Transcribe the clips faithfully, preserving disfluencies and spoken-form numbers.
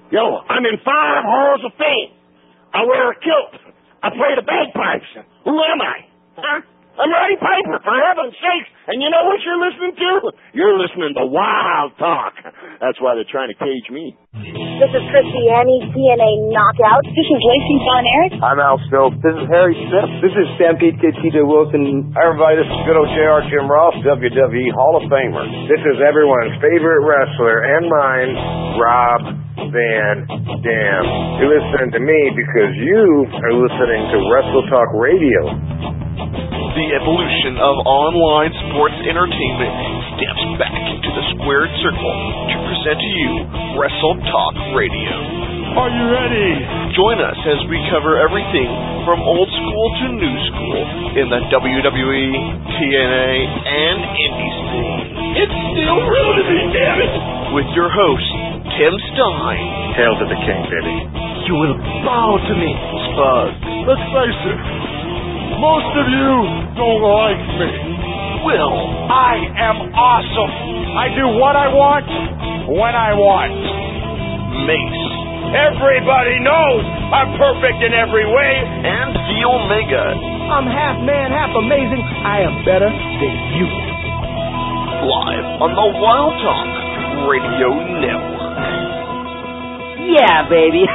Yo, I'm in five halls of fame. I wear a kilt. I play the bagpipes. Who am I? Huh? I'm Roddy Piper, for heaven's sakes. And you know what you're listening to? You're listening to Wild Talk. That's why they're trying to cage me. This is Christy Annie, T N A Knockout. This is Lacey Von Erich. I'm Al Stokes. This is Harry Smith. This is Stampede Kid T J Wilson. Hi, everybody. This is good old J R Jim Ross, W W E Hall of Famer. This is everyone's favorite wrestler and mine, Rob Van Dam. You're listening to me because you are listening to Wrestle Talk Radio. The evolution of online sports entertainment steps back into the squared circle to present to you Wrestle Talk Radio. Are you ready? Join us as we cover everything from old school to new school in the W W E, T N A, and indie scene. It's still real to me, damn it! With your host, Tim Stein. Hail to the king, baby. You will bow to me, Spud. Let's face it, most of you don't like me. Will. I am awesome. I do what I want, when I want. Mace. Everybody knows I'm perfect in every way. And the Omega. I'm half man, half amazing. I am better than you. Live on the Wild Talk Radio Network. Yeah, baby.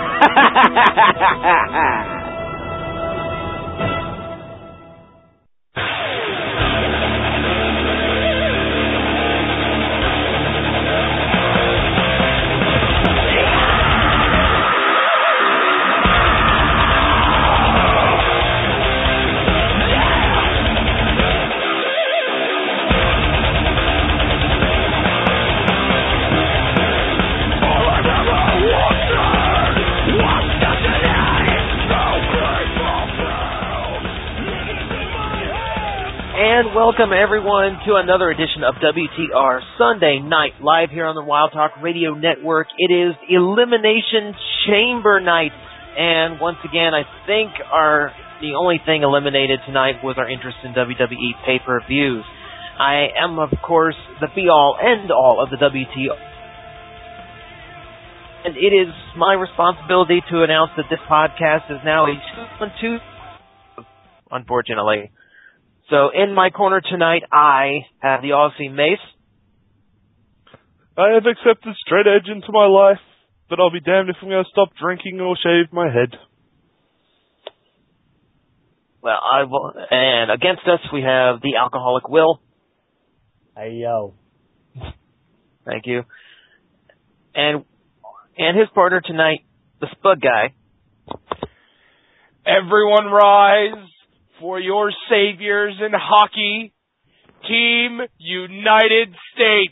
And welcome everyone to another edition of W T R Sunday Night Live here on the Wild Talk Radio Network. It is Elimination Chamber night, and once again, I think our the only thing eliminated tonight was our interest in W W E pay-per-views. I am, of course, the be-all, end-all of the W T R. And it is my responsibility to announce that this podcast is now a two-on-two, unfortunately. So in my corner tonight, I have the Aussie Mace. I have accepted straight edge into my life, but I'll be damned if I'm going to stop drinking or shave my head. Well, I will, and against us we have the alcoholic Will. Hey yo. Thank you. And and his partner tonight, the Spud guy. Everyone rise for your saviors in hockey, Team United States.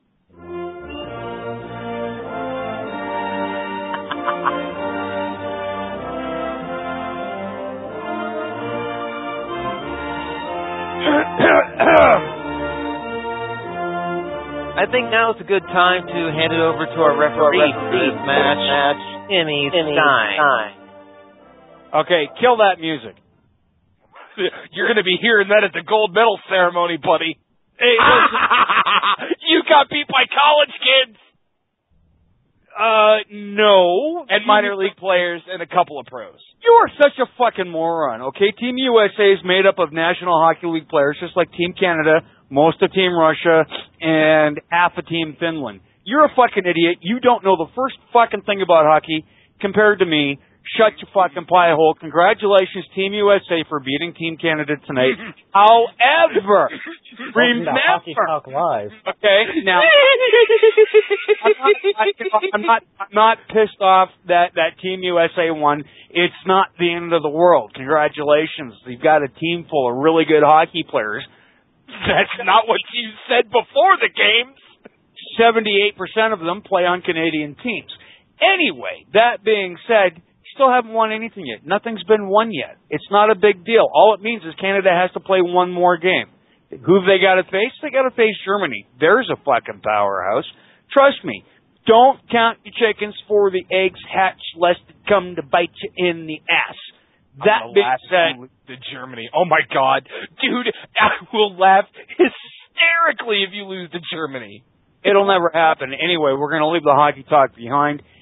I think now is a good time to hand it over to our referee for this match, match Timmy Stein. Okay, kill that music. You're going to be hearing that at the gold medal ceremony, buddy. Hey, you got beat by college kids. Uh, no. And minor league players and a couple of pros. You are such a fucking moron, okay? Team U S A is made up of National Hockey League players, just like Team Canada, most of Team Russia, and half of Team Finland. You're a fucking idiot. You don't know the first fucking thing about hockey compared to me. Shut your fucking pie hole. Congratulations, Team U S A, for beating Team Canada tonight. However, remember, Hockey Talk Live. Okay, now I'm not, I'm not, I'm not pissed off that that Team U S A won. It's not the end of the world. Congratulations, you've got a team full of really good hockey players. That's not what you said before the games. Seventy-eight percent of them play on Canadian teams. Anyway, that being said, still haven't won anything yet. Nothing's been won yet. It's not a big deal. All it means is Canada has to play one more game. Who have they got to face? They got to face Germany. There's a fucking powerhouse. Trust me. Don't count your chickens for the eggs hatch, lest it come to bite you in the ass. That being said, to Germany. Oh my God, dude! I will laugh hysterically if you lose to Germany. It'll never happen. Anyway, we're going to leave the hockey talk behind.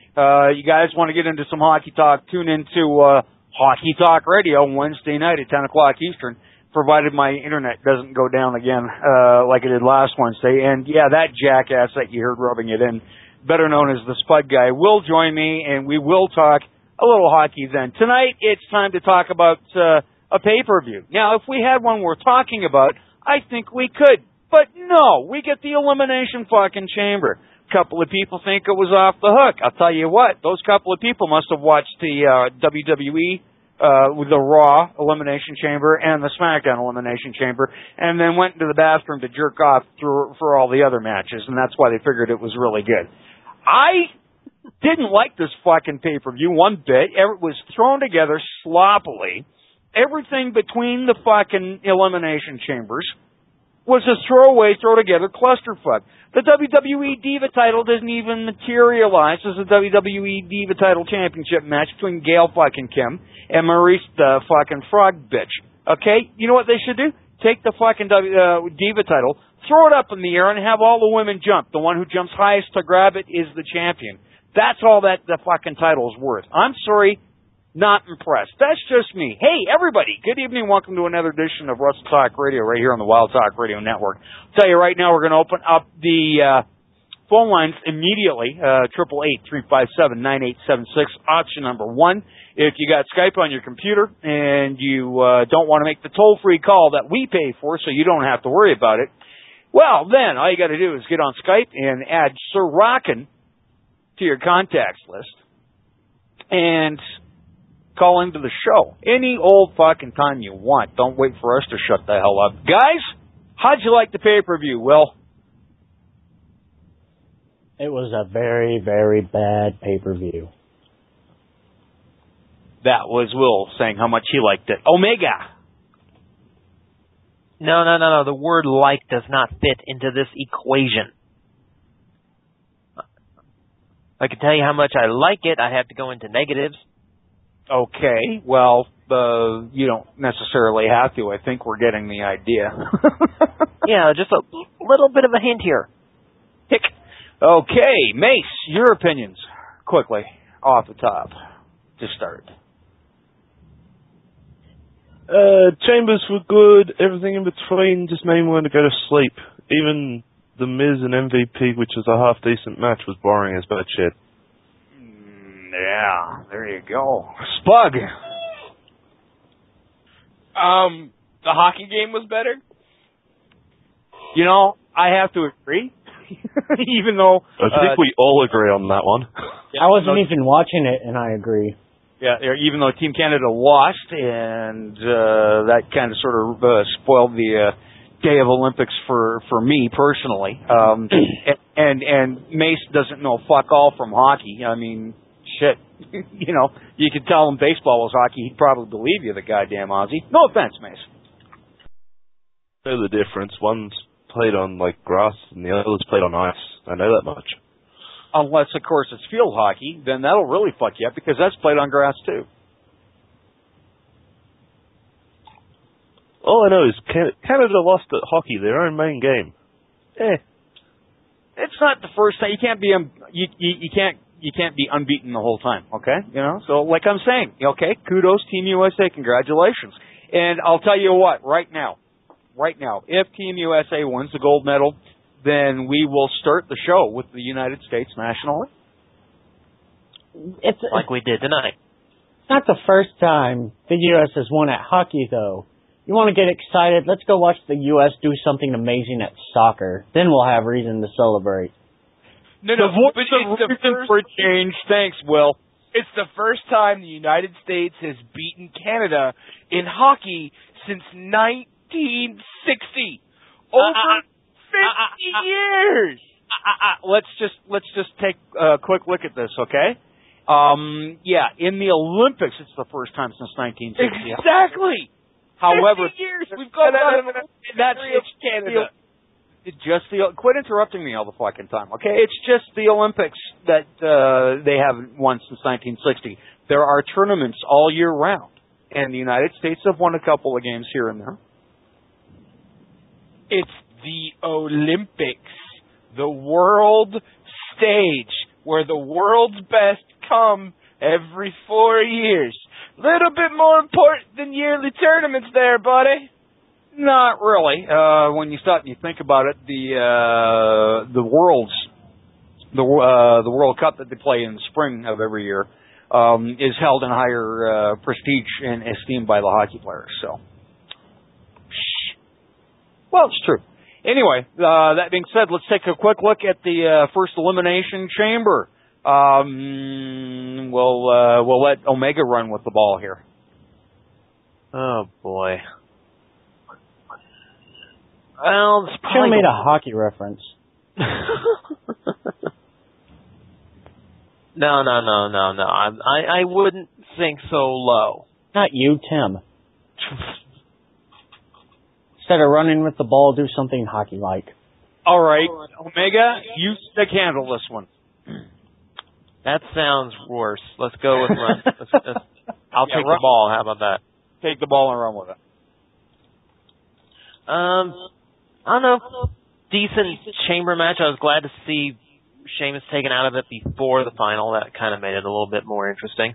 Uh, you guys want to get into some hockey talk, tune into uh, Hockey Talk Radio Wednesday night at ten o'clock Eastern, provided my internet doesn't go down again uh, like it did last Wednesday. And, yeah, that jackass that you heard rubbing it in, better known as the Spud Guy, will join me, and we will talk a little hockey then. Tonight, it's time to talk about uh, a pay-per-view. Now, if we had one we're talking about, I think we could. But no, we get the Elimination fucking Chamber. A couple of people think it was off the hook. I'll tell you what, those couple of people must have watched the uh, W W E, uh, with the Raw Elimination Chamber and the SmackDown Elimination Chamber, and then went into the bathroom to jerk off through, for all the other matches, and that's why they figured it was really good. I didn't like this fucking pay-per-view one bit. It was thrown together sloppily. Everything between the fucking Elimination Chambers was a throwaway, throw-together clusterfuck. The W W E Diva title doesn't even materialize as a W W E Diva title championship match between Gail fucking Kim and Maurice the fucking frog bitch. Okay? You know what they should do? Take the fucking w, uh, Diva title, throw it up in the air, and have all the women jump. The one who jumps highest to grab it is the champion. That's all that the fucking title is worth. I'm sorry. Not impressed. That's just me. Hey, everybody. Good evening. Welcome to another edition of Russell Talk Radio right here on the Wild Talk Radio Network. I'll tell you right now, we're going to open up the uh, phone lines immediately. Triple eight three five seven nine eight seven six. Option number one. If you got Skype on your computer and you uh, don't want to make the toll-free call that we pay for, so you don't have to worry about it, well, then all you got to do is get on Skype and add Sir Rockin' to your contacts list and call into the show any old fucking time you want. Don't wait for us to shut the hell up. Guys, how'd you like the pay-per-view, Will? It was a very, very bad pay-per-view. That was Will saying how much he liked it. Omega! No, no, no, no. The word like does not fit into this equation. I can tell you how much I like it. I have to go into negatives. Okay, well, uh, you don't necessarily have to. I think we're getting the idea. Yeah, just a little bit of a hint here. Hick. Okay, Mace, your opinions, quickly, off the top, to start. Uh, Chambers were good. Everything in between just made me want to go to sleep. Even the Miz and M V P, which was a half-decent match, was boring as bad shit. Yeah, there you go. Spug. Um, the hockey game was better. You know, I have to agree. Even though I think uh, we all agree on that one. Yeah, I wasn't no, even watching it, and I agree. Yeah, even though Team Canada lost, and uh, that kind of sort of uh, spoiled the uh, day of Olympics for for me personally. Um, and and Mace doesn't know fuck all from hockey. I mean. Shit. You know, you could tell him baseball was hockey, he'd probably believe you, the goddamn Aussie. No offense, Mace. I know the difference. One's played on, like, grass, and the other's played on ice. I know that much. Unless, of course, it's field hockey, then that'll really fuck you up, because that's played on grass, too. All I know is Canada lost at hockey, their own main game. Eh. It's not the first time. You can't be, um, you, you, you can't, You can't be unbeaten the whole time, okay? You know, so like I'm saying, okay, kudos Team U S A, congratulations. And I'll tell you what, right now, right now, if Team U S A wins the gold medal, then we will start the show with the United States national anthem. It's like we did tonight. It's not the first time the U S has won at hockey, though. You want to get excited? Let's go watch the U S do something amazing at soccer. Then we'll have reason to celebrate. No, no, the but it's the reason for change. Thanks, Will. It's the first time the United States has beaten Canada in hockey since nineteen sixty. Over uh, uh, fifty uh, uh, years. Uh, uh, uh, let's just let's just take a quick look at this, okay? Um, yeah, in the Olympics, it's the first time since nineteen sixty. Exactly. However, fifty years we've gone no, no, no, no, that's it's Canada. It's just the quit interrupting me all the fucking time, okay? It's just the Olympics that uh, they haven't won since nineteen sixty. There are tournaments all year round, and the United States have won a couple of games here and there. It's the Olympics, the world stage. where the world's best come every four years. Little bit more important than yearly tournaments there, buddy. Not really. Uh, when you stop and you think about it, the uh, the world's the uh, the World Cup that they play in the spring of every year um, is held in higher uh, prestige and esteem by the hockey players. So, well, it's true. Anyway, uh, that being said, let's take a quick look at the uh, first elimination chamber. Um, we'll uh, we'll let Omega run with the ball here. Oh boy. Well, it's should have made a hockey reference. No, no, no, no, no. I, I I wouldn't think so low. Not you, Tim. Instead of running with the ball, do something hockey-like. All right, Omega, you stick handle this one. That sounds worse. Let's go with run. Let's, let's, I'll yeah, take run. the ball. How about that? Take the ball and run with it. Um, I don't know. Decent chamber match. I was glad to see Sheamus taken out of it before the final. That kind of made it a little bit more interesting.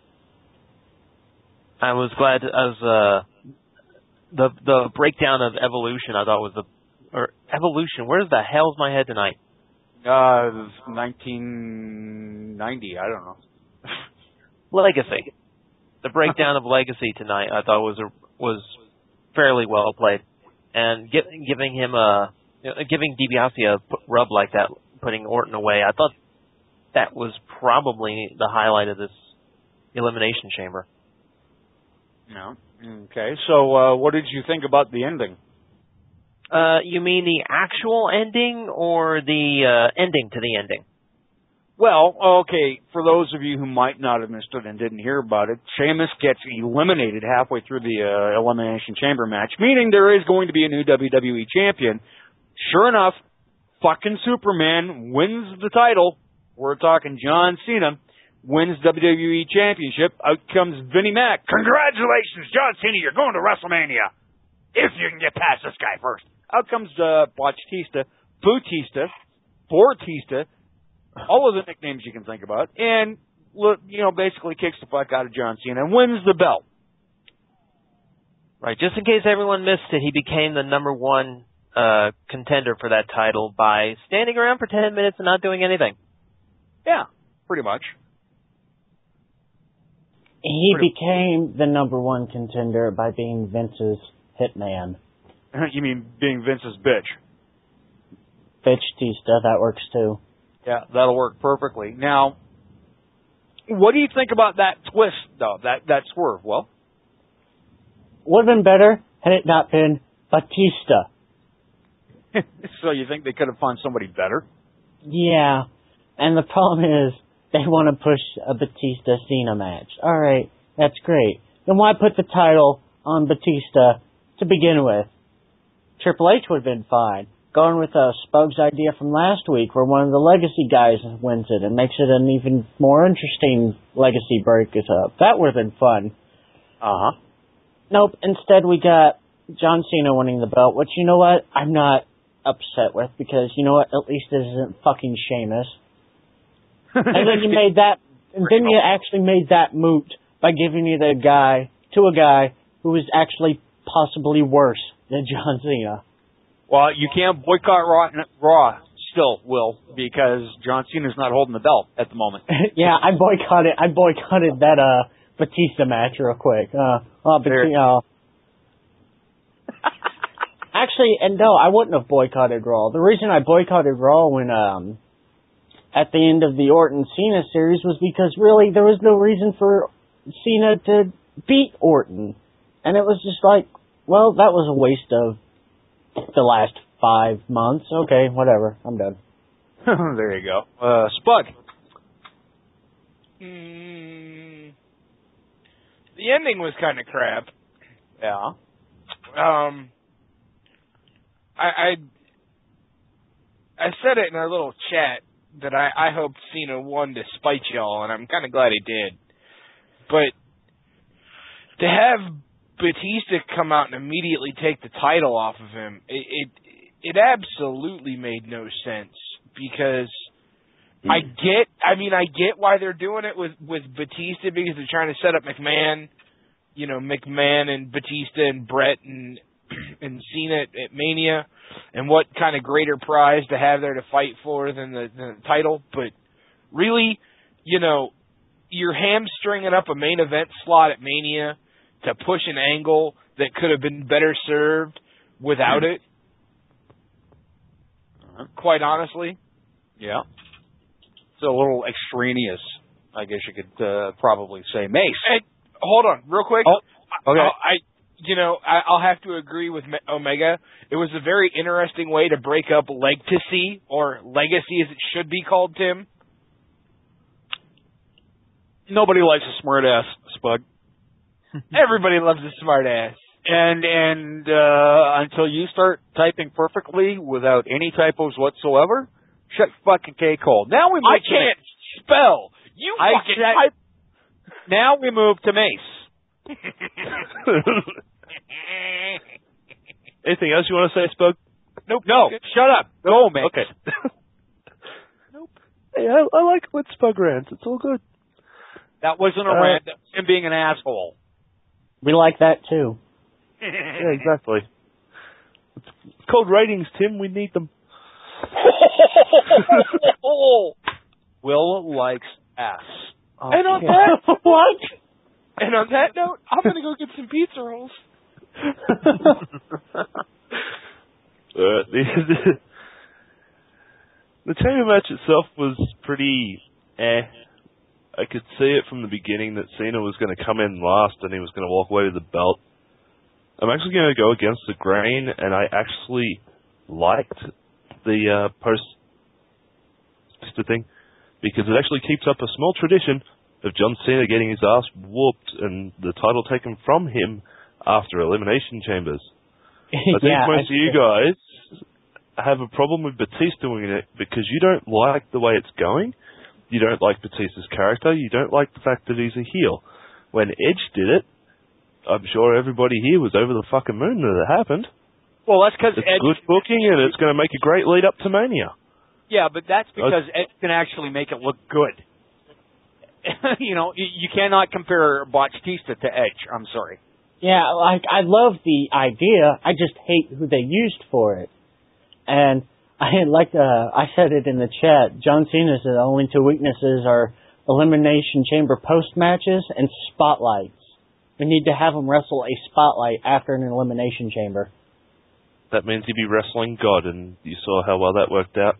I was glad to, as uh the the breakdown of Evolution. I thought was the or Evolution. Where's the hell's my head tonight? Uh, nineteen ninety. I don't know. Legacy. The breakdown of Legacy tonight. I thought was a, was fairly well played, and give, giving him a you know, giving DiBiase a rub like that, putting Orton away. I thought that was probably the highlight of this Elimination Chamber. No. Okay. So, uh, what did you think about the ending? Uh, you mean the actual ending or the uh, ending to the ending? Well, okay, for those of you who might not have missed it and didn't hear about it, Sheamus gets eliminated halfway through the uh, Elimination Chamber match, meaning there is going to be a new W W E champion. Sure enough, fucking Superman wins the title. We're talking John Cena. Wins W W E Championship. Out comes Vinnie Mac. Congratulations, John Cena, you're going to WrestleMania. If you can get past this guy first. Out comes uh, Batista, Bautista, Bortista, all of the nicknames you can think about, and, you know, basically kicks the fuck out of John Cena and wins the belt. Right. Just in case everyone missed it, he became the number one uh, contender for that title by standing around for ten minutes and not doing anything. Yeah, pretty much. He became the number one contender by being Vince's hitman. You mean being Vince's bitch? Bitch-tista, that works too. Yeah, that'll work perfectly. Now, what do you think about that twist, though, that, that swerve? Well, would have been better had it not been Batista. So you think they could have found somebody better? Yeah, and the problem is they want to push a Batista-Cena match. All right, that's great. Then why put the title on Batista to begin with? Triple H would have been fine. Going with uh, Spug's idea from last week where one of the Legacy guys wins it and makes it an even more interesting Legacy break-up. That would have been fun. Uh-huh. Nope, instead we got John Cena winning the belt, which, you know what, I'm not upset with because, you know what, at least this isn't fucking Sheamus. And then you made that, and then you actually made that moot by giving you the guy, to a guy who is actually possibly worse than John Cena. Well, you can't boycott Raw, Raw still, Will, because John Cena's not holding the belt at the moment. Yeah, I boycotted. I boycotted that uh, Batista match real quick. Uh, oh, Batista. Actually, and no, I wouldn't have boycotted Raw. The reason I boycotted Raw when um, at the end of the Orton Cena series was because really there was no reason for Cena to beat Orton, and it was just like, well, that was a waste of the last five months. Okay, whatever. I'm done. There you go. Uh, Spug. Mm, the ending was kind of crap. Yeah. Um, I, I I said it in our little chat that I, I hoped Cena won to spite y'all, and I'm kind of glad he did. But to have Batista come out and immediately take the title off of him, it, it it absolutely made no sense because I get, I mean, I get why they're doing it with, with Batista because they're trying to set up McMahon, you know, McMahon and Batista and Brett and, and Cena at, at Mania, and what kind of greater prize to have there to fight for than the, than the title. But really, you know, you're hamstringing up a main event slot at Mania to push an angle that could have been better served without it. Quite honestly. Yeah. It's a little extraneous, I guess you could uh, probably say. Mace. Hey, hold on, real quick. Oh, okay. I, I, you know, I, I'll have to agree with Omega. It was a very interesting way to break up Legacy, or Legacy as it should be called, Tim. Nobody likes a smart ass, Spud. Everybody loves a smart ass. And and uh, until you start typing perfectly without any typos whatsoever, shut fucking K-Cole. Now we move I to can't Mace. spell. You I fucking said, type. Now we move to Mace. Anything else you want to say, Spug? Nope. No, shut up. Go, Mace. Okay. Nope. Hey, I, I like when Spug rants. It's all good. That wasn't a Uh, rant. That was him being an asshole. We like that too. Yeah, exactly. It's called ratings, Tim. We need them. Will likes ass. Oh, And on yeah. that, what? And on that note, I'm gonna go get some pizza rolls. uh, the, the, the chamber match itself was pretty eh. I could see it from the beginning that Cena was going to come in last and he was going to walk away with the belt. I'm actually going to go against the grain, and I actually liked the uh, post thing because it actually keeps up a small tradition of John Cena getting his ass whooped and the title taken from him after Elimination Chambers. I think Yeah, most I of you guys have a problem with Batista doing it because you don't like the way it's going. You don't like Batista's character. You don't like the fact that he's a heel. When Edge did it, I'm sure everybody here was over the fucking moon that it happened. Well, that's because It's Edge... good booking, and it's going to make a great lead up to Mania. Yeah, but that's because Edge can actually make it look good. You know, you, you cannot compare Batista to Edge. I'm sorry. Yeah, like I love the idea. I just hate who they used for it. And I like uh, I said it in the chat. John Cena's the only two weaknesses are Elimination Chamber post matches and spotlights. We need to have him wrestle a spotlight after an Elimination Chamber. That means he'd be wrestling God, and you saw how well that worked out.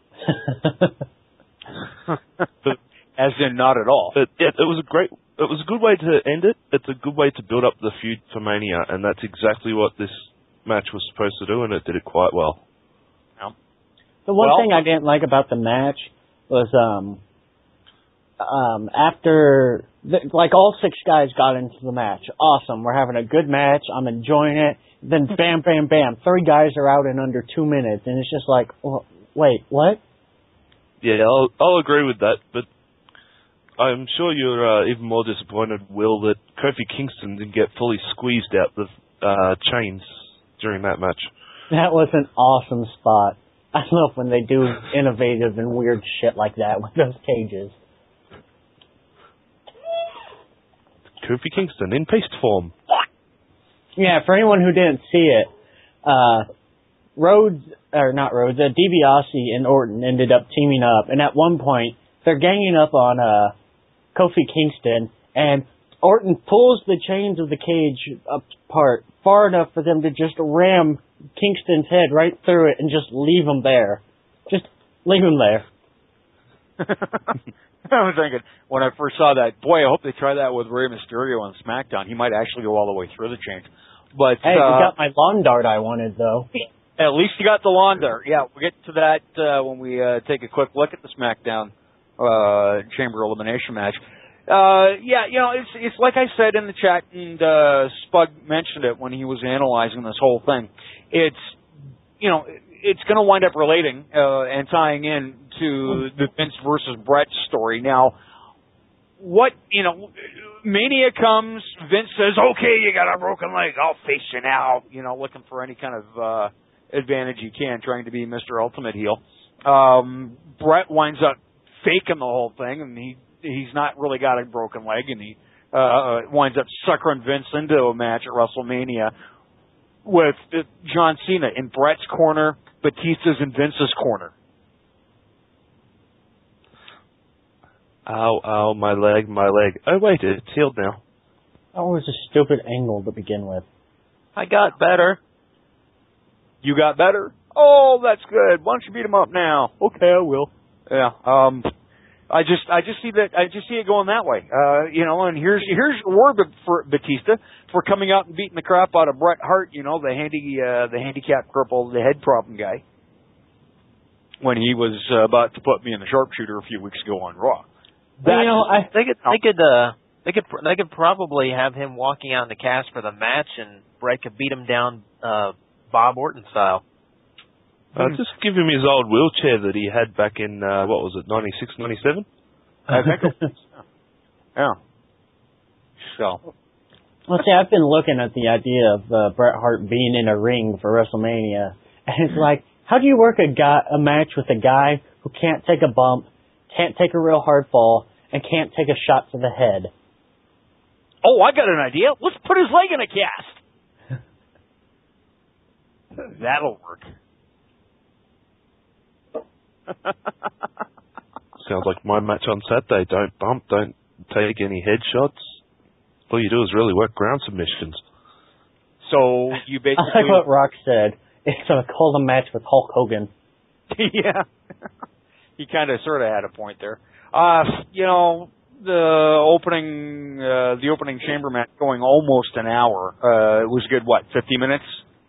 but, As in, not at all. But it, it was a great, it was a good way to end it. It's a good way to build up the feud for Mania, and that's exactly what this match was supposed to do, and it did it quite well. The one Well- thing I didn't like about the match was um um after the, like all six guys got into the match. Awesome, we're having a good match. I'm enjoying it. Then bam, bam, bam, three guys are out in under two minutes, and it's just like, oh, wait, what? Yeah, I'll, I'll agree with that, but I'm sure you're uh, even more disappointed, Will, that Kofi Kingston didn't get fully squeezed out the uh, chains during that match. That was an awesome spot. I love when they do innovative and weird shit like that with those cages. Kofi Kingston in paste form. Yeah, for anyone who didn't see it, uh, Rhodes, or not Rhodes, uh, DiBiase and Orton ended up teaming up, and at one point, they're ganging up on uh, Kofi Kingston, and Orton pulls the chains of the cage apart far enough for them to just ram Kingston's head right through it and just leave him there. Just leave him there. I was thinking, when I first saw that, boy, I hope they try that with Rey Mysterio on SmackDown. He might actually go all the way through the chains. But Hey, uh, we got my lawn dart I wanted, though. At least you got the lawn dart. Yeah, we'll get to that uh, when we uh, take a quick look at the SmackDown uh, Chamber Elimination match. Uh, yeah, you know, it's it's like I said in the chat, and uh, Spug mentioned it when he was analyzing this whole thing. It's, you know, it's going to wind up relating uh, and tying in to the Vince versus Brett story. Now, what, you know, Mania comes, Vince says, okay, you got a broken leg, I'll face you now, you know, looking for any kind of uh, advantage he can, trying to be Mister Ultimate heel. Um, Brett winds up faking the whole thing, and he he's not really got a broken leg, and he uh, winds up suckering Vince into a match at WrestleMania with John Cena in Brett's corner, Batista's in Vince's corner. Ow, ow, my leg, my leg. Oh, wait, it's healed now. That was a stupid angle to begin with. I got better. You got better? Oh, that's good. Why don't you beat him up now? Okay, I will. Yeah. Um, I just, I just see that, I just see it going that way. Uh, you know, and here's, here's your reward for Batista for coming out and beating the crap out of Bret Hart. You know, the handy, uh, the handicapped cripple, the head problem guy, when he was uh, about to put me in the sharpshooter a few weeks ago on Raw. That, you know, I, they could, they could, uh, they could, they could probably have him walking out in the cast for the match, and Bret could beat him down, uh, Bob Orton style. Uh, just give him his old wheelchair that he had back in, uh, what was it, ninety-six, ninety-seven? I think it was. Yeah. So. Well, see, I've been looking at the idea of uh, Bret Hart being in a ring for WrestleMania, and it's like, how do you work a guy, a match with a guy who can't take a bump, can't take a real hard fall, and can't take a shot to the head? Oh, I got an idea. Let's put his leg in a cast. That'll work. Sounds like my match on Saturday. Don't bump, don't take any headshots. All you do is really work ground submissions. So you basically... I like what Rock said. It's a call a match with Hulk Hogan. Yeah. He kind of sort of had a point there. Uh, you know, the opening uh, the opening chamber match going almost an hour. Uh, it was good, what, fifty minutes?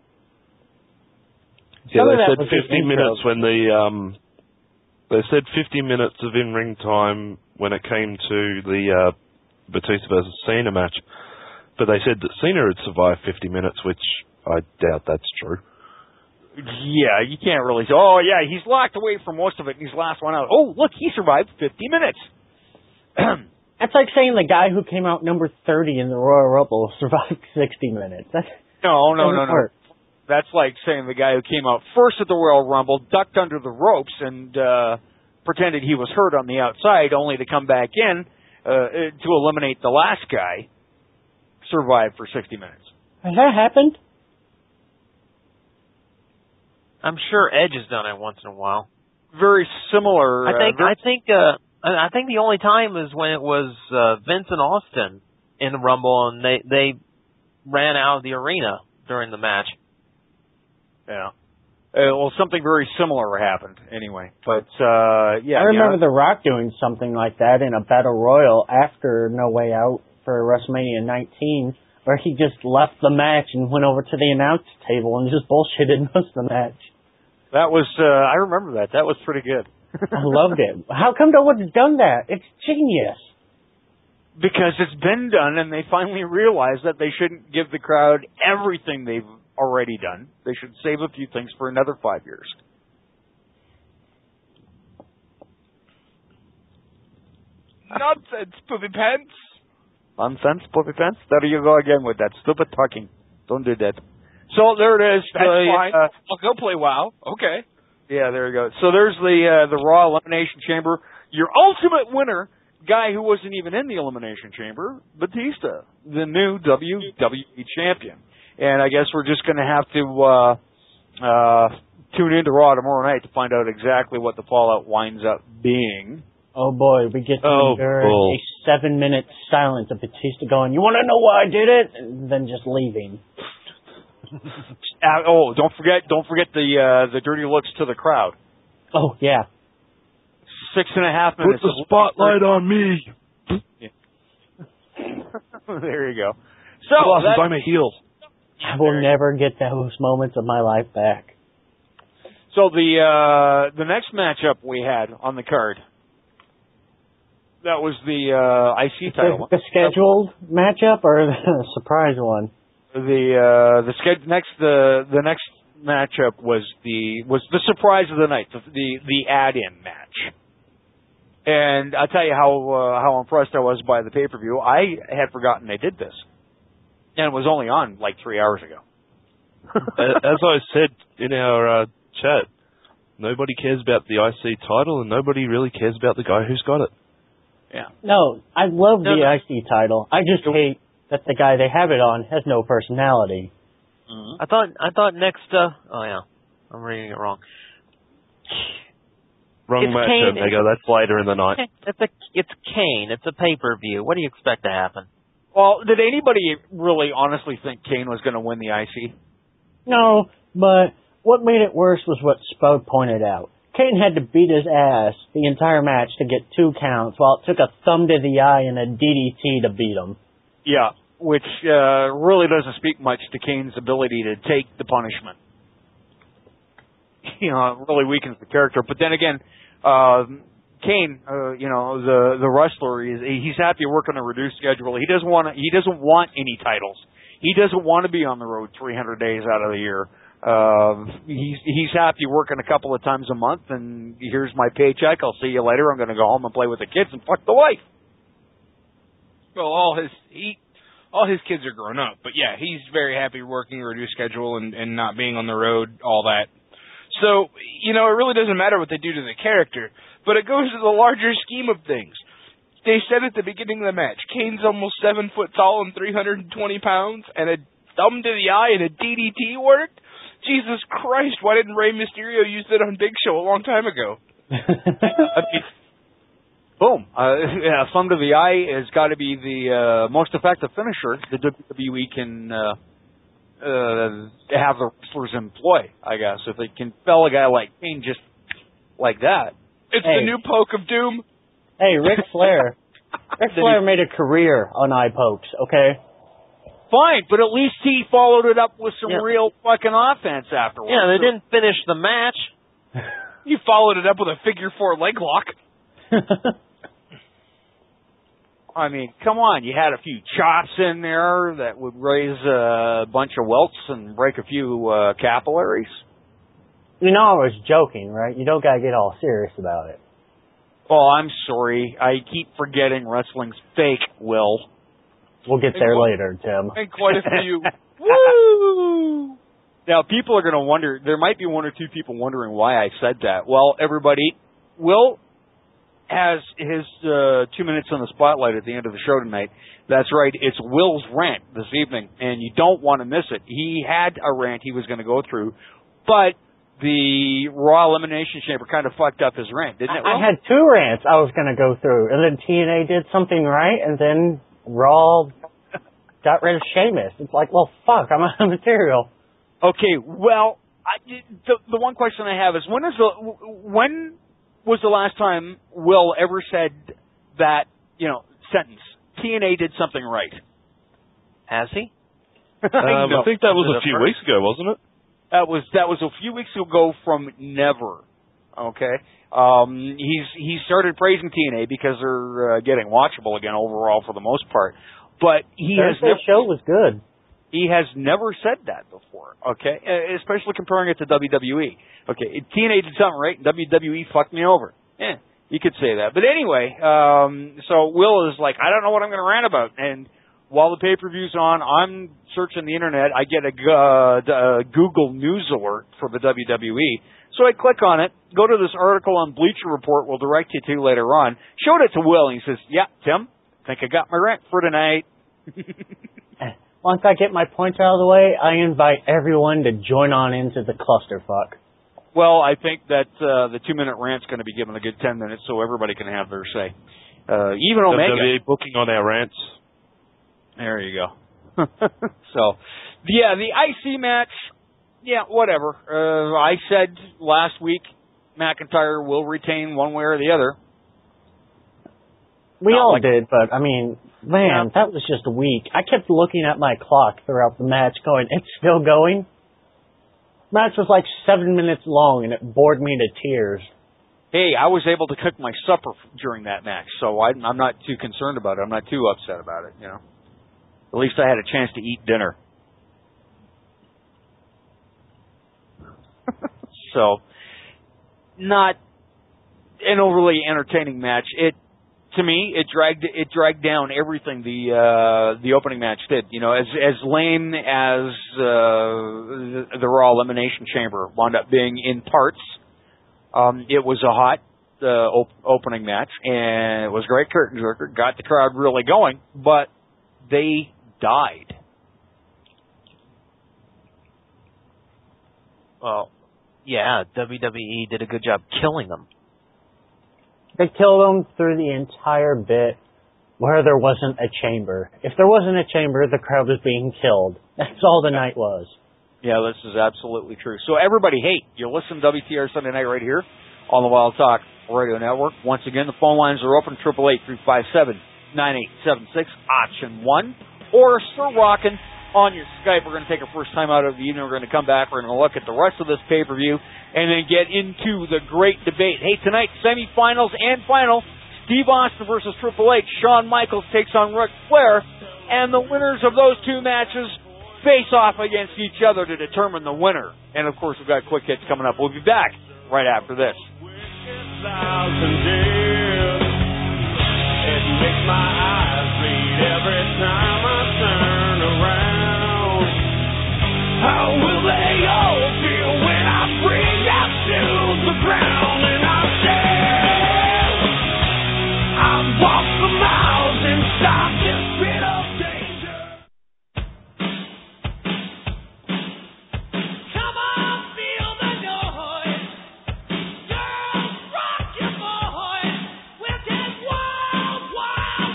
Yeah, they said fifty minutes when the... Um, They said fifty minutes of in-ring time when it came to the uh, Batista versus Cena match. But they said that Cena had survived fifty minutes, which I doubt that's true. Yeah, you can't really say, oh, yeah, he's locked away for most of it, and he's last one out. Oh, look, he survived fifty minutes. That's like saying the guy who came out number thirty in the Royal Rumble survived sixty minutes. That's, no, no, no, no. Work. That's like saying the guy who came out first at the Royal Rumble, ducked under the ropes, and uh, pretended he was hurt on the outside, only to come back in uh, to eliminate the last guy, survived for sixty minutes. Has that happened? I'm sure Edge has done it once in a while. Very similar. I think. Uh, very I think. Uh, I think the only time is when it was uh, Vince and Austin in the Rumble, and they they ran out of the arena during the match. Yeah. Uh, well, something very similar happened anyway. But, uh, yeah. I remember you know, The Rock doing something like that in a Battle Royal after No Way Out for WrestleMania nineteen, where he just left the match and went over to the announce table and just bullshitted most of the match. That was, uh, I remember that. That was pretty good. I loved it. How come no one's done that? It's genius. Because it's been done, and they finally realized that they shouldn't give the crowd everything they've already done. They should save a few things for another five years. Nonsense, poopy pants. Nonsense, poopy pants. There you go again with that stupid talking. Don't do that. So there it is. That's the, fine. Uh, I'll go play WoW. Okay. Yeah, there you go. So there's the uh, the Raw Elimination Chamber. Your ultimate winner, guy who wasn't even in the Elimination Chamber, Batista, the new W W E champion. And I guess we're just going to have to uh, uh, tune into Raw tomorrow night to find out exactly what the fallout winds up being. Oh boy, we get to oh, endure bull. a seven-minute silence of Batista going, "You want to know why I did it?" and then just leaving. uh, oh, don't forget, don't forget the uh, the dirty looks to the crowd. Oh yeah, six and a half minutes. Put the spotlight on me. Yeah. There you go. So that, I'm a heel. I will never get those moments of my life back. So the uh, the next matchup we had on the card, that was the uh, I C title. The, the scheduled matchup or the surprise one? The uh, the sched- next the the next matchup was the was the surprise of the night, the the, the add-in match. And I'll tell you how uh, how impressed I was by the pay-per-view. I had forgotten they did this, and it was only on like three hours ago. As I said in our uh, chat, nobody cares about the I C title, and nobody really cares about the guy who's got it. Yeah. No, I love No, the no. I C title. I just hate that the guy they have it on has no personality. Mm-hmm. I thought I thought next. Uh, oh yeah, I'm reading it wrong. Wrong It's match, Kane. Omega. That's later in the night. It's a it's Kane. It's a pay per view. What do you expect to happen? Well, did anybody really honestly think Kane was going to win the I C? No, but what made it worse was what Spode pointed out. Kane had to beat his ass the entire match to get two counts, while it took a thumb to the eye and a D D T to beat him. Yeah, which uh, really doesn't speak much to Kane's ability to take the punishment. You know, it really weakens the character. But then again, uh, Kane, uh, you know, the the wrestler, is he's happy to work on a reduced schedule. He doesn't want to, he doesn't want any titles. He doesn't want to be on the road three hundred days out of the year. Uh, he's he's happy working a couple of times a month, and here's my paycheck. I'll see you later. I'm going to go home and play with the kids and fuck the wife. Well, all his he, all his kids are grown up, but yeah, he's very happy working a reduced schedule and, and not being on the road, all that. So, you know, it really doesn't matter what they do to the character, but it goes to the larger scheme of things. They said at the beginning of the match, Kane's almost seven foot tall and three hundred twenty pounds, and a thumb to the eye and a D D T worked. Jesus Christ, why didn't Rey Mysterio use it on Big Show a long time ago? I mean, boom. Uh, yeah, thumb to the eye has got to be the uh, most effective finisher the W W E can uh, uh, have the wrestlers employ, I guess. If they can fell a guy like Kane just like that. It's Hey. the new poke of doom. Hey, Ric Flair. Ric Flair made a career on eye pokes, okay? Fine, but at least he followed it up with some Yeah. real fucking offense afterwards. Yeah, they didn't finish the match. You followed it up with a figure four leg lock. I mean, come on. You had a few chops in there that would raise a bunch of welts and break a few uh, capillaries. You know I was joking, right? You don't gotta get all serious about it. Oh, I'm sorry. I keep forgetting wrestling's fake, Will. We'll get there later, Tim. And quite a few. Woo! Now, people are going to wonder, there might be one or two people wondering why I said that. Well, everybody, Will has his uh, two minutes on the spotlight at the end of the show tonight. That's right, it's Will's rant this evening, and you don't want to miss it. He had a rant he was going to go through, but the Raw Elimination Chamber kind of fucked up his rant, didn't it, Will? I had two rants I was gonna go through, and then T N A did something right, and then Raw got rid of Sheamus. It's like, well, fuck, I'm out of material. Okay, well, I, the the one question I have is when is the when was the last time Will ever said that, you know, sentence? T N A did something right. Has he? Um, No. I think that was Was it a few a first? weeks ago, wasn't it? That was that was a few weeks ago from never. Okay, um, he's he started praising T N A because they're uh, getting watchable again overall for the most part. But he has Thursday never, show was good. he has never said that before. Okay, uh, especially comparing it to W W E. Okay, T N A did something right, and W W E fucked me over. Yeah, you could say that. But anyway, um, so Will is like, I don't know what I'm going to rant about, and while the pay-per-view's on, I'm searching the internet. I get a uh, uh, Google News alert for the W W E. So I click on it, go to this article on Bleacher Report we'll direct you to later on. Showed it to Will, and he says, yeah, Tim, think I got my rant for tonight. Once I get my points out of the way, I invite everyone to join on into the clusterfuck. Well, I think that uh, the two-minute rant's going to be given a good ten minutes so everybody can have their say. Uh, even Omega. W W E booking on our rants. There you go. So, yeah, the I C match, yeah, whatever. Uh, I said last week McIntyre will retain one way or the other. We Not all like- did, but I mean, man, that was just weak. I kept looking at my clock throughout the match going, it's still going? Match was like seven minutes long and it bored me to tears. Hey, I was able to cook my supper f- during that match, so I, I'm not too concerned about it. I'm not too upset about it, you know. At least I had a chance to eat dinner. So, not an overly entertaining match. It, to me, it dragged it dragged down everything the uh, the opening match did. You know, as as lame as uh, the, the Raw Elimination Chamber wound up being in parts, Um, it was a hot uh, op- opening match, and it was a great curtain jerker. Got the crowd really going, but they died. Well, yeah, W W E did a good job killing them. They killed them through the entire bit where there wasn't a chamber. If there wasn't a chamber, the crowd was being killed. That's all the night was. Yeah, this is absolutely true. So everybody, hey, you're listening to W T R Sunday Night right here on the Wild Talk Radio Network. Once again, the phone lines are open, eight eight eight, three five seven, nine eight seven six, option one. Or Sir Rockin' on your Skype. We're going to take our first time out of the evening. We're going to come back. We're going to look at the rest of this pay-per-view and then get into the great debate. Hey, tonight, semifinals and final, Steve Austin versus Triple H. Shawn Michaels takes on Ric Flair. And the winners of those two matches face off against each other to determine the winner. And, of course, we've got quick hits coming up. We'll be back right after this. It makes my eyes bleed every time I turn around. How will they all feel when I bring out to the ground and I say, I've walked the miles and stopped this bit of danger. Come on, feel the noise. Girls, rock your boys. We'll get wild, wild,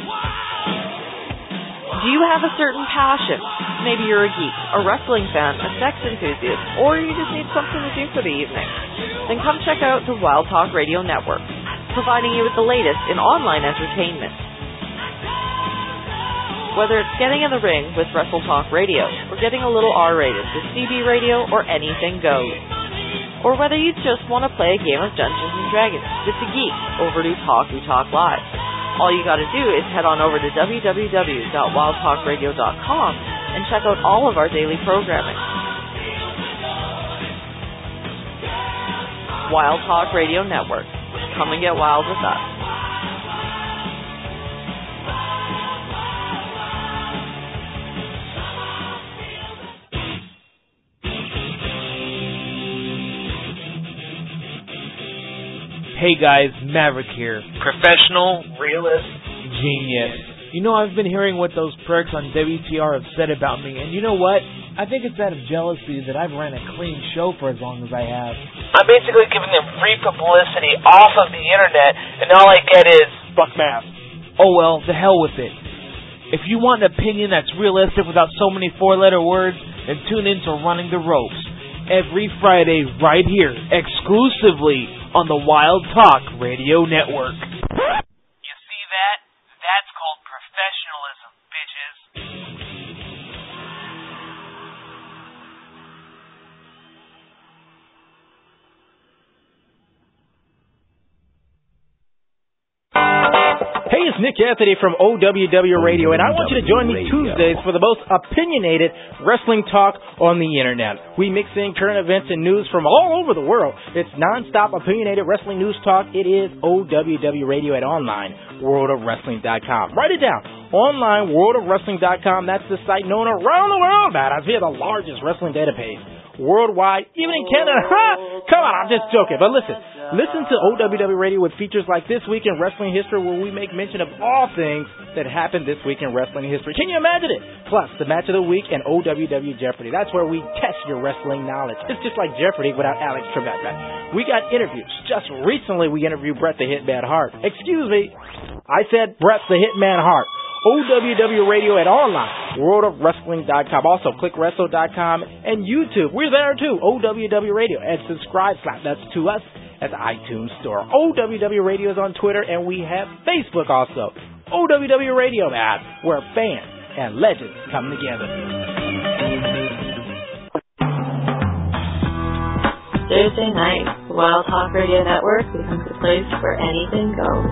wild. Do you have a certain passion? Maybe you're a geek, a wrestling fan, a sex enthusiast, or you just need something to do for the evening. Then come check out the Wild Talk Radio Network, providing you with the latest in online entertainment. Whether it's getting in the ring with Wrestle Talk Radio, or getting a little R-rated with C B Radio, or anything goes. Or whether you just want to play a game of Dungeons and Dragons with the geeks over to Talk We Talk Live. All you got to do is head on over to w w w dot wild talk radio dot com and check out all of our daily programming. Wild Talk Radio Network. Come and get wild with us. Hey guys, Maverick here. Professional, realist, genius. You know, I've been hearing what those perks on W T R have said about me, and you know what? I think it's out of jealousy that I've ran a clean show for as long as I have. I'm basically giving them free publicity off of the internet, and all I get is fuck math. Oh well, the hell with it. If you want an opinion that's realistic without so many four-letter words, then tune in to Running the Ropes every Friday right here, exclusively on the Wild Talk Radio Network. You see that? That's called professionalism, bitches. Hey, it's Nick Anthony from O W W Radio, and I want you to join me Tuesdays for the most opinionated wrestling talk on the internet. We mix in current events and news from all over the world. It's nonstop opinionated wrestling news talk. It is O W W Radio at online world of wrestling dot com. Write it down. online world of wrestling dot com. That's the site known around the world, man. I feel the largest wrestling database worldwide, even in Canada. Come on, I'm just joking. But listen, listen to O W W Radio with features like This Week in Wrestling History, where we make mention of all things that happened this week in wrestling history. Can you imagine it? Plus, the Match of the Week and O W W Jeopardy. That's where we test your wrestling knowledge. It's just like Jeopardy without Alex Trebek. We got interviews. Just recently, we interviewed Bret the Hitman Hart. Excuse me, I said Bret the Hitman Hart. O W W Radio at online world of wrestling dot com. Also, click wrestle dot com and YouTube. We're there too, O W W Radio. And subscribe, slap nuts to us at the iTunes Store. O W W Radio is on Twitter, and we have Facebook also. O W W Radio, man, where fans and legends come together. Thursday night, the Wild Talk Radio Network becomes a place where anything goes.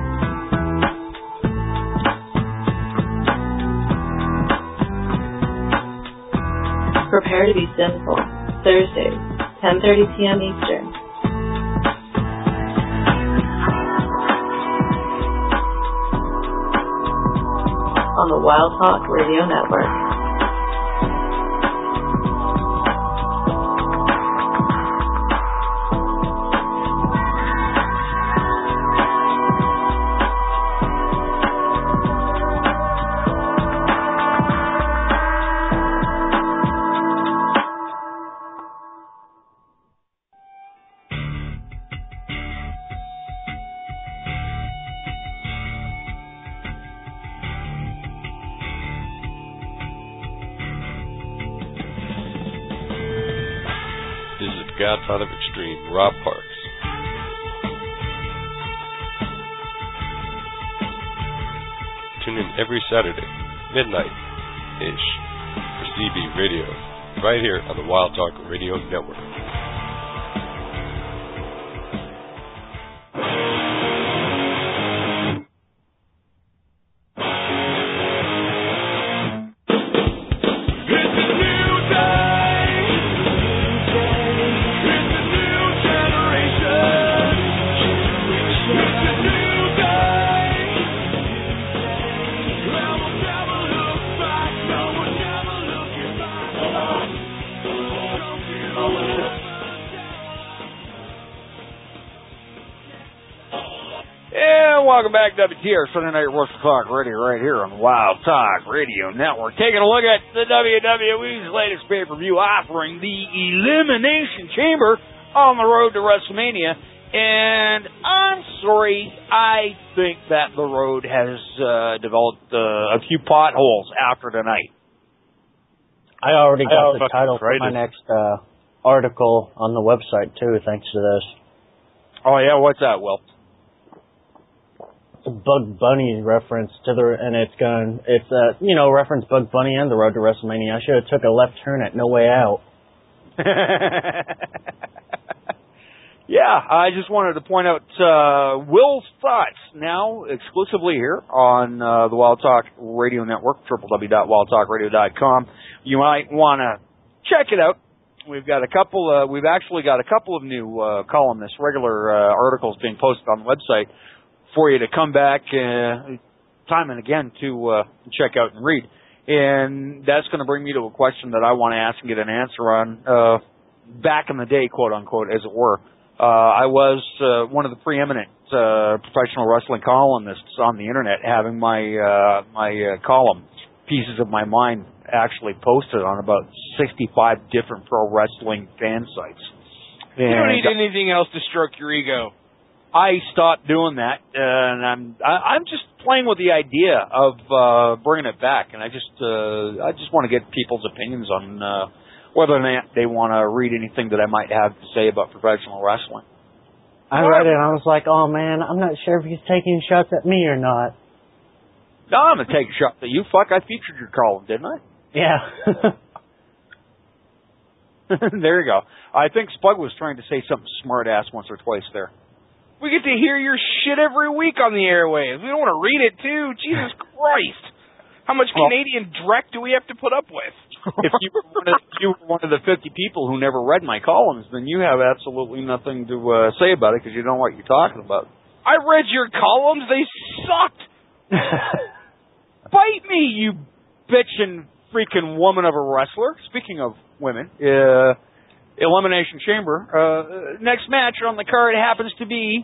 Prepare to be sinful. Thursdays, ten thirty p.m. Eastern. On the Wild Talk Radio Network. Godfather of Extreme, Rob Parks. Tune in every Saturday, midnight-ish, for C B Radio, right here on the Wild Talk Radio Network. Welcome back, W T R Sunday Night Wrestle Talk Radio, right here on the Wild Talk Radio Network. Taking a look at the W W E's latest pay-per-view offering, the Elimination Chamber on the road to WrestleMania. And I'm sorry, I think that the road has uh, developed uh, a few potholes after tonight. I already got I the title for my next uh, article on the website, too, thanks to this. Oh, yeah? What's that, Will? Bug Bunny reference to the, and it's going, it's, uh, you know, reference Bug Bunny and the road to WrestleMania. I should have took a left turn at No Way Out. Yeah, I just wanted to point out uh, Will's thoughts now exclusively here on uh, the Wild Talk Radio Network, w w w dot wild talk radio dot com. You might want to check it out. We've got a couple, uh, we've actually got a couple of new uh, columnists, regular uh, articles being posted on the website for you to come back uh, time and again to uh, check out and read. And that's going to bring me to a question that I want to ask and get an answer on uh, back in the day, quote unquote, as it were. Uh, I was uh, one of the preeminent uh, professional wrestling columnists on the internet, having my uh, my uh, column, Pieces of My Mind, actually posted on about sixty-five different pro wrestling fan sites. You don't need anything else to stroke your ego. I stopped doing that, uh, and I'm I, I'm just playing with the idea of uh, bringing it back, and I just uh, I just want to get people's opinions on uh, whether or not they want to read anything that I might have to say about professional wrestling. I read it and I was like, oh man, I'm not sure if he's taking shots at me or not. No, I'm gonna take a shot at you. Fuck, I featured your column, didn't I? Yeah. There you go. I think Spug was trying to say something smart ass once or twice there. We get to hear your shit every week on the airwaves. We don't want to read it, too. Jesus Christ. How much Well, Canadian dreck do we have to put up with? if you were, one of, if you were one of the fifty people who never read my columns, then you have absolutely nothing to uh, say about it because you don't know what you're talking about. I read your columns. They sucked. Bite me, you bitchin' freaking woman of a wrestler. Speaking of women, uh, Elimination Chamber. Uh, next match on the card happens to be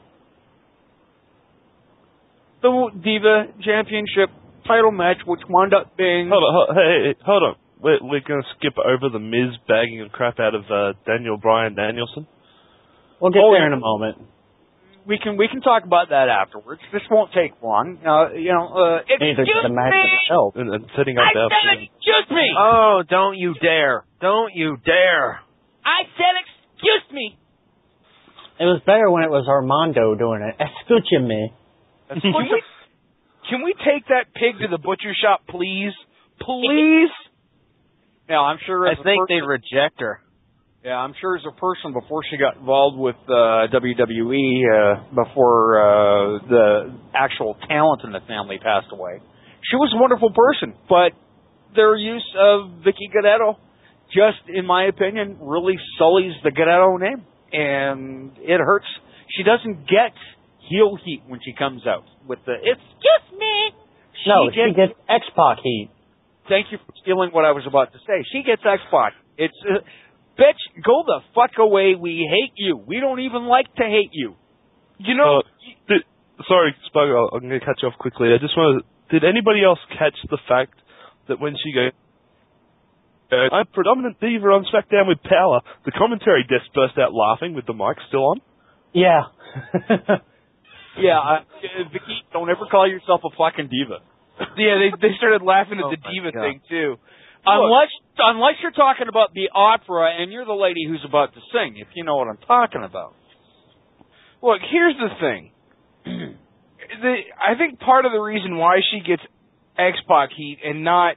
the Diva Championship title match, which wound up being... Hold on, hold, hey, hold on. We're, we're going to skip over the Miz bagging of crap out of uh, Daniel Bryan Danielson. We'll get Oh, there yeah. in a moment. We can we can talk about that afterwards. This won't take long. Uh, you know, uh, Neither excuse the match me. itself. And, and setting up I our... said excuse me. Oh, don't you dare. Don't you dare. I said excuse me. It was better when it was Armando doing it. Escuche me. Can we, can we take that pig to the butcher shop, please? Please? Now, I'm sure. I As a think person, they reject her. Yeah, I'm sure as a person before she got involved with uh, W W E, uh, before uh, the actual talent in the family passed away, she was a wonderful person. But their use of Vicky Guerrero, just in my opinion, really sullies the Guerrero name, and it hurts. She doesn't get heel heat when she comes out with the "excuse me." She No, gets, she gets X-Pac heat. Thank you for stealing what I was about to say. She gets X-Pac. It's. Uh, Bitch, go the fuck away. We hate you. We don't even like to hate you. You know... Uh, did, sorry, Spug, I'm going to cut you off quickly. I just want to... Did anybody else catch the fact that when she goes... Uh, I'm predominant diva on SmackDown with power, the commentary desk burst out laughing with the mic still on? Yeah. Yeah, I, uh, Vicky, don't ever call yourself a fucking diva. Yeah, they they started laughing at Oh the my diva God. thing, too. Unless unless you're talking about the opera and you're the lady who's about to sing, if you know what I'm talking about. Look, here's the thing. the, I think part of the reason why she gets X-Pac heat and not,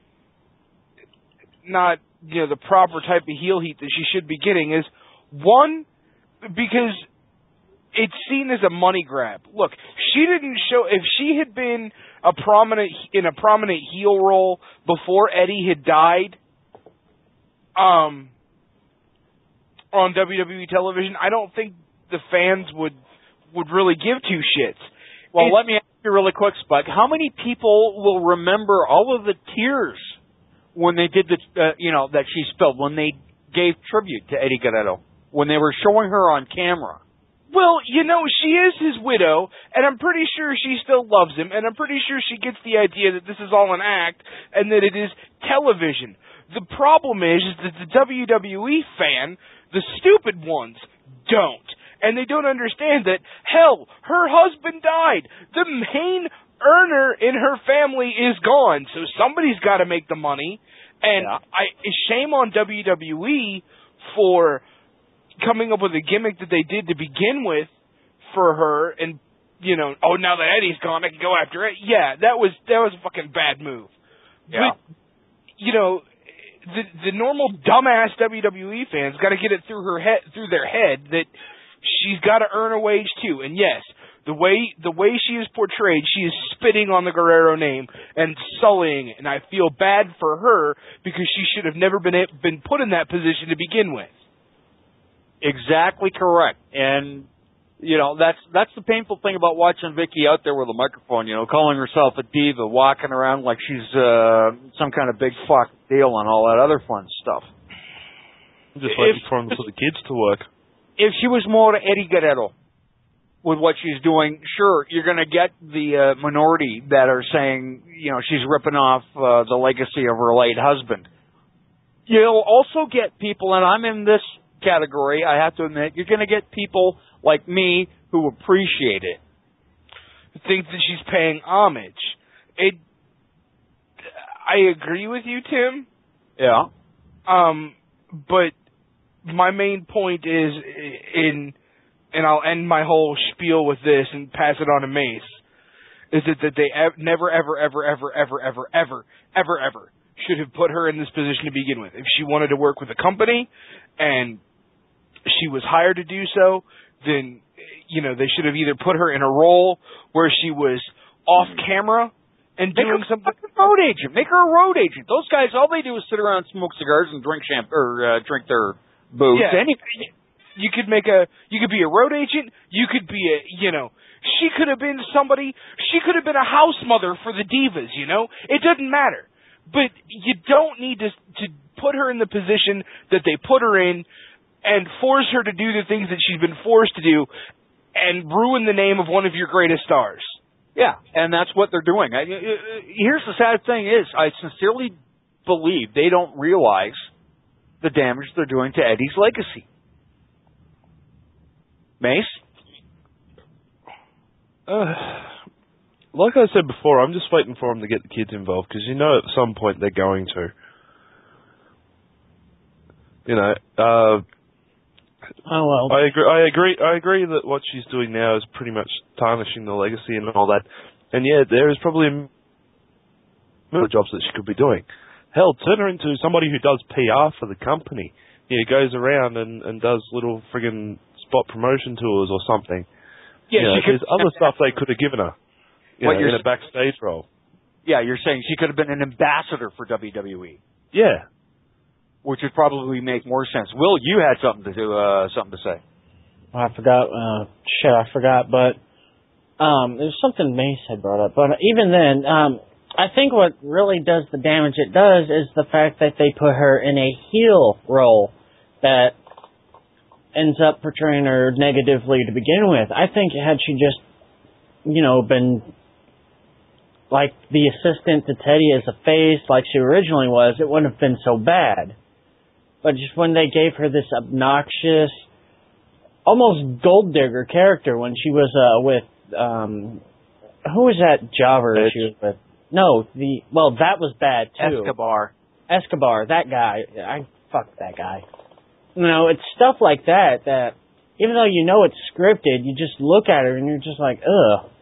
not you know, the proper type of heel heat that she should be getting is, one, because it's seen as a money grab. Look, she didn't show, if she had been a prominent, in a prominent heel role before Eddie had died, um, on W W E television, I don't think the fans would, would really give two shits. Well, it's, let me ask you really quick, Spike. How many people will remember all of the tears when they did the, uh, you know, that she spilled, when they gave tribute to Eddie Guerrero, when they were showing her on camera? Well, you know, she is his widow, and I'm pretty sure she still loves him, and I'm pretty sure she gets the idea that this is all an act, and that it is television. The problem is, is that the W W E fan, the stupid ones, don't. And they don't understand that, hell, her husband died. The main earner in her family is gone, so somebody's got to make the money. And yeah. I shame on W W E for coming up with a gimmick that they did to begin with for her, and, you know, oh, now that Eddie's gone, I can go after it. Yeah, that was that was a fucking bad move. Yeah. But, you know, the the normal dumbass W W E fans got to get it through her head, through their head that she's got to earn a wage too. And yes, the way the way she is portrayed, she is spitting on the Guerrero name and sullying it, and I feel bad for her because she should have never been been put in that position to begin with. Exactly correct. And, you know, that's that's the painful thing about watching Vicky out there with a microphone, you know, calling herself a diva, walking around like she's uh, some kind of big fuck deal and all that other fun stuff. I'm just waiting for, for the kids to work. If she was more Eddie Guerrero with what she's doing, sure, you're going to get the uh, minority that are saying, you know, she's ripping off uh, the legacy of her late husband. You'll also get people, and I'm in this category, I have to admit, you're going to get people like me who appreciate it. Think that she's paying homage. It. I agree with you, Tim. Yeah. Um, but my main point is in, and I'll end my whole spiel with this and pass it on to Mace, is that, that they ev- never, ever, ever, ever, ever, ever, ever, ever, ever should have put her in this position to begin with. If she wanted to work with a company and she was hired to do so, then, you know, they should have either put her in a role where she was off camera and Make doing her something. a road agent. Make her a road agent. Those guys, all they do is sit around, smoke cigars, and drink champ or uh, drink their booze. Yeah. Anyway. You could make a, you could be a road agent. You could be a, you know, she could have been somebody. She could have been a house mother for the divas. You know, it doesn't matter. But you don't need to to put her in the position that they put her in and force her to do the things that she's been forced to do and ruin the name of one of your greatest stars. Yeah, and that's what they're doing. I, here's the sad thing is, I sincerely believe they don't realize the damage they're doing to Eddie's legacy. Mace? Uh, like I said before, I'm just waiting for them to get the kids involved, because you know at some point they're going to. You know, uh... Oh well. I agree. I agree. I agree that what she's doing now is pretty much tarnishing the legacy and all that. And yeah, there is probably a million jobs that she could be doing. Hell, turn her into somebody who does P R for the company. You know, goes around and, and does little friggin' spot promotion tours or something. Yeah, you know, she could, there's other stuff they could have given her. You what know, you're in a backstage role. Yeah, you're saying she could have been an ambassador for W W E. Yeah. Which would probably make more sense. Will, you had something to do, uh, something to say. I forgot. Uh, shit, I forgot. But um, there's something Mace had brought up. But even then, um, I think what really does the damage it does is the fact that they put her in a heel role that ends up portraying her negatively to begin with. I think had she just, you know, been like the assistant to Teddy as a face, like she originally was, it wouldn't have been so bad. But just when they gave her this obnoxious, almost gold digger character when she was uh, with, um, who was that jobber Bitch. she was with? No, the well, that was bad too. Escobar. Escobar, that guy. I fuck that guy. You know, it's stuff like that that even though you know it's scripted, you just look at her and you're just like, ugh.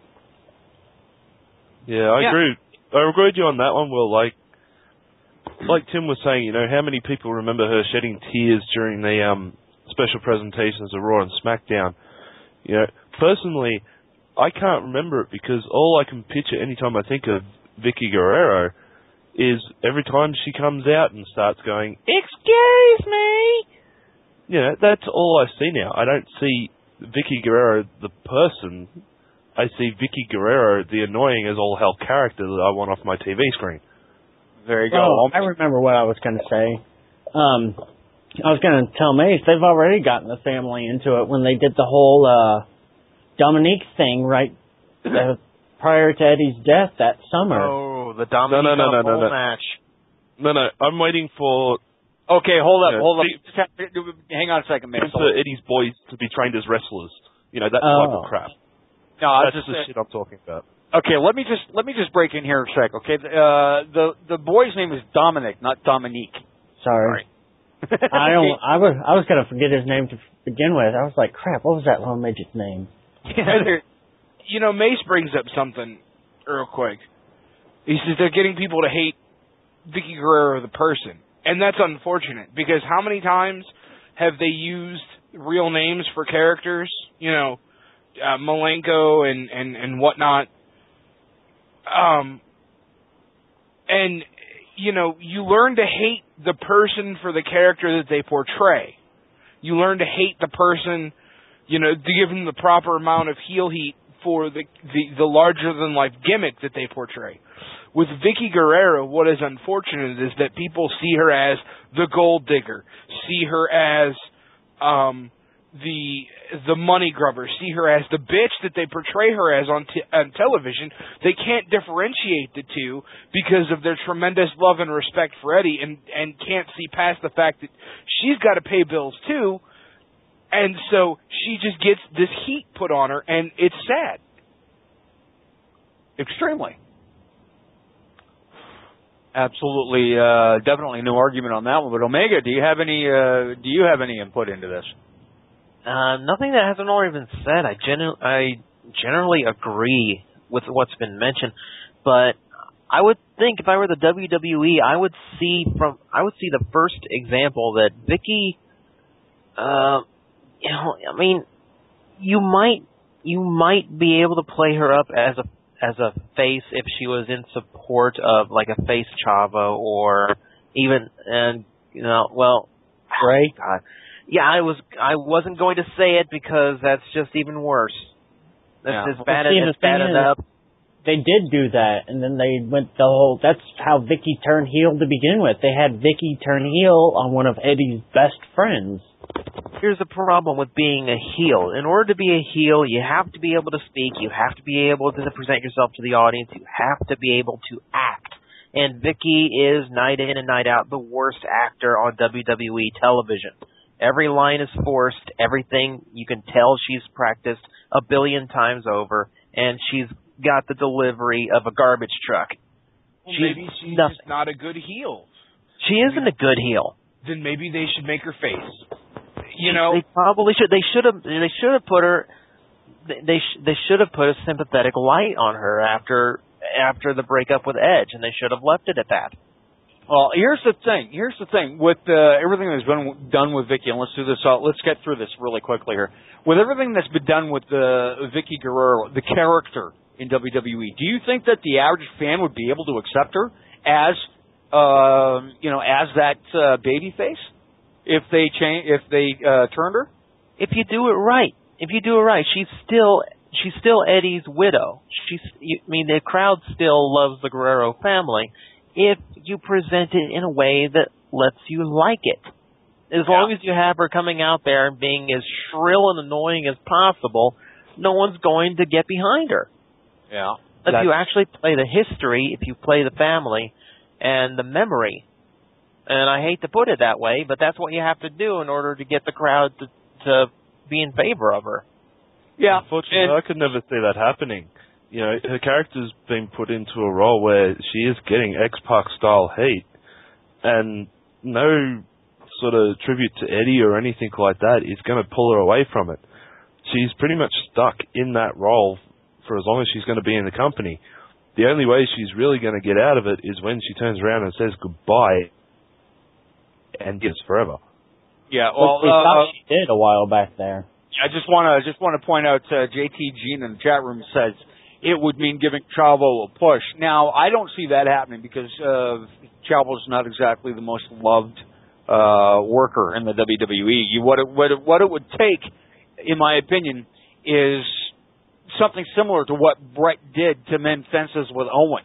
Yeah, I Yeah. agree. I agree with you on that one. Well, like, like Tim was saying, you know, how many people remember her shedding tears during the um, special presentations of Raw and SmackDown? You know, personally, I can't remember it because all I can picture anytime I think of Vicky Guerrero is every time she comes out and starts going, "Excuse me," you know, that's all I see now. I don't see Vicky Guerrero the person. I see Vicky Guerrero the annoying as all hell character that I want off my T V screen. There you go. Oh, I remember what I was going to say. Um, I was going to tell Mace they've already gotten the family into it when they did the whole uh, Dominique thing right uh, prior to Eddie's death that summer. Oh, the Dominique no, no, no, no, Bowl no. match. No, no, I'm waiting for. Okay, hold up, you know, hold up. see- Just have- Hang on a second, Mace. for Eddie's boys to be trained as wrestlers. You know, that Oh. type of crap. No, I was That's just the shit I'm talking about. Okay, let me just let me just break in here a sec. Okay, uh, the the boy's name is Dominic, not Dominique. Sorry. I don't. I was. I was going to forget his name to begin with. I was like, crap. What was that little midget's name? You know, Mace brings up something real quick. He says they're getting people to hate Vicky Guerrero the person, and that's unfortunate because how many times have they used real names for characters? You know, uh, Malenko and and and whatnot. Um, and you know, you learn to hate the person for the character that they portray. You learn to hate the person, you know, to give them the proper amount of heel heat for the the, the larger than life gimmick that they portray. With Vicky Guerrero, what is unfortunate is that people see her as the gold digger, see her as um, the the money grubber, see her as the bitch that they portray her as on, t- on television. They can't differentiate the two because of their tremendous love and respect for Eddie, and and can't see past the fact that she's got to pay bills too, and so she just gets this heat put on her, and it's sad. Extremely. Absolutely, uh, definitely no argument on that one. But Omega, do you have any? Uh, do you have any input into this? Uh, nothing that hasn't already been said. I genu- I generally agree with what's been mentioned, but I would think if I were the W W E, I would see from I would see the first example that Vicky. Uh, you know, I mean, you might you might be able to play her up as a as a face if she was in support of like a face Chavo or even and you know well Ray. God. Yeah, I was I wasn't going to say it because that's just even worse. That's Yeah. as bad Well, see, as the it's bad thing is, enough. They did do that, and then they went the whole. That's how Vicky turned heel to begin with. They had Vicky turn heel on one of Eddie's best friends. Here's the problem with being a heel. In order to be a heel, you have to be able to speak. You have to be able to present yourself to the audience. You have to be able to act. And Vicky is night in and night out the worst actor on W W E television. Every line is forced. Everything, you can tell she's practiced a billion times over, and she's got the delivery of a garbage truck. Well, She's maybe she's nothing. just not a good heel. She isn't a good heel. Then maybe they should make her face. You know, they probably should. They should have. They should have put her. They they, sh- they should have put a sympathetic light on her after after the breakup with Edge, and they should have left it at that. Well, here's the thing. Here's the thing with uh, everything that's been done with Vicky, and let's do this. Uh, let's get through this really quickly here. With everything that's been done with uh, Vicky Guerrero, the character in W W E, do you think that the average fan would be able to accept her as, uh, you know, as that uh, baby face if they change, if they uh, turned her? If you do it right, if you do it right, she's still she's still Eddie's widow. She's. I mean, the crowd still loves the Guerrero family if you present it in a way that lets you like it. As Yeah. long as you have her coming out there and being as shrill and annoying as possible, no one's going to get behind her. Yeah. If you actually play the history, if you play the family and the memory, and I hate to put it that way, but that's what you have to do in order to get the crowd to, to be in favor of her. Yeah. Unfortunately, and- I could never see that happening. You know, her character's been put into a role where she is getting X-Pac style hate, and no sort of tribute to Eddie or anything like that is going to pull her away from it. She's pretty much stuck in that role for as long as she's going to be in the company. The only way she's really going to get out of it is when she turns around and says goodbye and gives forever. Yeah, well, we uh, thought she did a while back there. I just want to just want to point out, uh, J T Gene in the chat room says it would mean giving Chavo a push. Now, I don't see that happening because uh, Chavo's not exactly the most loved uh, worker in the W W E. You, what, it, what, it, what it would take, in my opinion, is something similar to what Brett did to mend fences with Owen.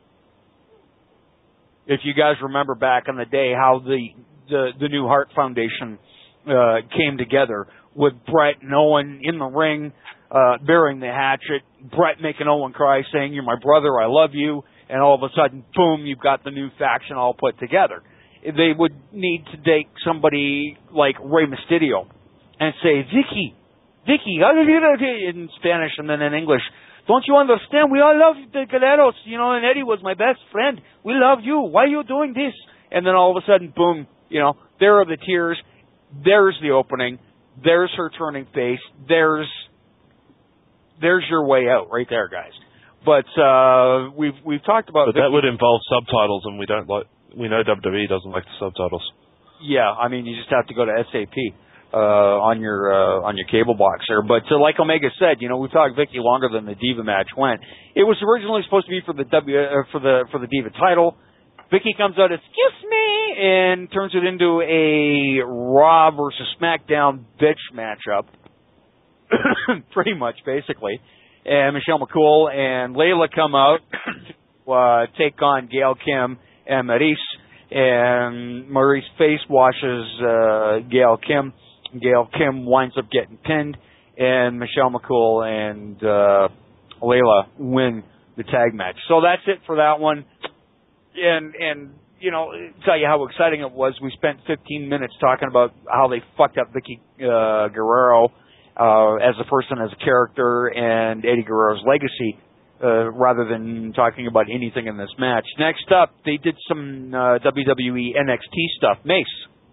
If you guys remember back in the day how the the, the New Heart Foundation uh, came together with Brett and Owen in the ring, uh, bearing the hatchet, Brett making Owen cry, saying, "You're my brother, I love you," and all of a sudden, boom, you've got the new faction all put together. They would need to take somebody like Rey Mysterio and say, "Vicky, Vicky, how did you do it?" in Spanish and then in English. "Don't you understand? We all love the Guerreros, you know, and Eddie was my best friend. We love you. Why are you doing this?" And then all of a sudden, boom, you know, there are the tears. There's the opening. There's her turning face. There's there's your way out right there, guys. But uh, we've we've talked about. But that would involve subtitles, and we don't like. We know W W E doesn't like the subtitles. Yeah, I mean, you just have to go to S A P uh, on your uh, on your cable box there. But uh, like Omega said, you know, we've talked Vicky longer than the Diva match went. It was originally supposed to be for the W uh, for the for the Diva title. Vicky comes out, "Excuse me," and turns it into a Raw versus SmackDown bitch matchup. Pretty much, basically. And Michelle McCool and Layla come out to uh, take on Gail Kim and Maurice. And Maurice face washes uh, Gail Kim. Gail Kim winds up getting pinned. And Michelle McCool and uh, Layla win the tag match. So that's it for that one. And, and you know, tell you how exciting it was. We spent fifteen minutes talking about how they fucked up Vicky uh, Guerrero uh, as a person, as a character, and Eddie Guerrero's legacy, uh, rather than talking about anything in this match. Next up, they did some uh, W W E N X T stuff. Mace.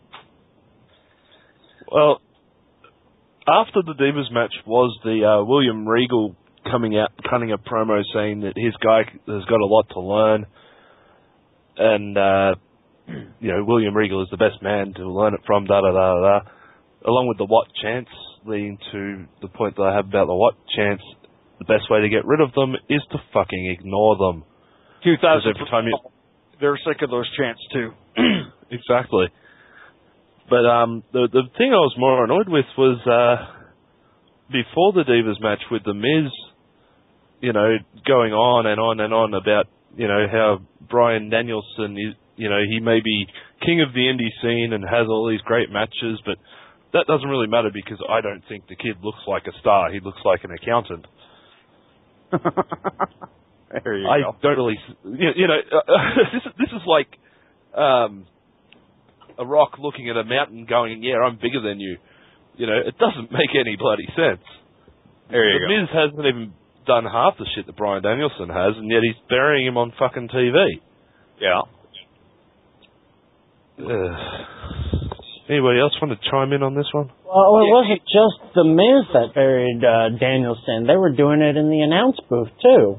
Well, after the Divas match was the uh, William Regal coming out, cutting a promo saying that his guy has got a lot to learn. And, uh, you know, William Regal is the best man to learn it from, da da da da. Along with the what chants, leading to the point that I have about the what chants, the best way to get rid of them is to fucking ignore them. two thousand Every time you... They're sick of those chants, too. Exactly. But um, the the thing I was more annoyed with was uh, before the Divas match with The Miz, you know, going on and on and on about, you know, how Bryan Danielson is, you know, he may be king of the indie scene and has all these great matches, but that doesn't really matter because I don't think the kid looks like a star. He looks like an accountant. There you I go. don't really, you you know, uh, this, this is like um, a rock looking at a mountain going, yeah, I'm bigger than you. You know, it doesn't make any bloody sense. There you the go. Miz hasn't even done half the shit that Bryan Danielson has, and yet he's burying him on fucking T V. Yeah. Uh, anybody else want to chime in on this one? Well, it wasn't just The Miz that buried uh, Danielson. They were doing it in the announce booth, too.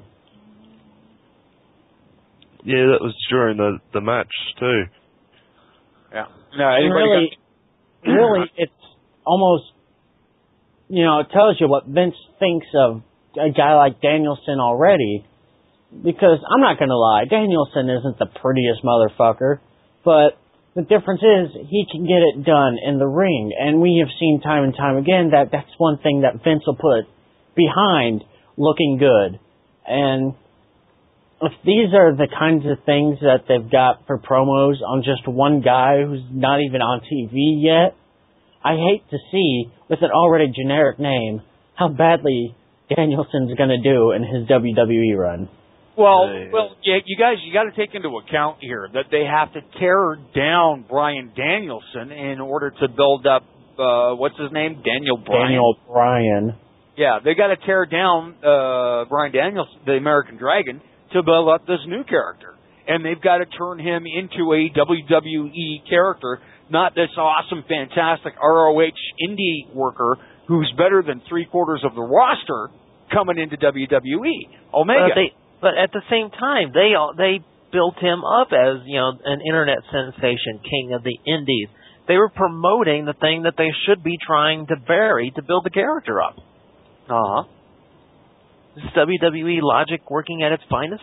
Yeah, that was during the, the match, too. Yeah. No, anybody really, got... really, it's almost, you know, it tells you what Vince thinks of a guy like Danielson already. Because, I'm not going to lie, Danielson isn't the prettiest motherfucker, but the difference is he can get it done in the ring. And we have seen time and time again that that's one thing that Vince will put behind looking good. And if these are the kinds of things that they've got for promos on just one guy who's not even on T V yet, I hate to see, with an already generic name, how badly Danielson's going to do in his W W E run. Well, well, yeah, you guys, you got to take into account here that they have to tear down Bryan Danielson in order to build up, uh, what's his name? Daniel Bryan. Daniel Bryan. Yeah, they got to tear down uh, Bryan Danielson, the American Dragon, to build up this new character. and they've got to turn him into a W W E character, not this awesome, fantastic R O H indie worker who's better than three quarters of the roster coming into W W E. Omega. But, they, but at the same time, they they built him up as, you know, an internet sensation, king of the indies. They were promoting the thing that they should be trying to bury to build the character up. Uh-huh. Is W W E logic working at its finest?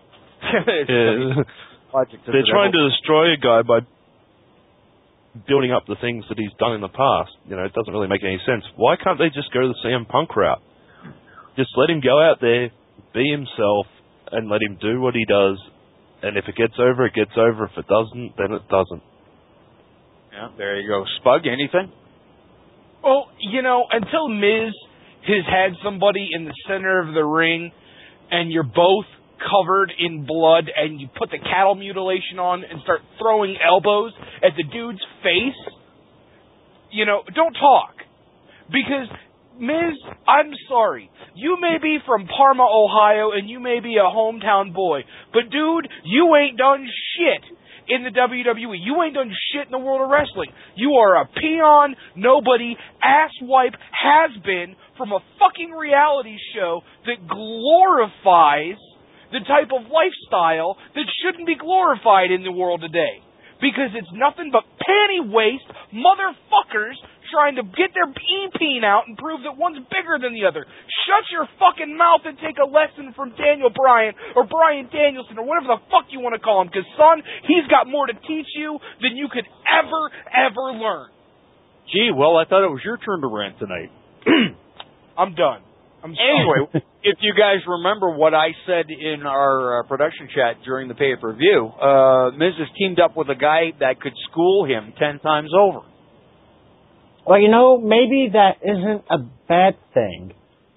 Yeah. They're trying to destroy a guy by building up the things that he's done in the past. You know, it doesn't really make any sense. Why can't they just go the C M Punk route? Just let him go out there, be himself, and let him do what he does. And if it gets over, it gets over. If it doesn't, then it doesn't. Yeah, there you go. Spug, anything? Well, you know, until Miz has had somebody in the center of the ring and you're both covered in blood and you put the cattle mutilation on and start throwing elbows at the dude's face, you know, don't talk. Because, Miz, I'm sorry. You may be from Parma, Ohio, and you may be a hometown boy, but dude, you ain't done shit in the W W E. You ain't done shit in the world of wrestling. You are a peon, nobody, asswipe, has-been from a fucking reality show that glorifies the type of lifestyle that shouldn't be glorified in the world today. Because it's nothing but panty-waist motherfuckers trying to get their pee-peen out and prove that one's bigger than the other. Shut your fucking mouth and take a lesson from Daniel Bryan or Bryan Danielson or whatever the fuck you want to call him. Because, son, he's got more to teach you than you could ever, ever learn. Gee, well, I thought it was your turn to rant tonight. I'm done. I'm anyway, if you guys remember what I said in our uh, production chat during the pay-per-view, uh, Miz has teamed up with a guy that could school him ten times over. Well, you know, maybe that isn't a bad thing.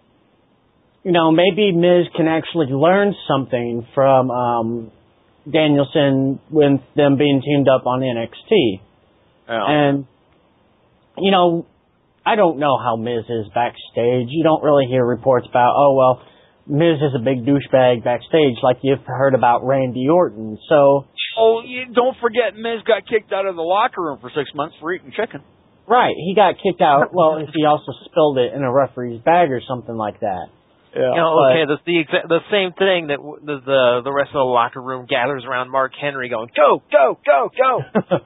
You know, maybe Miz can actually learn something from um, Danielson with them being teamed up on N X T. Yeah. And, you know, I don't know how Miz is backstage. You don't really hear reports about, oh, well, Miz is a big douchebag backstage like you've heard about Randy Orton. So, oh, you don't forget Miz got kicked out of the locker room for six months for eating chicken. Right, he got kicked out. Well, if he also spilled it in a referee's bag or something like that. Yeah, you know, but, okay, that's the exa- the same thing that w- the, the the rest of the locker room gathers around Mark Henry going, go, go, go, go.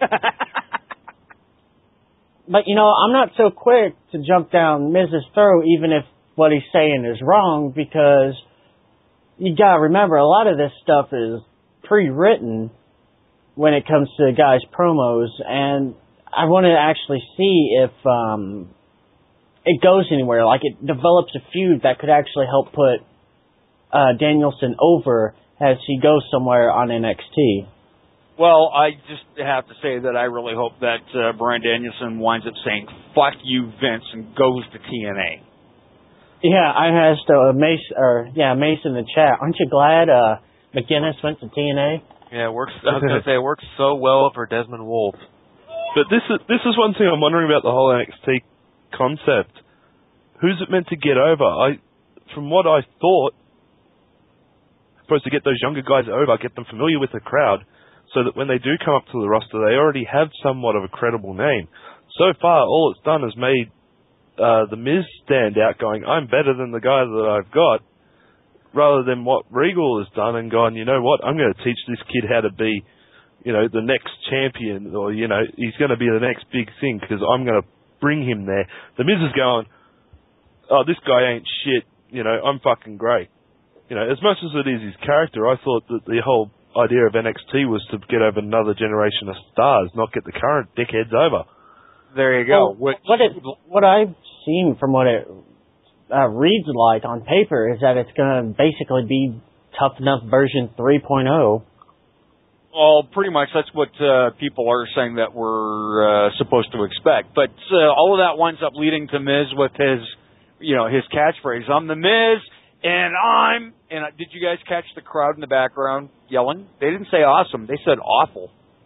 But, you know, I'm not so quick to jump down Miz's throat, even if what he's saying is wrong, because you gotta remember, a lot of this stuff is pre-written when it comes to guys' promos, and I want to actually see if um, it goes anywhere, like it develops a feud that could actually help put uh, Danielson over as he goes somewhere on N X T. Well, I just have to say that I really hope that uh, Bryan Danielson winds up saying, fuck you, Vince, and goes to T N A. Yeah, I asked uh, Mace, or, yeah, Mace in the chat, aren't you glad uh, McGuinness went to T N A? Yeah, it works, I was going to say, it works so well for Desmond Wolfe. But this is this is one thing I'm wondering about the whole N X T concept. Who's it meant to get over? I, from what I thought, supposed to get those younger guys over, get them familiar with the crowd, so that when they do come up to the roster, they already have somewhat of a credible name. So far, all it's done is made uh, the Miz stand out, going, I'm better than the guy that I've got, rather than what Regal has done and gone, you know what, I'm going to teach this kid how to be, you know, the next champion, or, you know, he's going to be the next big thing because I'm going to bring him there. The Miz is going, oh, this guy ain't shit, you know, I'm fucking great. You know, as much as it is his character, I thought that the whole idea of N X T was to get over another generation of stars, not get the current dickheads over. There you go. Well, what, what, it, what I've seen from what it uh, reads like on paper is that it's going to basically be Tough Enough version three point oh. Well, pretty much that's what uh, people are saying that we're uh, supposed to expect. But uh, all of that winds up leading to Miz with his, you know, his catchphrase, I'm the Miz, and I'm... And uh, did you guys catch the crowd in the background yelling? They didn't say awesome. They said awful.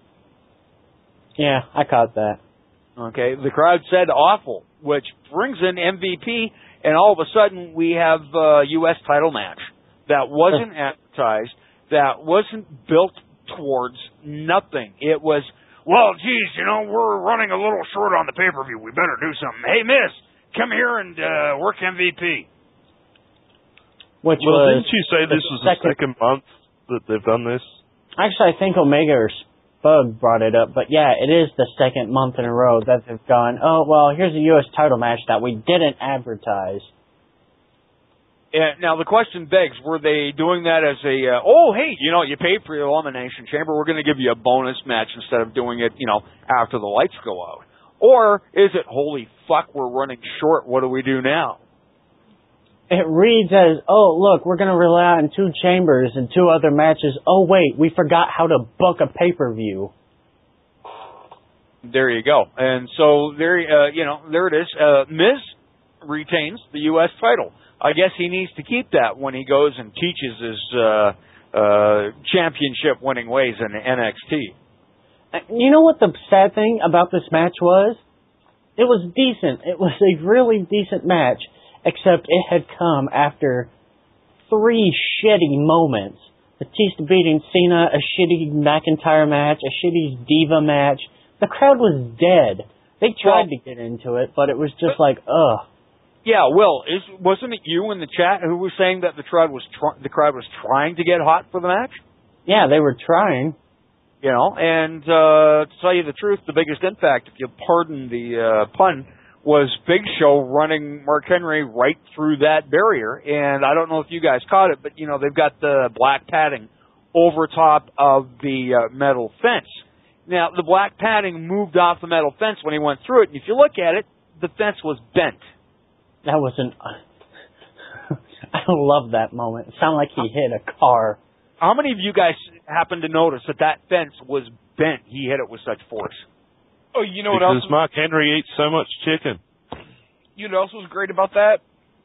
Yeah, I caught that. Okay, the crowd said awful, which brings in M V P, and all of a sudden we have a U S title match that wasn't advertised, that wasn't built towards nothing. It was, well, geez, you know, we're running a little short on the pay-per-view. We better do something. Hey, Miz, come here and uh, work M V P. Which well, was didn't you say this was the second, second month that they've done this? Actually, I think Omega or Spug brought it up, but yeah, it is the second month in a row that they've gone, oh, well, here's a U S title match that we didn't advertise. Yeah, now, the question begs, were they doing that as a, uh, oh, hey, you know, you paid for your Elimination Chamber, we're going to give you a bonus match instead of doing it, you know, after the lights go out? Or is it, holy fuck, we're running short, what do we do now? It reads as, oh, look, we're going to rely on two chambers and two other matches. Oh, wait, we forgot how to book a pay-per-view. There you go. And so, there, uh, you know, there it is. Uh, Miz retains the U S title. I guess he needs to keep that when he goes and teaches his uh, uh, championship-winning ways in N X T. You know what the sad thing about this match was? It was decent. It was a really decent match. Except it had come after three shitty moments. Batista beating Cena, a shitty McIntyre match, a shitty Diva match. The crowd was dead. They tried well, to get into it, but it was just like, ugh. Yeah, Will, is, wasn't it you in the chat who was saying that the crowd was tr- the crowd was trying to get hot for the match? Yeah, they were trying. You know, and uh, to tell you the truth, the biggest impact, if you pardon the uh, pun, was Big Show running Mark Henry right through that barrier. And I don't know if you guys caught it, but, you know, they've got the black padding over top of the uh, metal fence. Now, the black padding moved off the metal fence when he went through it. And if you look at it, the fence was bent. That was an... I love that moment. It sounded like he hit a car. How many of you guys happened to notice that that fence was bent? He hit it with such force. Oh, you know what because else? Because Mark Henry eats so much chicken. You know what else was great about that?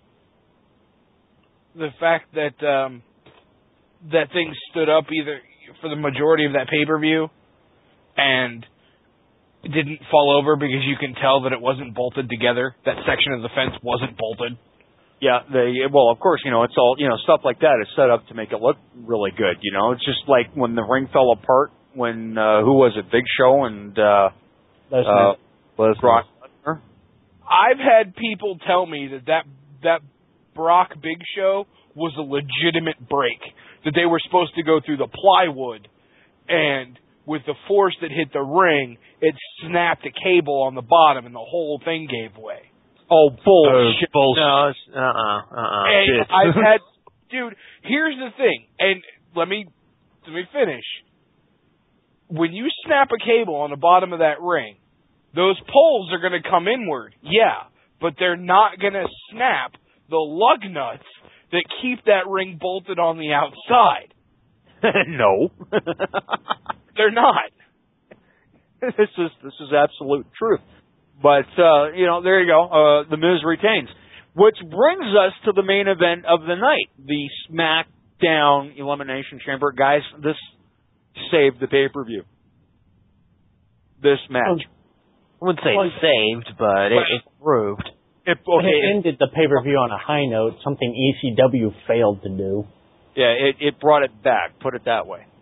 The fact that um, that thing stood up either for the majority of that pay-per-view and it didn't fall over because you can tell that it wasn't bolted together. That section of the fence wasn't bolted. Yeah, they well, of course, you know, it's all, you know, stuff like that is set up to make it look really good, you know. It's just like when the ring fell apart when uh, who was it? Big Show and uh Lesnar. Uh, Brock Lesnar. I've had people tell me that, that that Brock Big Show was a legitimate break. That they were supposed to go through the plywood, and with the force that hit the ring, it snapped a cable on the bottom, and the whole thing gave way. Oh, bullshit. Uh, bullshit. No, uh-uh, uh-uh. And I've had, dude, here's the thing, and let me, let me finish. When you snap a cable on the bottom of that ring, those poles are going to come inward, yeah, but they're not going to snap the lug nuts that keep that ring bolted on the outside. No. They're not. This is this is absolute truth. But, uh, you know, there you go. Uh, the Miz retains. Which brings us to the main event of the night, the SmackDown Elimination Chamber. Guys, this saved the pay-per-view. This match. I wouldn't say it saved, but it, it proved. It, okay, it ended the pay-per-view on a high note, something E C W failed to do. Yeah, it, it brought it back, put it that way.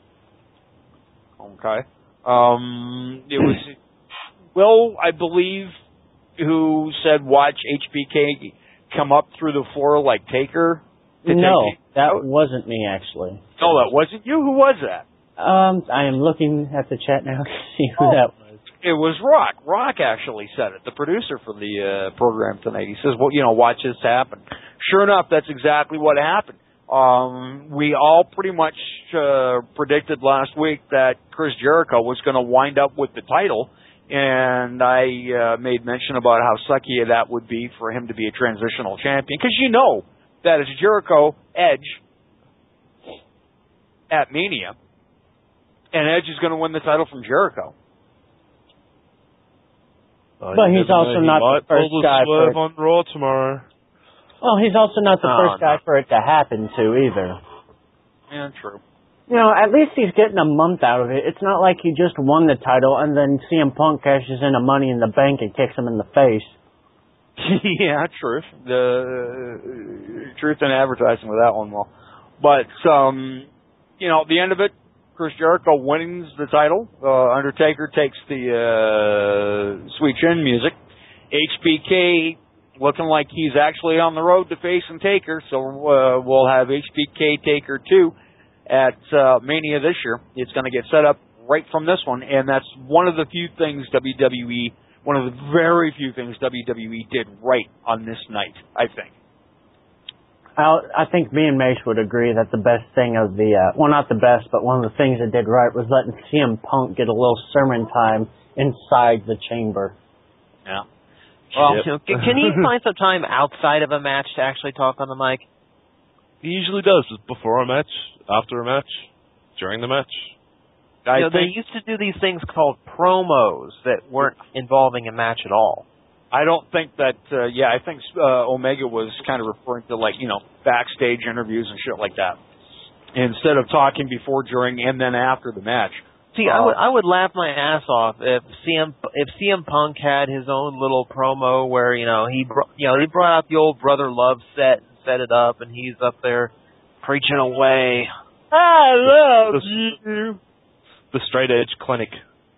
Okay. Um, it was, Will, I believe, who said watch H B K come up through the floor like Taker? No, that wasn't me, actually. Oh, that wasn't you? Who was that? Um, I am looking at the chat now to see who oh, that was. It was Rock. Rock actually said it, the producer for the uh, program tonight. He says, well, you know, watch this happen. Sure enough, that's exactly what happened. Um, we all pretty much uh, predicted last week that Chris Jericho was going to wind up with the title, and I uh, made mention about how sucky that would be for him to be a transitional champion, because you know that it's Jericho, Edge, at Mania, and Edge is going to win the title from Jericho. Oh, but he's also not the first guy for it. on Raw tomorrow. Well, he's also not the Oh, first guy no. for it to happen to either. Yeah, true. You know, at least he's getting a month out of it. It's not like he just won the title and then C M Punk cashes in a Money in the Bank and kicks him in the face. Yeah, truth. The uh, truth in advertising with that one, well, but um, you know, at the end of it, Chris Jericho wins the title. Uh, Undertaker takes the uh, Sweet Chin music. H B K looking like he's actually on the road to facing Taker, so uh, we'll have H B K Taker two at uh, Mania this year. It's going to get set up right from this one, and that's one of the few things W W E, one of the very few things W W E did right on this night, I think. I, I think me and Mace would agree that the best thing of the, uh, well, not the best, but one of the things it did right was letting C M Punk get a little sermon time inside the chamber. Yeah. Well, yep. can, can he find some time outside of a match to actually talk on the mic? He usually does, before a match, after a match, during the match. You know, they used to do these things called promos that weren't involving a match at all. I don't think that, uh, yeah, I think uh, Omega was kind of referring to, like, you know, backstage interviews and shit like that. Instead of talking before, during, and then after the match. See, uh, I would I would laugh my ass off if C M if C M Punk had his own little promo where, you know, he br- you know he brought out the old Brother Love set and set it up, and he's up there preaching away. I love the, you. The Straight Edge Clinic.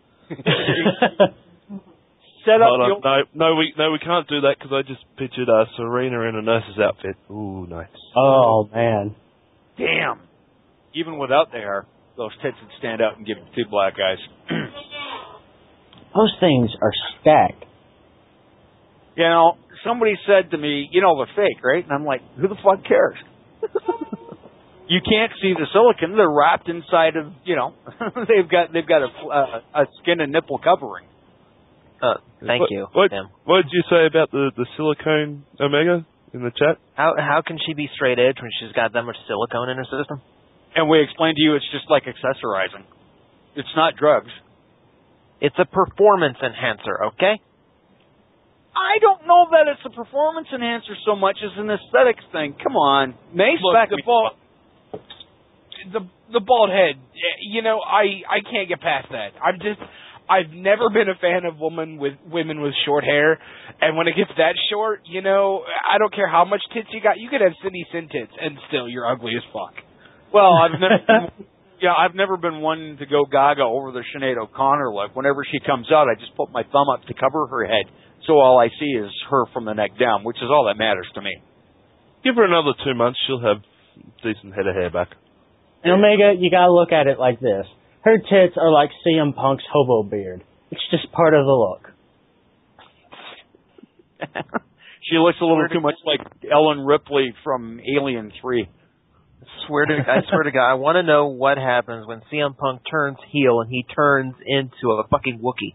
Set up Hold on. your... No, no, we no, we can't do that because I just pictured uh, Serena in a nurse's outfit. Ooh, nice. Oh, man. Damn. Even without the hair, those tits would stand out and give it to two black guys. Those things are stacked. You know, somebody said to me, you know, they're fake, right? And I'm like, who the fuck cares? You can't see the silicone. They're wrapped inside of, you know, they've got they've got a, a, a skin and nipple covering. Uh, thank what, you, what, Tim. What did you say about the, the silicone Omega in the chat? How how can she be straight edge when she's got that much silicone in her system? And we explained to you it's just like accessorizing. It's not drugs. It's a performance enhancer, okay? I don't know that it's a performance enhancer so much as an aesthetics thing. Come on. Mace, Look, back the me. bald, the the bald head. You know, I I can't get past that. I'm just I've never been a fan of women with women with short hair, and when it gets that short, you know, I don't care how much tits you got. You could have Cindy Sin tits, and still you're ugly as fuck. Well, I've never, yeah, I've never been one to go gaga over the Sinead O'Connor look. Whenever she comes out, I just put my thumb up to cover her head, so all I see is her from the neck down, which is all that matters to me. Give her another two months, she'll have decent head of hair back. And Omega, you gotta look at it like this. Her tits are like C M Punk's hobo beard. It's just part of the look. She looks a little too much like Ellen Ripley from Alien three. I swear to I swear to God, I want to know what happens when C M Punk turns heel and he turns into a fucking Wookiee.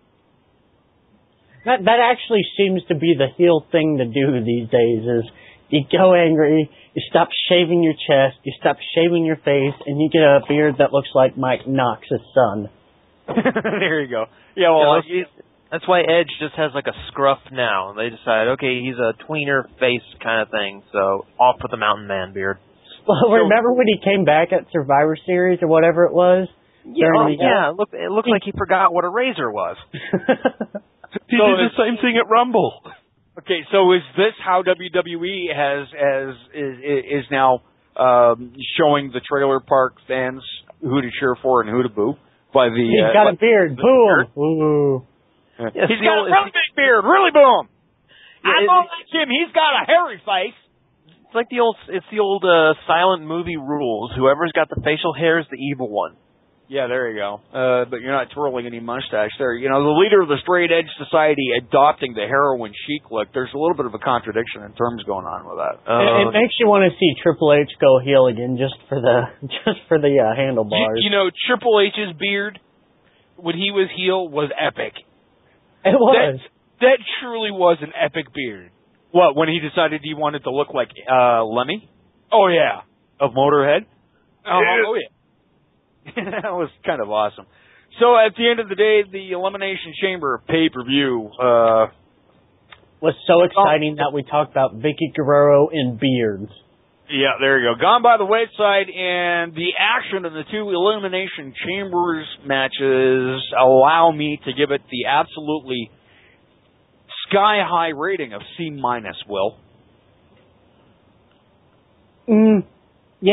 That that actually seems to be the heel thing to do these days. Is you go angry, you stop shaving your chest, you stop shaving your face, and you get a beard that looks like Mike Knox's son. There you go. Yeah, well, yeah, that's why Edge just has like a scruff now. They decide, okay, he's a tweener face kind of thing, so off with the Mountain Man beard. Well, remember when he came back at Survivor Series or whatever it was? Yeah, oh, yeah. Look, it looked like he forgot what a razor was. He so did the same thing at Rumble. Okay, so is this how W W E has as is, is now um, showing the trailer park fans who to cheer for and who to boo? By the he's uh, got a beard, boom. Ooh. Yeah, he's got old, a really big beard, really boom. Yeah, I don't like him. He's got a hairy face. It's like the old, it's the old uh, silent movie rules. Whoever's got the facial hair is the evil one. Yeah, there you go. Uh, but you're not twirling any mustache there. You know, the leader of the Straight Edge Society adopting the heroin chic look, there's a little bit of a contradiction in terms going on with that. Uh, it, it makes you want to see Triple H go heel again just for the just for the uh, handlebars. You, you know, Triple H's beard, when he was heel, was epic. It was. That, that truly was an epic beard. What, when he decided he wanted to look like uh, Lemmy? Oh, yeah. Of Motorhead? Uh, oh, yeah. That was kind of awesome. So at the end of the day, the Elimination Chamber pay-per-view uh, was so exciting that we talked about Vicky Guerrero in beards. Yeah, there you go. Gone by the wayside, and the action of the two Elimination Chambers matches allow me to give it the absolutely sky-high rating of C minus. Will. Mm, yeah.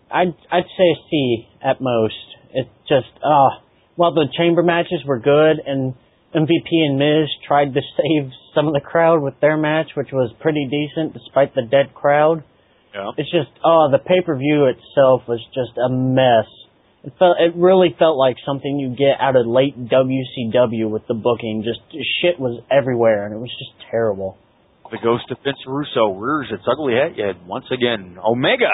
I'd I'd say a C at most. It just uh while the chamber matches were good and M V P and Miz tried to save some of the crowd with their match, which was pretty decent despite the dead crowd. Yeah. It's just oh the pay per view itself was just a mess. It felt it really felt like something you get out of late W C W with the booking. Just shit was everywhere and it was just terrible. The ghost of Vince Russo rears its ugly head yet once again. Omega.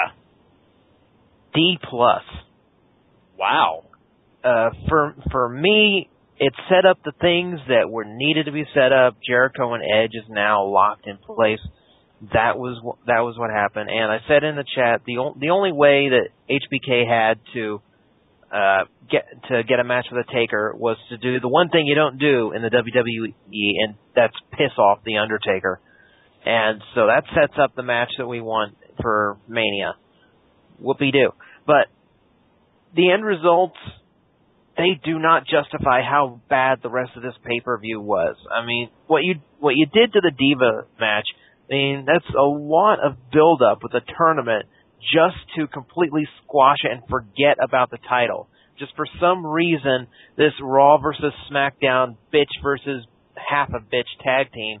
D plus. Wow. Uh, for for me, it set up the things that were needed to be set up. Jericho and Edge is now locked in place. That was that was what happened. And I said in the chat, the o- the only way that H B K had to uh, get to get a match with a Taker was to do the one thing you don't do in the W W E, and that's piss off the Undertaker. And so that sets up the match that we want for Mania. Whoopie-doo. But the end results, they do not justify how bad the rest of this pay-per-view was. I mean, what you what you did to the Diva match, I mean, that's a lot of build-up with a tournament just to completely squash it and forget about the title. Just for some reason, this Raw versus SmackDown bitch versus half a bitch tag team,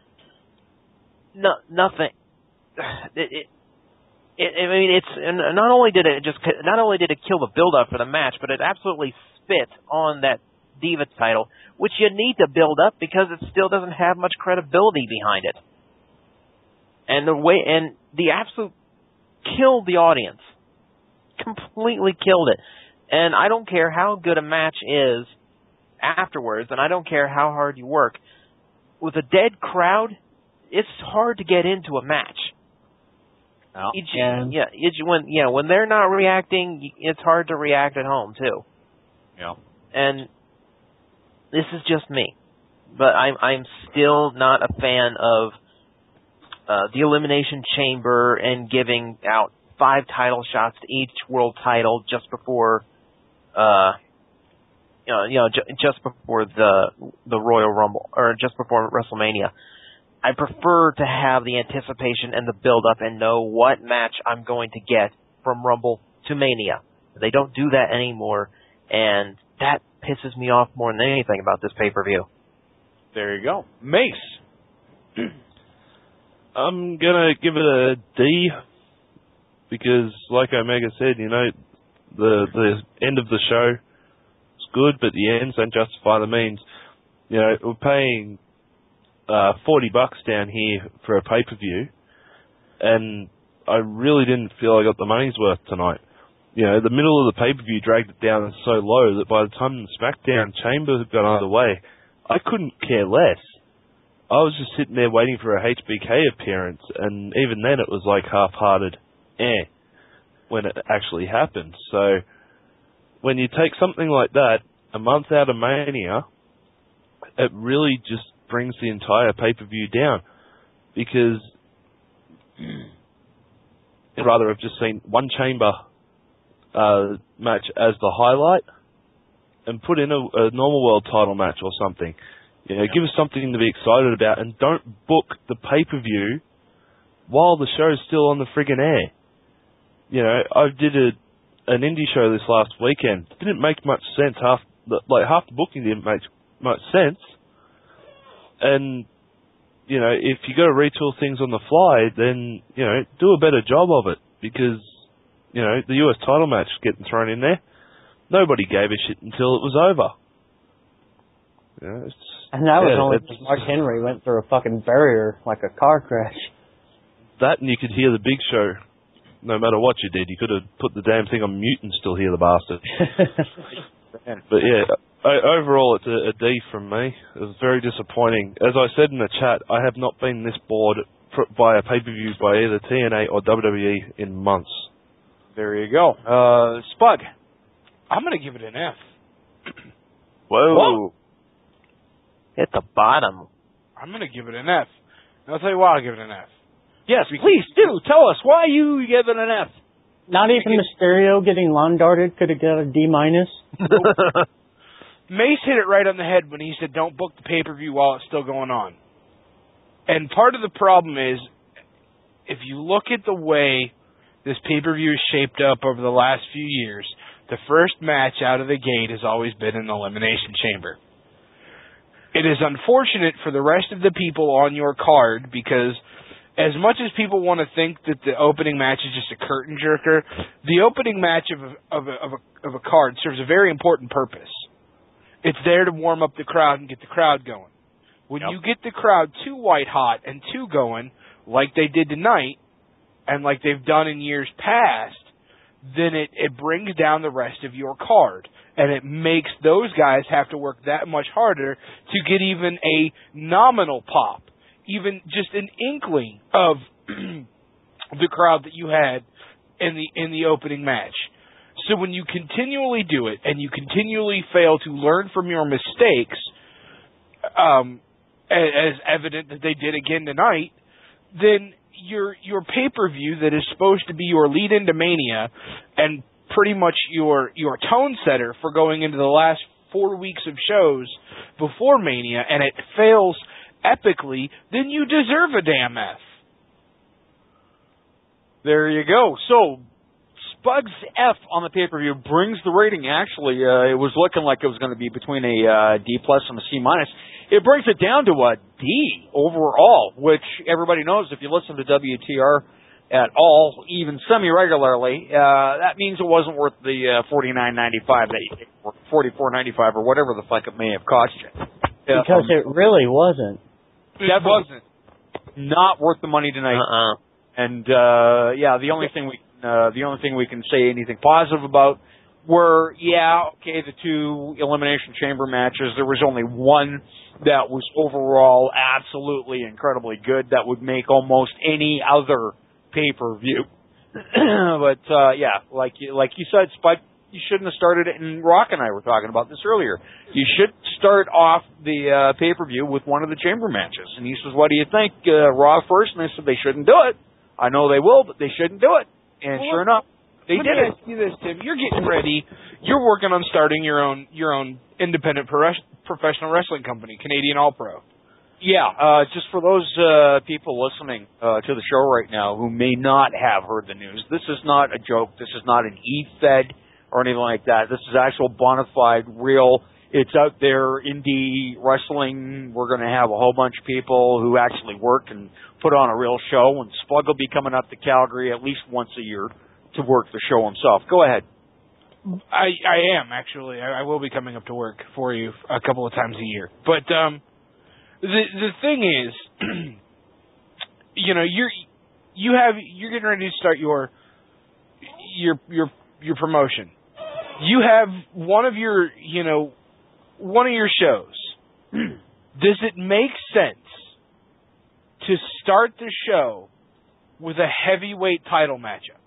no, nothing. It, it, it, I mean, it's and not only did it just not only did it kill the build-up for the match, but it absolutely spit on that Diva title, which you need to build up because it still doesn't have much credibility behind it. And the way and the absolute killed the audience, completely killed it. And I don't care how good a match is afterwards, and I don't care how hard you work. With a dead crowd, it's hard to get into a match. Oh, you, yeah, yeah. It's when yeah when they're not reacting, it's hard to react at home too. Yeah. And this is just me, but I'm I'm still not a fan of uh, the Elimination Chamber and giving out five title shots to each world title just before, uh, you know, you know, ju- just before the the Royal Rumble or just before WrestleMania. I prefer to have the anticipation and the build-up and know what match I'm going to get from Rumble to Mania. They don't do that anymore, and that pisses me off more than anything about this pay-per-view. There you go. Mace. I'm going to give it a D because, like Omega said, you know, the the end of the show is good, but the ends don't justify the means. You know, we're paying Uh, forty bucks down here for a pay-per-view, and I really didn't feel I got the money's worth tonight. You know, the middle of the pay-per-view dragged it down so low that by the time the SmackDown Chamber got underway, I couldn't care less. I was just sitting there waiting for a H B K appearance, and even then it was like half-hearted, eh, when it actually happened. So, when you take something like that, a month out of Mania, it really just brings the entire pay-per-view down, because I'd rather have just seen one chamber uh, match as the highlight and put in a, a normal world title match or something. You know, give us something to be excited about, and don't book the pay-per-view while the show's still on the friggin' air. You know, I did a, an indie show this last weekend. It didn't make much sense. Half the, like half the booking didn't make much sense. And, you know, if you got to retool things on the fly, then, you know, do a better job of it. Because, you know, the U S title match getting thrown in there, nobody gave a shit until it was over. You know, it's, and that was yeah, only because Mark Henry went through a fucking barrier like a car crash. That, and you could hear the Big Show. No matter what you did, you could have put the damn thing on mute and still hear the bastard. But yeah, overall, it's a, a D from me. It was very disappointing. As I said in the chat, I have not been this bored by a pay-per-view by either T N A or W W E in months. There you go. Uh, Spud. I'm going to give it an F. Whoa. Whoa. Hit the bottom. I'm going to give it an F. And I'll tell you why I'll give it an F. Yes, please do. Tell us why you give it an F. Not even Mysterio getting lawn darted could have got a D minus. Mace hit it right on the head when he said don't book the pay-per-view while it's still going on. And part of the problem is, if you look at the way this pay-per-view is shaped up over the last few years, the first match out of the gate has always been an Elimination Chamber. It is unfortunate for the rest of the people on your card because as much as people want to think that the opening match is just a curtain jerker, the opening match of a, of a, of a, of a card serves a very important purpose. It's there to warm up the crowd and get the crowd going. When yep. you get the crowd too white hot and too going, like they did tonight, and like they've done in years past, then it, it brings down the rest of your card. And it makes those guys have to work that much harder to get even a nominal pop, even just an inkling of the crowd that you had in the in the opening match. So when you continually do it and you continually fail to learn from your mistakes, um, as evident that they did again tonight, then your your pay-per-view that is supposed to be your lead into Mania and pretty much your your tone setter for going into the last four weeks of shows before Mania, and it fails epically, then you deserve a damn F. There you go. So, Spug's F on the pay-per-view brings the rating. Actually, uh, it was looking like it was going to be between a uh, D plus and a C minus. It brings it down to a D overall, which everybody knows if you listen to W T R at all, even semi-regularly, uh, that means it wasn't worth the uh, forty-nine ninety-five, that you, or forty-four ninety-five, or whatever the fuck it may have cost you. Because um, it really wasn't. It wasn't. Not worth the money tonight. Uh-uh. And uh, yeah, the only thing we uh, the only thing we can say anything positive about were, yeah, okay, the two Elimination Chamber matches. There was only one that was overall absolutely incredibly good that would make almost any other pay-per-view. But uh, yeah, like you, like you said, Spud, you shouldn't have started it. And Rock and I were talking about this earlier. You should start off the uh, pay-per-view with one of the chamber matches. And he says, "What do you think, uh, Raw first?" And I said, "They shouldn't do it. I know they will, but they shouldn't do it." And well, sure enough, they let did me it. ask you this, Tim. You're getting ready. You're working on starting your own your own independent pro- professional wrestling company, Canadian All Pro. Yeah, uh, just for those uh, people listening uh, to the show right now who may not have heard the news, this is not a joke. This is not an E-Fed or anything like that. This is actual bona fide, real. It's out there, indie wrestling. We're going to have a whole bunch of people who actually work and put on a real show. And Spug will be coming up to Calgary at least once a year to work the show himself. Go ahead. I I am, actually. I, I will be coming up to work for you a couple of times a year. But um, the the thing is, you know, you're you have you're getting ready to start your your your your promotion. You have one of your, you know, one of your shows. Does it make sense to start the show with a heavyweight title matchup?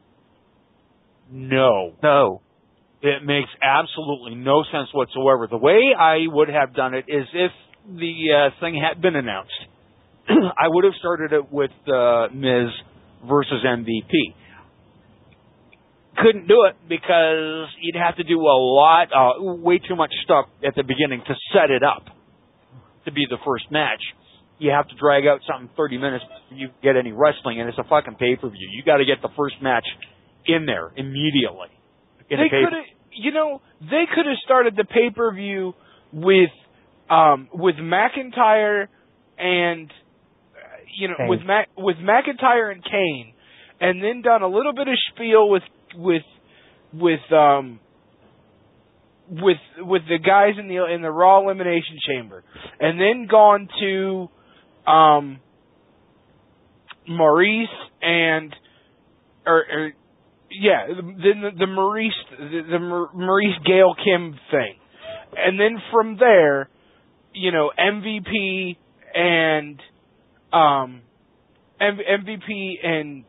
No. No. It makes absolutely no sense whatsoever. The way I would have done it is if the uh, thing had been announced, I would have started it with uh, Miz versus M V P. Couldn't do it because you'd have to do a lot, uh, way too much stuff at the beginning to set it up to be the first match. You have to drag out something thirty minutes before you get any wrestling, and it's a fucking pay-per-view. You got to get the first match in there immediately. In they could have, you know, they could have started the pay-per-view with, um, with McIntyre and, uh, you know, Kane. with Mac, with McIntyre and Kane, and then done a little bit of spiel with, with, with, um, with, with the guys in the in the Raw Elimination Chamber, and then gone to, um, Maurice and, or. or Yeah, then the, the Maurice, the, the Maurice Gail Kim thing, and then from there, you know, M V P and um, M- MVP and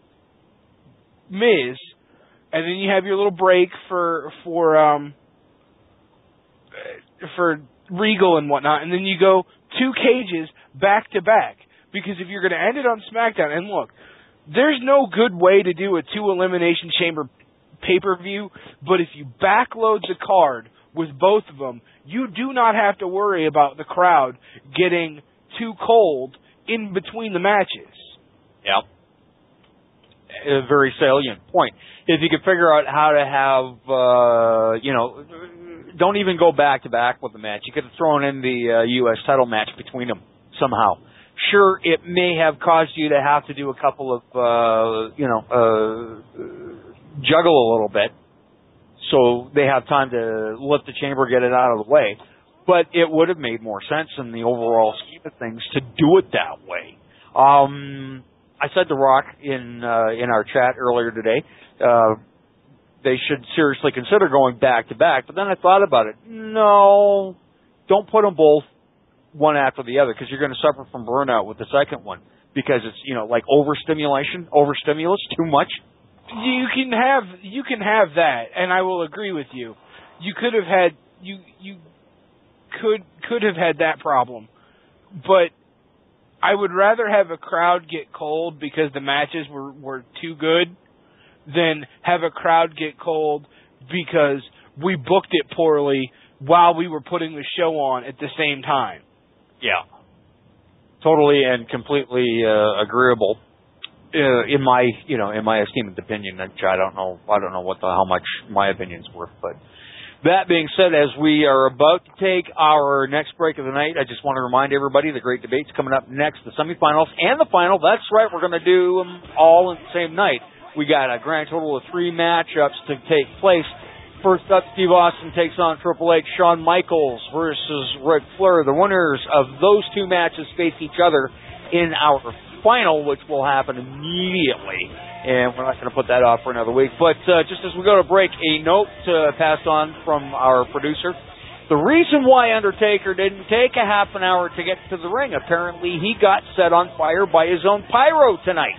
Miz, and then you have your little break for for um for Regal and whatnot, and then you go two cages back to back, because if you're going to end it on SmackDown, and look. There's no good way to do a two Elimination Chamber pay-per-view, but if you backload the card with both of them, you do not have to worry about the crowd getting too cold in between the matches. Yep. a very salient point. If you could figure out how to have, uh, you know, don't even go back to back with the match. You could have thrown in the uh, U S title match between them somehow. Sure, it may have caused you to have to do a couple of, uh, you know, uh, juggle a little bit, so they have time to lift the chamber, get it out of the way. But it would have made more sense in the overall scheme of things to do it that way. Um, I said to Rock in uh, in our chat earlier today, uh, they should seriously consider going back to back. But then I thought about it. No, don't put them both one after the other, because you're going to suffer from burnout with the second one, because it's, you know, like overstimulation, overstimulus, too much. You can have you can have that, and I will agree with you. You could have had you you could could have had that problem, but I would rather have a crowd get cold because the matches were were too good than have a crowd get cold because we booked it poorly while we were putting the show on at the same time. Yeah, totally and completely uh, agreeable. Uh, in my, you know, in my esteemed opinion, which I don't know, I don't know what the, how much my opinion's worth. But that being said, as we are about to take our next break of the night, I just want to remind everybody the great debate's coming up next, the semifinals and the final. That's right, we're going to do them all in the same night. We got a grand total of three matchups to take place. First up, Steve Austin takes on Triple H. Shawn Michaels versus Ric Flair. The winners of those two matches face each other in our final, which will happen immediately. And we're not going to put that off for another week. But uh, just as we go to break, a note uh, passed on from our producer. The reason why Undertaker didn't take a half an hour to get to the ring, apparently he got set on fire by his own pyro tonight.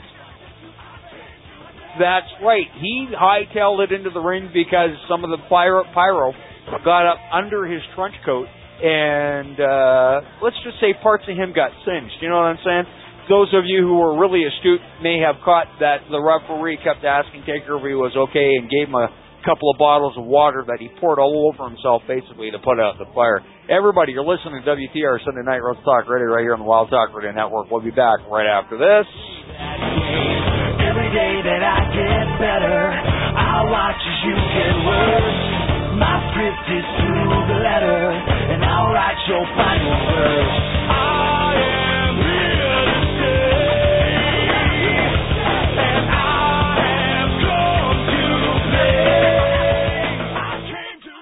That's right. He hightailed it into the ring because some of the pyro, pyro got up under his trench coat, and uh, let's just say parts of him got singed. You know what I'm saying? Those of you who were really astute may have caught that the referee kept asking Taker if he was okay and gave him a couple of bottles of water that he poured all over himself, basically, to put out the fire. Everybody, you're listening to W T R Sunday Night Wrestle Talk Radio right here on the Wild Talk Radio Network. We'll be back right after this. Every day that I get better, I watch as you get worse. My script is through the letter, and I'll write your final verse. I am here to stay, and I have come to play. I came to...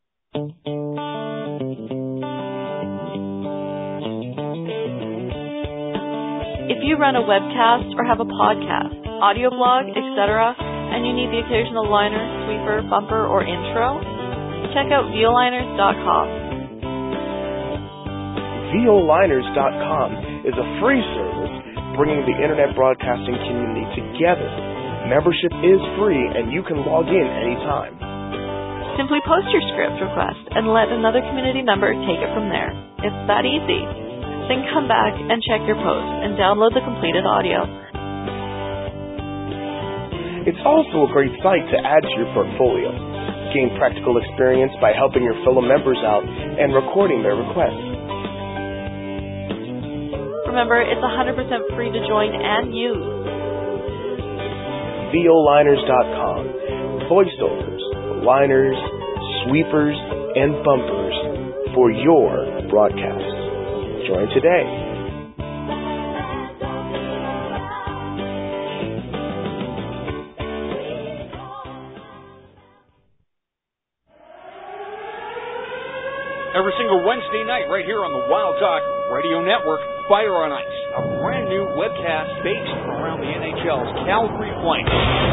If you run a webcast or have a podcast, audio blog, et cetera, and you need the occasional liner, sweeper, bumper, or intro, check out Violiners dot com. Violiners dot com is a free service bringing the internet broadcasting community together. Membership is free and you can log in anytime. Simply post your script request and let another community member take it from there. It's that easy. Then come back and check your post and download the completed audio. It's also a great site to add to your portfolio. Gain practical experience by helping your fellow members out and recording their requests. Remember, it's one hundred percent free to join and use. Violiners dot com. Voiceovers, liners, sweepers, and bumpers for your broadcasts. Join today. Every single Wednesday night right here on the Wild Talk Radio Network, Fire on Ice, a brand new webcast based around the N H L's Calgary Flames.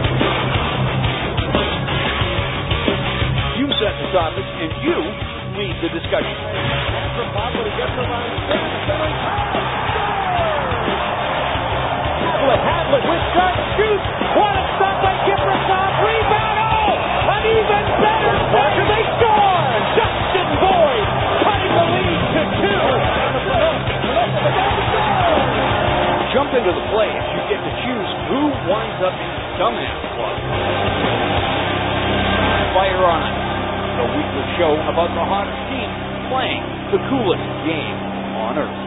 You set the topics and you lead the discussion. From Papa to get the line, Hadlett, Hadlett with shot, shoots, what a stop by Gibraltar, rebound, oh, an even better start, they score! Justin Boyd cutting the lead to two. Jump into the play if you get to choose who winds up in the Dumbass Club. Fire on Ice, the weekly show about the hottest team playing the coolest game on earth.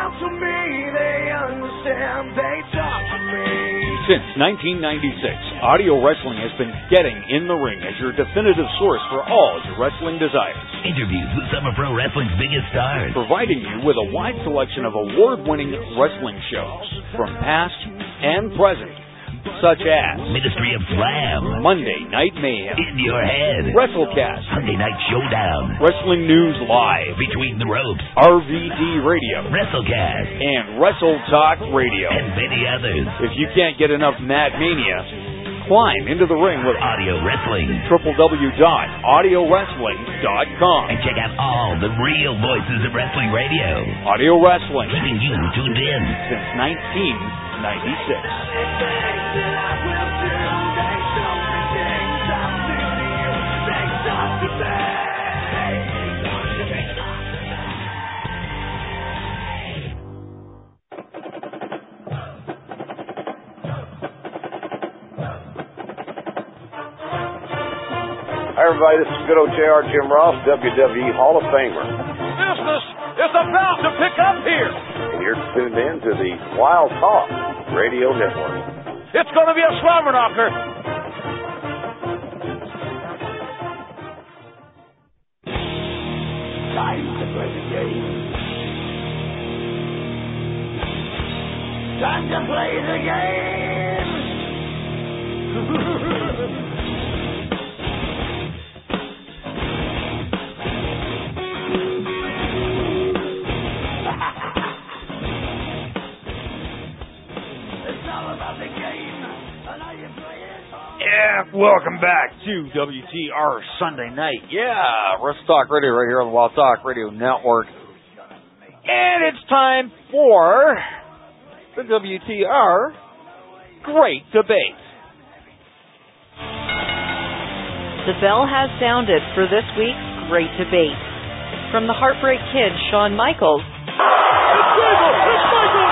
out to me, they understand, they talk to me. Since nineteen ninety-six, Audio Wrestling has been getting in the ring as your definitive source for all your wrestling desires. Interviews with some of pro wrestling's biggest stars. Providing you with a wide selection of award-winning wrestling shows from past and present, such as Ministry of Slam, Monday Night Mayhem, In Your Head, WrestleCast, Sunday Night Showdown, Wrestling News Live, Between the Ropes, R V D Radio, WrestleCast, and Wrestle Talk Radio, and many others. If you can't get enough Mad Mania, climb into the ring with Audio Wrestling. w w w dot audio wrestling dot com. And check out all the real voices of wrestling radio. Audio Wrestling. Keeping you tuned in since nineteen ninety-six. Hi, everybody. This is good old J R Jim Ross, W W E Hall of Famer. Business is about to pick up here. And you're tuned in to the Wild Talk Radio Network. It's going to be a slobber knocker. Time to play the game. Time to play the game. Yeah, welcome back to W T R Sunday Night. Yeah, Wrestle Talk Radio right here on the Wild Talk Radio Network. And it's time for the W T R Great Debate. The bell has sounded for this week's Great Debate. From the Heartbreak Kid, Shawn Michaels. It's Michael! It's Michael!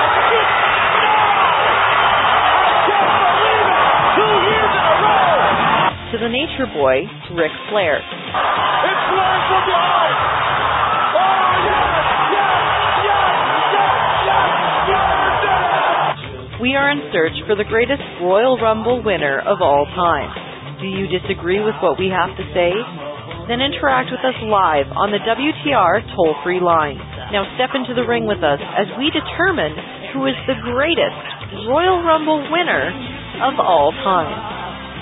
To the Nature Boy, Ric Flair. It's Flair from behind! Oh, yes! Yes! Yes! Yes! Yes! Yes! We are in search for the greatest Royal Rumble winner of all time. Do you disagree with what we have to say? Then interact with us live on the W T R toll-free line. Now step into the ring with us as we determine who is the greatest Royal Rumble winner of all time.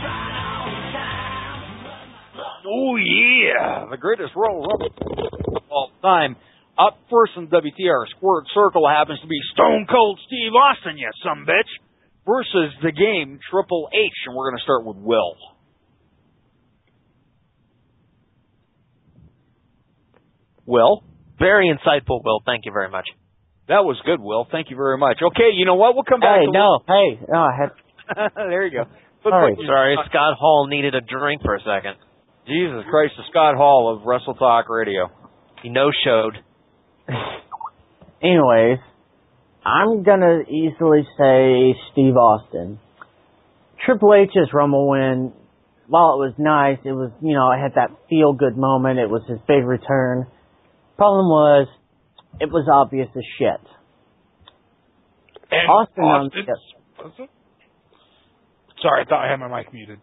Oh, yeah, the greatest Royal Rumble of all time. Up first in W T R Squirt Circle happens to be Stone Cold Steve Austin, you sumbitch, versus the Game Triple H, and we're going to start with Will. Will? Very insightful, Will. Thank you very much. That was good, Will. Thank you very much. Okay, you know what? We'll come back hey, to no, Will. Hey, no, I had... There you go. Sorry. Sorry, Scott Hall needed a drink for a second. Jesus Christ, the Scott Hall of Wrestle Talk Radio. He no-showed. Anyways, I'm going to easily say Steve Austin. Triple H's Rumble win, while it was nice, it was, you know, it had that feel-good moment. It was his big return. Problem was, it was obvious as shit. And Austin, Austin on, yes. Sorry, I thought I had my mic muted.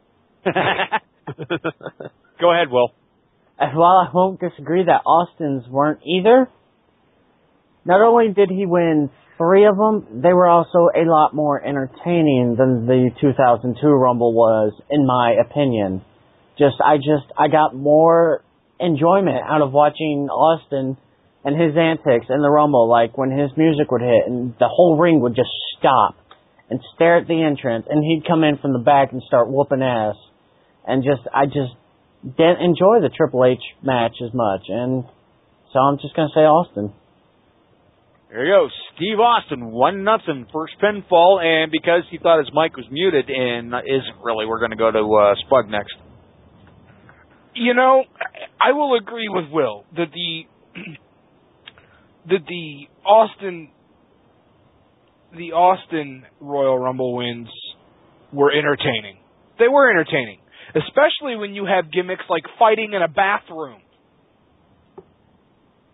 Go ahead, Will. And while I won't disagree that Austin's weren't either, not only did he win three of them, they were also a lot more entertaining than the two thousand two Rumble was, in my opinion. Just, I just, I got more enjoyment out of watching Austin and his antics in the Rumble, like when his music would hit and the whole ring would just stop and stare at the entrance, and he'd come in from the back and start whooping ass. And just, I just didn't enjoy the Triple H match as much. And so I'm just going to say Austin. There you go. Steve Austin, one nothing, first pinfall. And because he thought his mic was muted and isn't really, we're going to go to uh, Spug next. You know, I will agree with Will that the that the Austin the Austin Royal Rumble wins were entertaining. They were entertaining. Especially when you have gimmicks like fighting in a bathroom.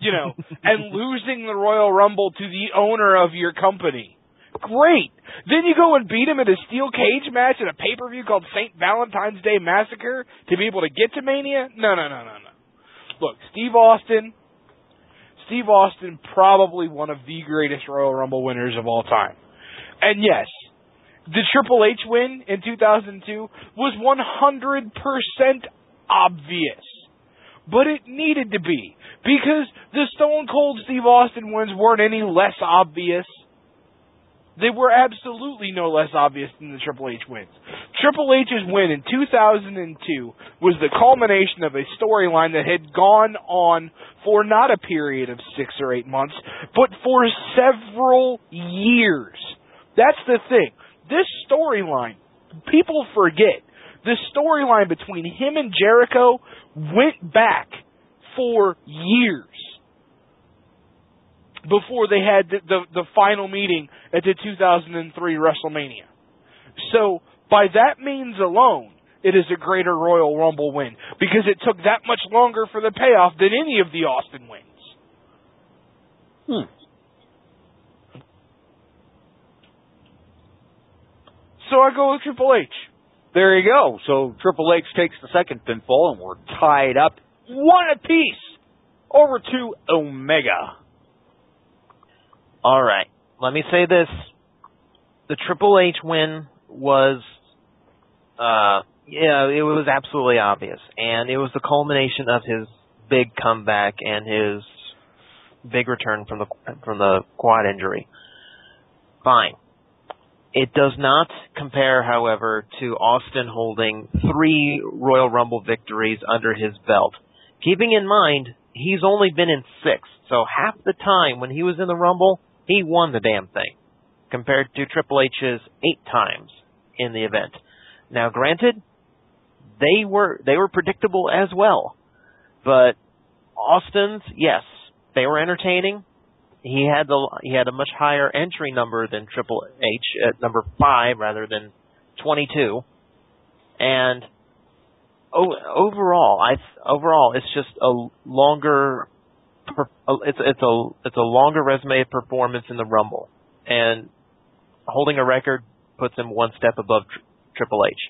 you know, and losing the Royal Rumble to the owner of your company. Great. Then you go and beat him in a steel cage match at a pay-per-view called Saint Valentine's Day Massacre to be able to get to Mania? No, no, no, no, no. Look, Steve Austin, Steve Austin, probably one of the greatest Royal Rumble winners of all time. And yes, the Triple H win in two thousand two was one hundred percent obvious. But it needed to be, because the Stone Cold Steve Austin wins weren't any less obvious. They were absolutely no less obvious than the Triple H wins. Triple H's win in two thousand two was the culmination of a storyline that had gone on for not a period of six or eight months, but for several years. That's the thing. This storyline, people forget, the storyline between him and Jericho went back for years before they had the, the, the final meeting at the two thousand three WrestleMania. So, by that means alone, it is a greater Royal Rumble win, because it took that much longer for the payoff than any of the Austin wins. Hmm. So I go with Triple H. There you go. So Triple H takes the second pinfall, and we're tied up one apiece. Over to Omega. All right. Let me say this. The Triple H win was, uh, yeah, it was absolutely obvious. And it was the culmination of his big comeback and his big return from the from the quad injury. Fine. It does not compare, however, to Austin holding three Royal Rumble victories under his belt. Keeping in mind, he's only been in six, so half the time when he was in the Rumble, he won the damn thing, compared to Triple H's eight times in the event. Now, granted, they were they were predictable as well, but Austin's, yes, they were entertaining. He had the he had a much higher entry number than Triple H at number five rather than twenty-two, and o- overall, I overall it's just a longer it's it's a it's a longer resume of performance in the Rumble, and holding a record puts him one step above tri- Triple H.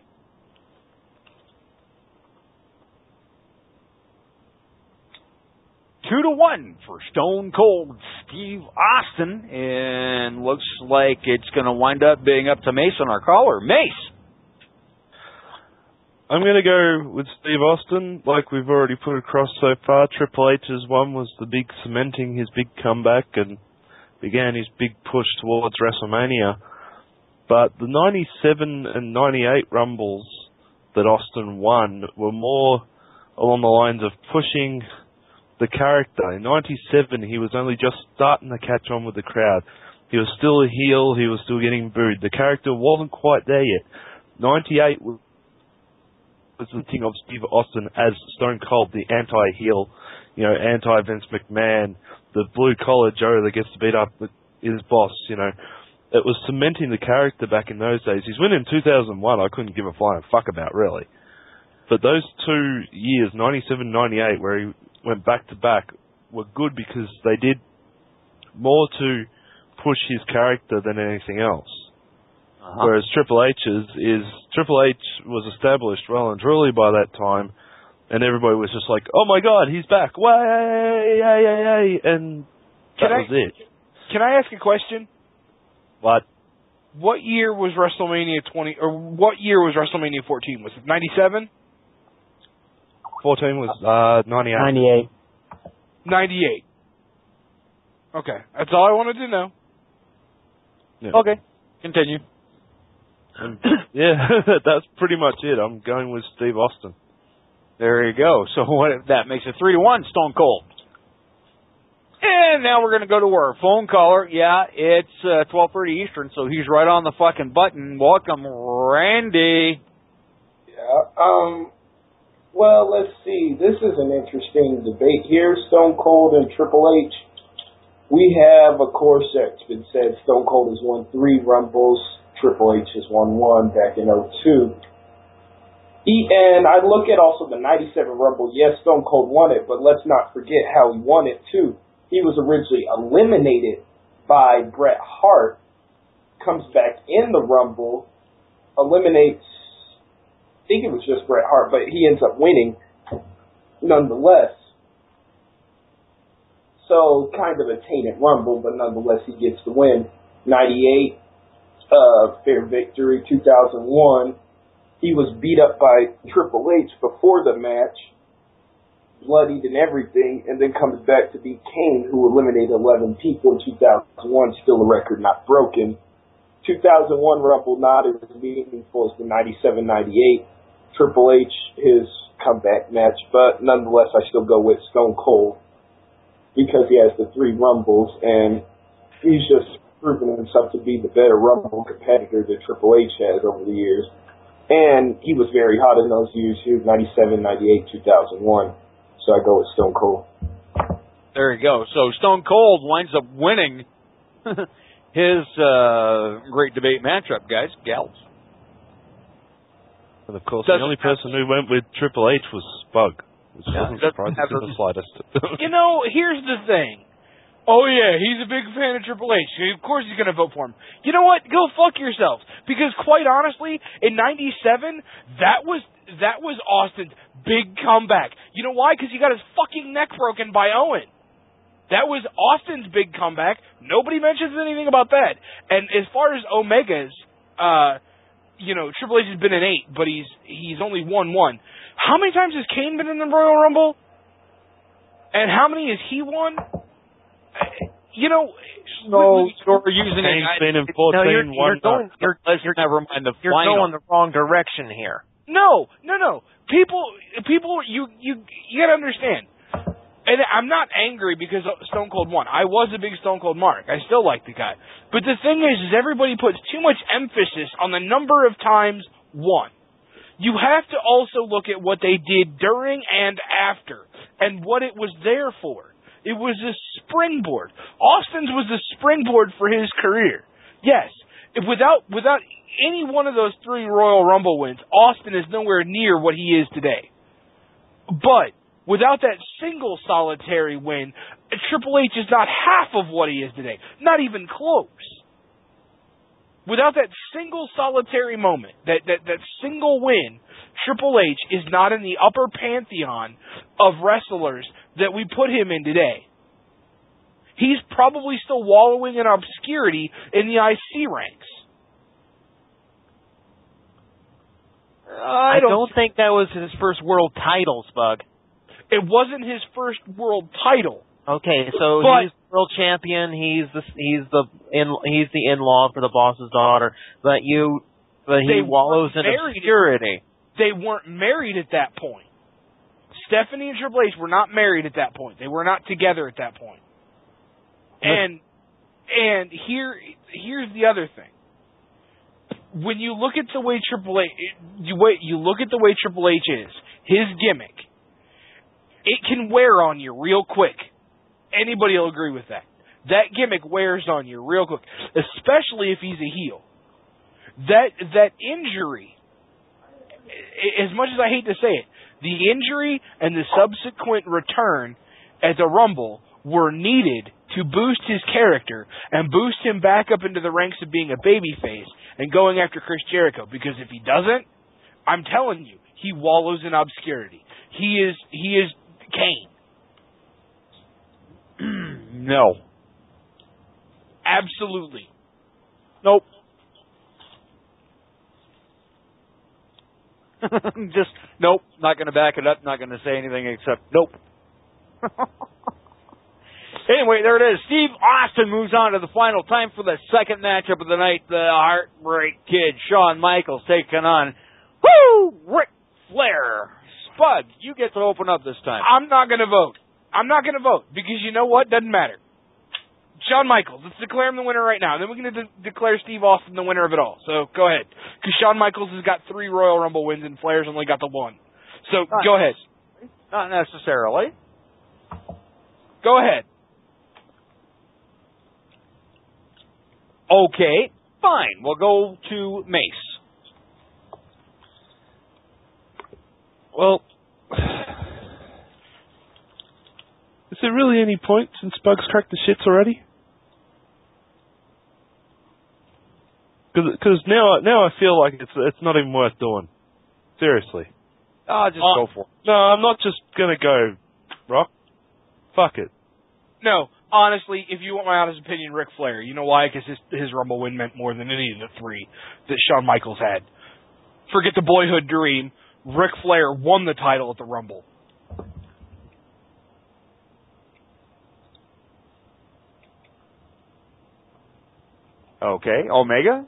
Two to one for Stone Cold Steve Austin, and looks like it's going to wind up being up to Mace on our caller. Mace! I'm going to go with Steve Austin, like we've already put across so far. Triple H's one was the big cementing his big comeback and began his big push towards WrestleMania. But the ninety-seven and ninety-eight Rumbles that Austin won were more along the lines of pushing the character. In ninety-seven, he was only just starting to catch on with the crowd. He was still a heel. He was still getting booed. The character wasn't quite there yet. ninety-eight was the thing of Steve Austin as Stone Cold, the anti-heel, you know, anti-Vince McMahon, the blue-collar Joe that gets to beat up his boss, you know. It was cementing the character back in those days. His win in two thousand one, I couldn't give a flying fuck about, really. But those two years, ninety-seven, ninety-eight, where he went back to back, were good because they did more to push his character than anything else. Uh-huh. Whereas Triple H's is Triple H was established well and truly by that time, and everybody was just like, "Oh my God, he's back! Way, yay, yay, yay!" And that can was I, it. Can I ask a question? What? What year was WrestleMania twenty, or what year was WrestleMania fourteen? Was it ninety-seven? fourteen was uh, ninety-eight. ninety-eight. ninety-eight. Okay, that's all I wanted to know. Yeah. Okay, continue. And, yeah, that's pretty much it. I'm going with Steve Austin. There you go. So what that makes it three to one, Stone Cold. And now we're going to go to our phone caller. Yeah, it's uh, twelve thirty Eastern, so he's right on the fucking button. Welcome, Randy. Yeah. Um. Well, let's see. This is an interesting debate here. Stone Cold and Triple H. We have, of course, it's been said Stone Cold has won three Rumbles. Triple H has won one back in oh two. He, and I look at also the ninety-seven Rumble. Yes, Stone Cold won it, but let's not forget how he won it, too. he was originally eliminated by Bret Hart, comes back in the Rumble, eliminates, I think it was just Bret Hart, but he ends up winning nonetheless. So, kind of a tainted Rumble, but nonetheless he gets the win. ninety-eight, uh, fair victory. two thousand one, he was beat up by Triple H before the match, bloodied and everything, and then comes back to beat Kane, who eliminated eleven people in two thousand one, still a record not broken. two thousand one Rumble not as meaningful as the ninety-seven ninety-eight Triple H, his comeback match, but nonetheless I still go with Stone Cold because he has the three Rumbles, and he's just proven himself to be the better Rumble competitor that Triple H has over the years. And he was very hot in those years, too, ninety-seven, ninety-eight, two thousand one. So I go with Stone Cold. There you go. So Stone Cold winds up winning his uh, great debate matchup, guys, gals. And of course, Doesn't the only person who went with Triple H was Spug, which Yeah, wasn't doesn't surprising have to a- the slightest. You know, here's the thing. Oh, yeah, he's a big fan of Triple H. Of course he's going to vote for him. You know what? Go fuck yourself. Because quite honestly, in ninety-seven, that was that was Austin's big comeback. You know why? Because he got his fucking neck broken by Owen. That was Austin's big comeback. Nobody mentions anything about that. And as far as Omega's, uh, you know, Triple H has been in eight, but he's he's only won one. How many times has Kane been in the Royal Rumble? And how many has he won? You know, So you're using it. Kane's been in No, fourteen, you're, one you're going. You're, You're never mind the you're final. going the wrong direction here. no, no, no. People, people, you you you gotta understand. And I'm not angry because Stone Cold won. I was a big Stone Cold mark. I still like the guy. But the thing is, is everybody puts too much emphasis on the number of times won. You have to also look at what they did during and after, and what it was there for. It was a springboard. Austin's was a springboard for his career. Yes, if without without any one of those three Royal Rumble wins, Austin is nowhere near what he is today. But without that single solitary win, Triple H is not half of what he is today. Not even close. Without that single solitary moment, that, that, that single win, Triple H is not in the upper pantheon of wrestlers that we put him in today. He's probably still wallowing in obscurity in the I C ranks. I, I don't, don't think that was his first world title, Spug. It wasn't his first world title. Okay, so But- he's world champion. He's the he's the in he's the in-law for the boss's daughter. But you, but he They wallows in weren't married. obscurity. They weren't married at that point. Stephanie and Triple H were not married at that point. They were not together at that point. And and here here's the other thing. When you look at the way Triple H, you wait, you look at the way Triple H is, his gimmick, it can wear on you real quick. Anybody will agree with that. That gimmick wears on you real quick, especially if he's a heel. That that injury, as much as I hate to say it, the injury and the subsequent return at the Rumble were needed to boost his character and boost him back up into the ranks of being a babyface and going after Chris Jericho. Because if he doesn't, I'm telling you, he wallows in obscurity. He is he is Kane. No. Absolutely. Nope. Just nope. Not going to back it up. Not going to say anything except nope. Anyway, there it is. Steve Austin moves on to the final time for the second matchup of the night. The Heartbreak Kid, Shawn Michaels, taking on woo Ric Flair. Spud, you get to open up this time. I'm not going to vote. I'm not going to vote because you know what? Doesn't matter. Shawn Michaels. Let's declare him the winner right now. Then we're going to de- declare Steve Austin the winner of it all. So go ahead. Because Shawn Michaels has got three Royal Rumble wins and Flair's only got the one. So Not go ahead. Not necessarily. Go ahead. Okay, fine. We'll go to Mace. Well, this there really any point since Bugs cracked the shits already? Because now, now I feel like it's it's not even worth doing. Seriously. Ah, just uh, go for it. No, I'm not just gonna go, Rock. Fuck it. No, honestly, if you want my honest opinion, Ric Flair. You know why? Because his, his Rumble win meant more than any of the three that Shawn Michaels had. Forget the boyhood dream. Ric Flair won the title at the Rumble. Okay, Omega?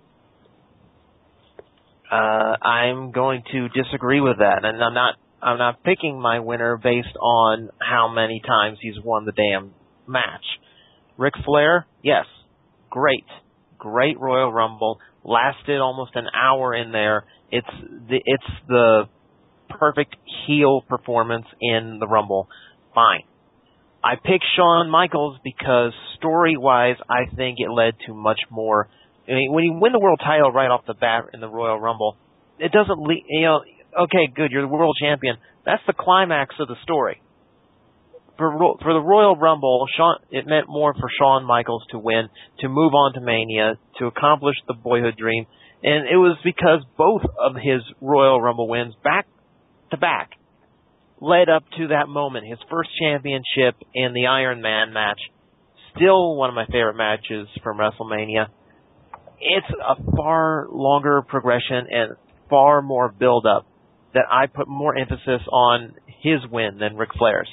Uh, I'm going to disagree with that, and I'm not. I'm not picking my winner based on how many times he's won the damn match. Ric Flair, yes, great, great Royal Rumble, lasted almost an hour in there. It's the it's the perfect heel performance in the Rumble. Fine. I picked Shawn Michaels because story-wise, I think it led to much more. I mean, when you win the world title right off the bat in the Royal Rumble, it doesn't, le- you know, okay, good, you're the world champion. That's the climax of the story. For for the Royal Rumble, Shawn, it meant more for Shawn Michaels to win, to move on to Mania, to accomplish the boyhood dream, and it was because both of his Royal Rumble wins, back to back, led up to that moment. His first championship in the Iron Man match, still one of my favorite matches from WrestleMania. It's a far longer progression and far more build-up that I put more emphasis on his win than Ric Flair's.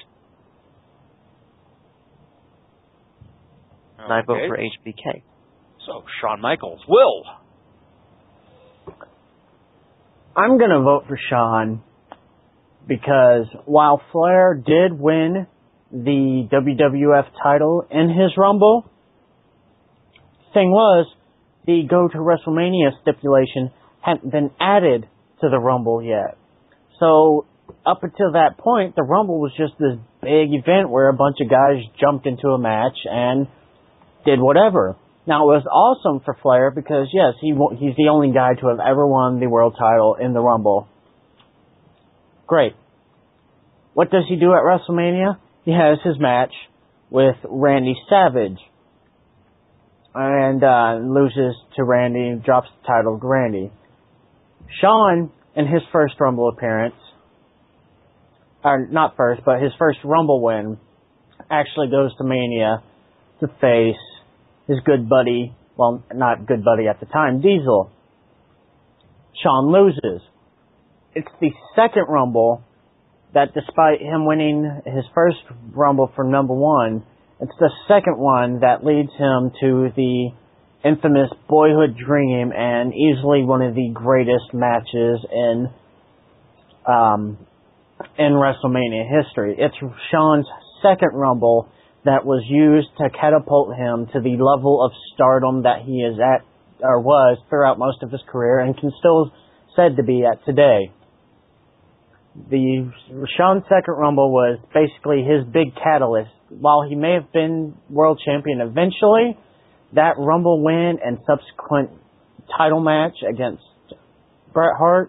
And I vote Okay. for H B K. So, Shawn Michaels. Will? I'm going to vote for Shawn because while Flair did win the W W F title in his Rumble, thing was, the Go to WrestleMania stipulation hadn't been added to the Rumble yet. So, up until that point, the Rumble was just this big event where a bunch of guys jumped into a match and did whatever. Now, it was awesome for Flair because, yes, he he's the only guy to have ever won the world title in the Rumble. Great. What does he do at WrestleMania? He has his match with Randy Savage and uh, loses to Randy, drops the title to Randy. Shawn, in his first Rumble appearance, or not first, but his first Rumble win, actually goes to Mania to face his good buddy, well, not good buddy at the time, Diesel. Shawn loses. It's the second Rumble that, despite him winning his first Rumble for number one, it's the second one that leads him to the infamous Boyhood Dream and easily one of the greatest matches in um, in WrestleMania history. It's Shawn's second Rumble that was used to catapult him to the level of stardom that he is at, or was, throughout most of his career, and can still said to be at today. The Shawn's second Rumble was basically his big catalyst. While he may have been world champion eventually, that Rumble win and subsequent title match against Bret Hart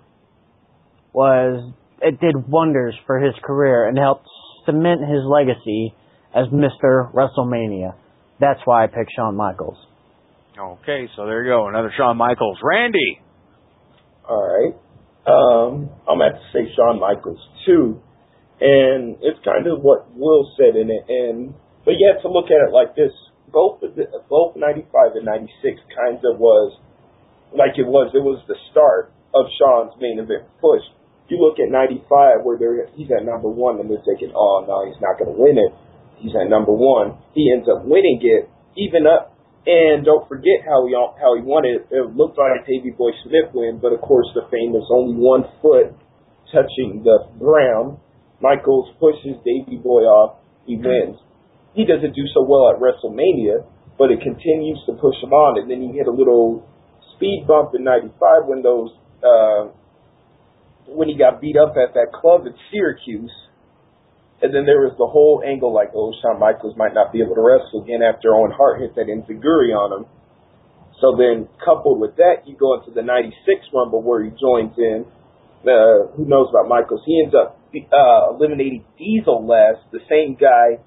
was, it did wonders for his career and helped cement his legacy as Mister WrestleMania. That's why I picked Shawn Michaels. Okay, so there you go. Another Shawn Michaels. Randy? All right. Um, I'm going to have to say Shawn Michaels, too. And it's kind of what Will said in it. And But you have to look at it like this. Both both ninety-five and ninety-six kind of was like it was. It was the start of Shawn's main event push. If you look at ninety-five, where they're, he's at number one, and they're thinking, oh, no, he's not going to win it. He's at number one. He ends up winning it, even up. And don't forget how he how he won it. It looked like Davey Boy Smith win, but of course the famous only one foot touching the ground. Michaels pushes Davey Boy off. He wins. He doesn't do so well at WrestleMania, but it continues to push him on. And then you hit a little speed bump in ninety-five when those uh, when he got beat up at that club at Syracuse. And then there was the whole angle like, oh, Shawn Michaels might not be able to wrestle again after Owen Hart hit that enziguri on him. So then, coupled with that, you go into the ninety-six Rumble where he joins in. Uh, who knows about Michaels? He ends up uh, eliminating Diesel last, the same guy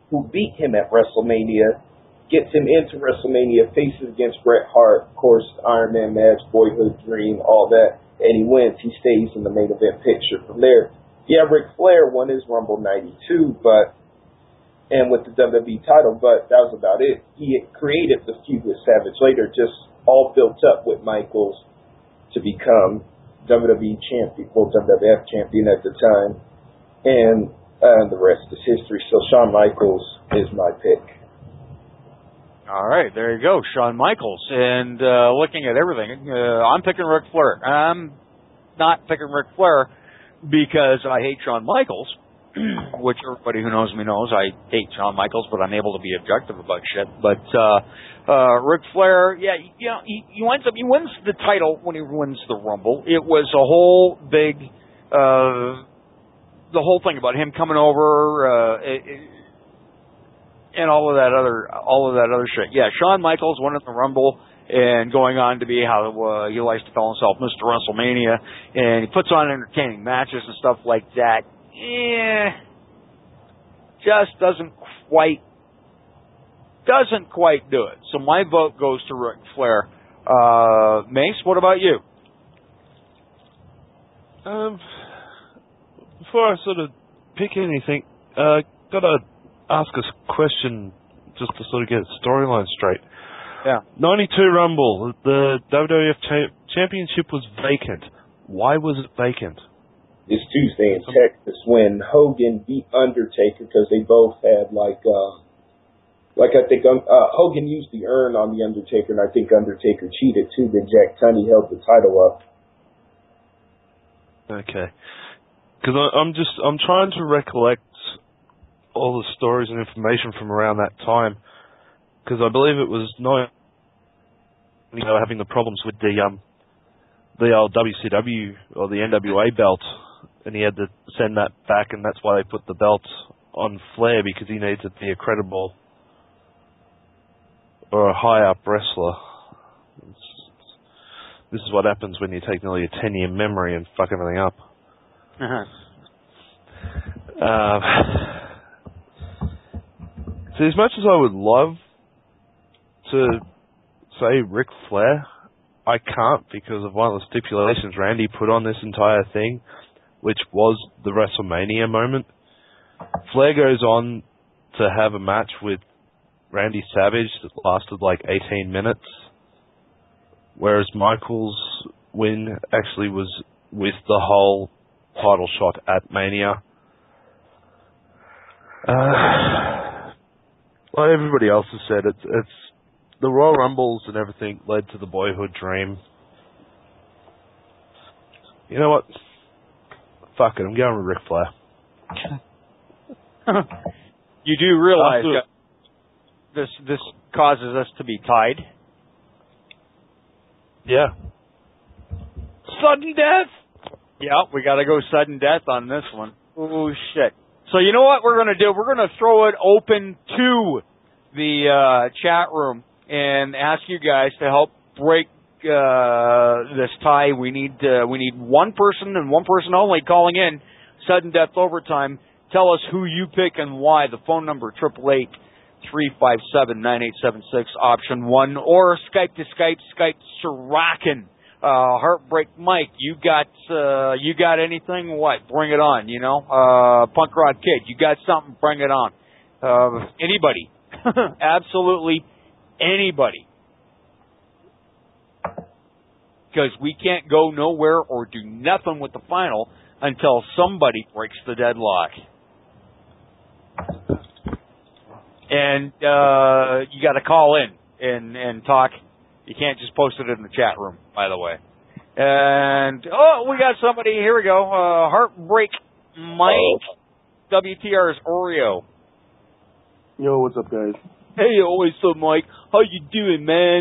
who beat him at WrestleMania, gets him into WrestleMania, faces against Bret Hart, of course, Iron Man match, boyhood dream, all that, and he wins. He stays in the main event picture. From there, yeah, Ric Flair won his Rumble ninety-two, but and with the W W E title, but that was about it. He had created the feud with Savage later, just all built up with Michaels to become W W E champion, well, W W F champion at the time, and uh, the rest is history. So Shawn Michaels is my pick. All right, there you go, Shawn Michaels. And uh, looking at everything, uh, I'm picking Ric Flair. I'm not picking Ric Flair because I hate Shawn Michaels, which everybody who knows me knows I hate Shawn Michaels, but I'm able to be objective about shit. But uh, uh, Ric Flair, yeah, you know, he, he winds up he wins the title when he wins the Rumble. It was a whole big, uh, the whole thing about him coming over. Uh, it, it, And all of that other, all of that other shit. Yeah, Shawn Michaels winning the Rumble and going on to be how uh, he likes to call himself Mister WrestleMania, and he puts on entertaining matches and stuff like that. Eh, just doesn't quite, doesn't quite do it. So my vote goes to Ric Flair. Uh, Mace, what about you? Um, before I sort of pick anything, uh, gotta ask us a question just to sort of get the storyline straight. Yeah. ninety-two Rumble, the W W F cha- Championship was vacant. Why was it vacant? This Tuesday in Texas when Hogan beat Undertaker because they both had like, uh, like I think um, uh, Hogan used the urn on the Undertaker, and I think Undertaker cheated too. Then Jack Tunney held the title up. Okay. Because I'm just I'm trying to recollect all the stories and information from around that time, because I believe it was not, you know, having the problems with the um the old W C W or the N W A belt, and he had to send that back, and that's why they put the belt on Flair, because he needed to be a credible or a high up wrestler. It's, this is what happens when you take nearly a ten year memory and fuck everything up. Uh-huh. Uh, So as much as I would love to say Ric Flair, I can't because of one of the stipulations Randy put on this entire thing, which was the WrestleMania moment. Flair goes on to have a match with Randy Savage that lasted like eighteen minutes, whereas Michael's win actually was with the whole title shot at Mania. Uh... Like everybody else has said, it's it's the Royal Rumbles and everything led to the boyhood dream. You know what? Fuck it, I'm going with Ric Flair. You do realize After, that this this causes us to be tied? Yeah. Sudden death? Yeah, we got to go sudden death on this one. Oh shit. So you know what we're going to do? We're going to throw it open to the uh, chat room and ask you guys to help break uh, this tie. We need uh, we need one person and one person only calling in. Sudden death overtime. Tell us who you pick and why. The phone number triple eight three five seven nine eight seven six option one, or Skype to Skype Skype Sorokin. Uh, Heartbreak Mike, you got, uh, you got anything? What? Bring it on, you know? Uh, Punk Rock Kid, you got something? Bring it on. Uh, anybody. Absolutely anybody. Because we can't go nowhere or do nothing with the final until somebody breaks the deadlock. And, uh, you gotta call in and, and talk. You can't just post it in the chat room, by the way. And, oh, we got somebody. Here we go. Uh, Heartbreak Mike. W T R's Oreo. Yo, what's up, guys? Hey, always so Mike. How you doing, man?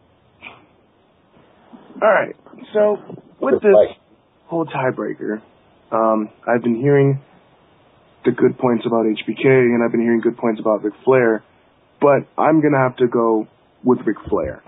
All right. So, with this whole tiebreaker, um, I've been hearing the good points about H B K, and I've been hearing good points about Ric Flair, but I'm going to have to go with Ric Flair.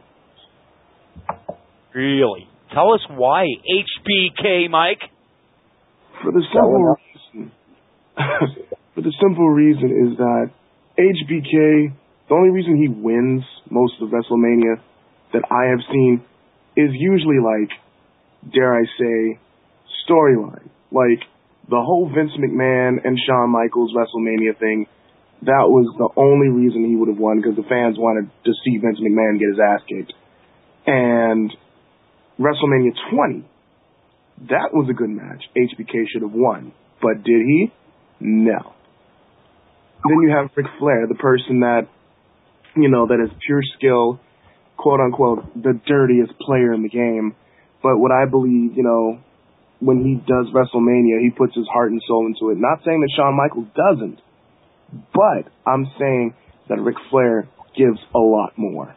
Really? Tell us why, H B K, Mike. For the simple reason, for the simple reason is that H B K, the only reason he wins most of WrestleMania that I have seen is usually like, dare I say, storyline. Like, the whole Vince McMahon and Shawn Michaels WrestleMania thing, that was the only reason he would have won, because the fans wanted to see Vince McMahon get his ass kicked. And WrestleMania twenty, that was a good match. H B K should have won. But did he? No. Then you have Ric Flair, the person that, you know, that is pure skill, quote unquote, the dirtiest player in the game. But what I believe, you know, when he does WrestleMania, he puts his heart and soul into it. Not saying that Shawn Michaels doesn't, but I'm saying that Ric Flair gives a lot more.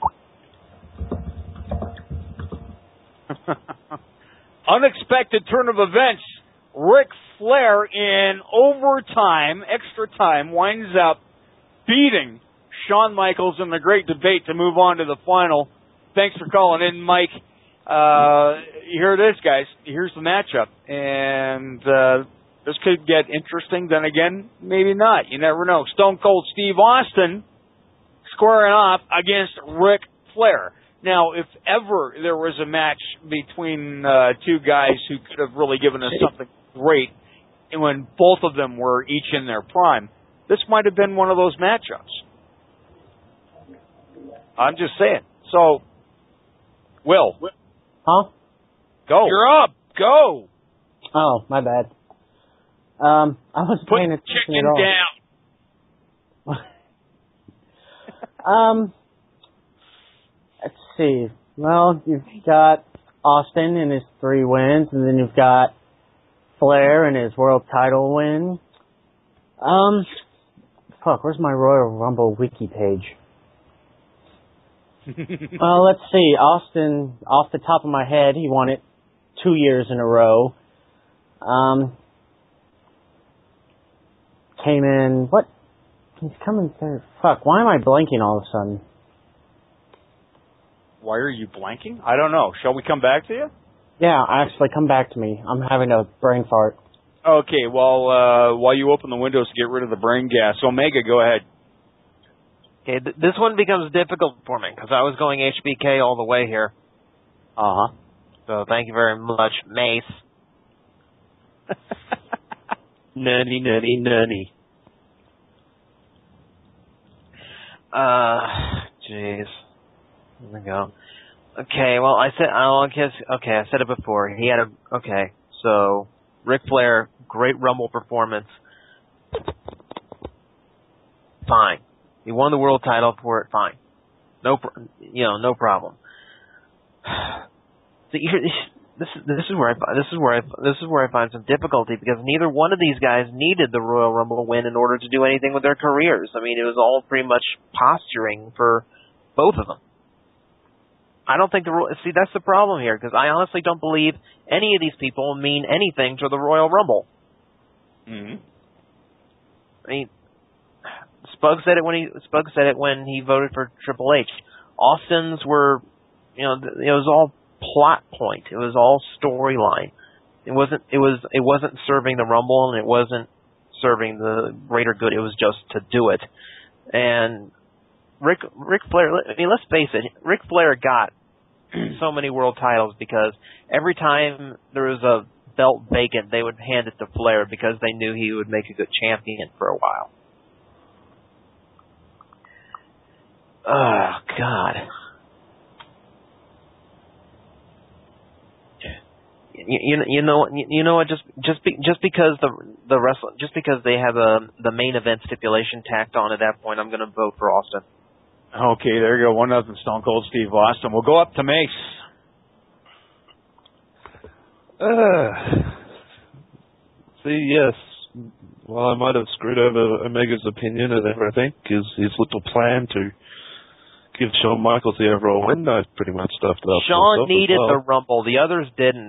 Unexpected turn of events. Ric Flair in overtime, extra time, winds up beating Shawn Michaels in the great debate to move on to the final. Thanks for calling in, Mike. Uh, here it is, guys. Here's the matchup. And uh, this could get interesting. Then again, maybe not. You never know. Stone Cold Steve Austin squaring off against Ric Flair. Now, if ever there was a match between uh, two guys who could have really given us something great, and when both of them were each in their prime, this might have been one of those matchups. I'm just saying. So, Will. Huh? Go. You're up. Go. Oh, my bad. Um, I wasn't Put paying attention chicken at all. um, let's see. Well, you've got Austin and his three wins, and then you've got Flair and his world title win. Um, fuck, where's my Royal Rumble wiki page? Well, let's see. Austin, off the top of my head, he won it two years in a row. Um, came in, what? He's coming third. Fuck, why am I blanking all of a sudden? Why are you blanking? I don't know. Shall we come back to you? Yeah, actually, come back to me. I'm having a brain fart. Okay, well, uh, while you open the windows to get rid of the brain gas, Omega, go ahead. Okay, th- this one becomes difficult for me because I was going H B K all the way here. Uh-huh. So thank you very much, Mace. Nutty, nutty, nutty. Uh, jeez. Here we go. Okay, well, I said, I guess, okay, I said it before. He had a, okay, so, Ric Flair, great Rumble performance. Fine. He won the world title for it, fine. No, you know, no problem. So you, this is this is where I this is where I this is where I find some difficulty because neither one of these guys needed the Royal Rumble win in order to do anything with their careers. I mean, it was all pretty much posturing for both of them. I don't think the see that's the problem here because I honestly don't believe any of these people mean anything to the Royal Rumble. Mm-hmm. I mean, Spug said it when he Spug said it when he voted for Triple H. Austin's were, you know, it was all plot point. It was all storyline. It wasn't. It was. It wasn't serving the Rumble, and it wasn't serving the greater good. It was just to do it. And Ric Ric Flair. I mean, let's face it. Ric Flair got so many world titles because every time there was a belt vacant, they would hand it to Flair because they knew he would make a good champion for a while. Oh God. You, you, you know you know what just just be, just because the the wrestle just because they have a the main event stipulation tacked on at that point, I'm going to vote for Austin. Okay, there you go. One nothing Stone Cold Steve Austin. We'll go up to Mace. Uh, see, yes. Well, I might have screwed over Omega's opinion and everything. His his little plan to give Shawn Michaels the overall win, I pretty much stuffed it up. Shawn needed well. the Rumble. The others didn't.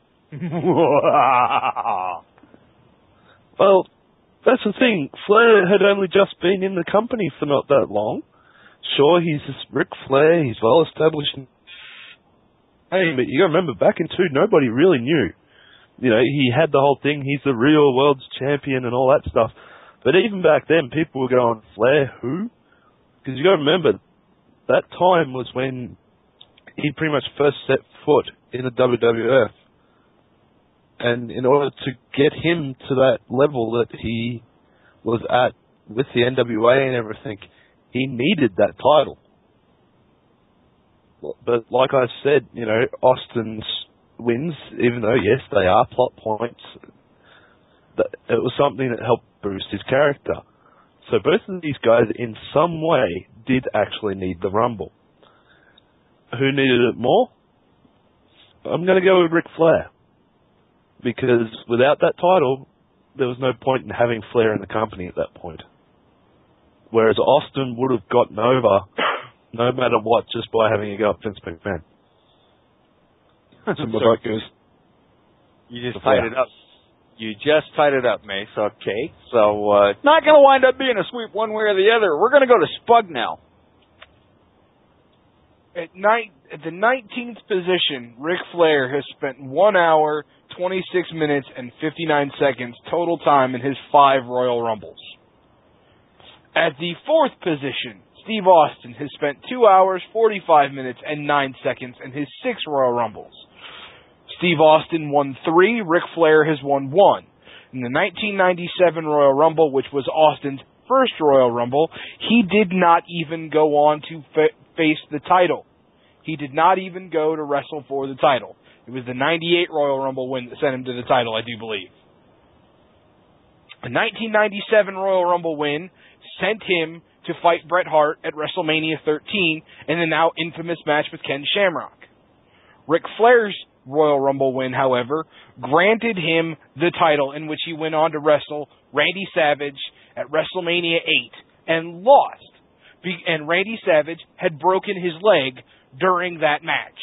Well, that's the thing. Flair had only just been in the company for not that long. Sure, he's Ric Flair. He's well established. Hey, but you got to remember, back in two, nobody really knew. You know, he had the whole thing. He's the real world's champion and all that stuff. But even back then, people were going, Flair, who? Because you got to remember, that time was when he pretty much first set foot in the W W F. And in order to get him to that level that he was at with the N W A and everything, he needed that title. But like I said, you know, Austin's wins, even though, yes, they are plot points, it was something that helped boost his character. So both of these guys, in some way, did actually need the Rumble. Who needed it more? I'm going to go with Ric Flair. Because without that title, there was no point in having Flair in the company at that point. Whereas Austin would have gotten over no matter what just by having a go at Vince McMahon. So you just tied it up. You just tied it up, Mace. Okay. So, uh, not going to wind up being a sweep one way or the other. We're going to go to Spug now. At night, at the nineteenth position, Ric Flair has spent one hour, twenty-six minutes, and fifty-nine seconds total time in his five Royal Rumbles. At the fourth position, Steve Austin has spent two hours, forty-five minutes, and nine seconds in his six Royal Rumbles. Steve Austin won three, Ric Flair has won one. In the nineteen ninety-seven Royal Rumble, which was Austin's first Royal Rumble, he did not even go on to fa- face the title. He did not even go to wrestle for the title. It was the ninety-eight Royal Rumble win that sent him to the title, I do believe. The nineteen ninety-seven Royal Rumble win sent him to fight Bret Hart at WrestleMania thirteen in the now infamous match with Ken Shamrock. Ric Flair's Royal Rumble win, however, granted him the title, in which he went on to wrestle Randy Savage at WrestleMania eight and lost. And Randy Savage had broken his leg during that match.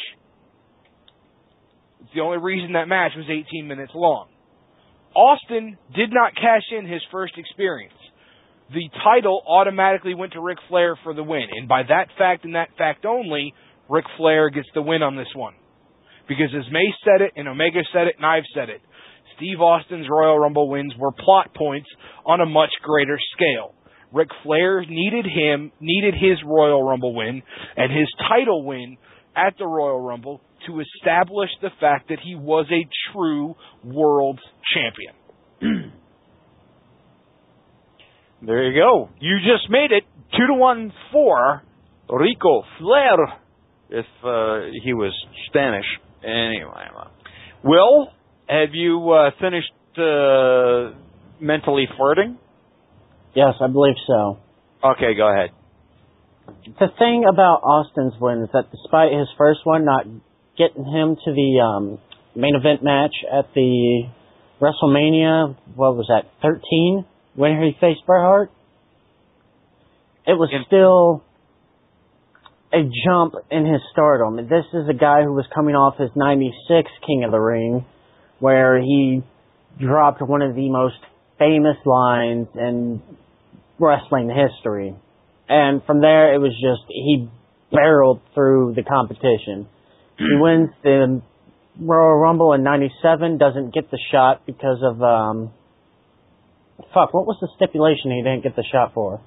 It's the only reason that match was eighteen minutes long. Austin did not cash in his first experience. The title automatically went to Ric Flair for the win. And by that fact and that fact only, Ric Flair gets the win on this one. Because as Mace said it, and Omega said it, and I've said it, Steve Austin's Royal Rumble wins were plot points on a much greater scale. Ric Flair needed him, needed his Royal Rumble win and his title win at the Royal Rumble to establish the fact that he was a true world champion. There you go. You just made it two to one for Rico Flair. If uh, he was Spanish. Anyway, Will, have you uh, finished uh, mentally flirting? Yes, I believe so. Okay, go ahead. The thing about Austin's win is that despite his first one not getting him to the um, main event match at the WrestleMania, what was that, thirteen, when he faced Bret Hart, it was in- still a jump in his stardom. This is a guy who was coming off his ninety-six King of the Ring, where he dropped one of the most famous lines in wrestling history. And from there, it was just, he barreled through the competition. He wins the Royal Rumble in ninety-seven, doesn't get the shot because of, um, fuck, what was the stipulation he didn't get the shot for?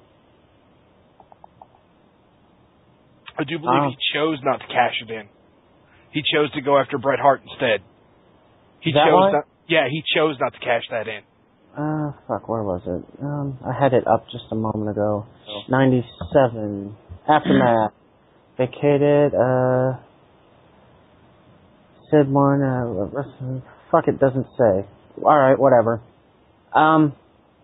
I do believe um, he chose not to cash it in. He chose to go after Bret Hart instead. He that chose one? not. Yeah, he chose not to cash that in. Uh, fuck, where was it? Um, I had it up just a moment ago. Oh. ninety-seven. Aftermath. Vacated, uh, Sid Warren, uh, fuck, it doesn't say. Alright, whatever. Um,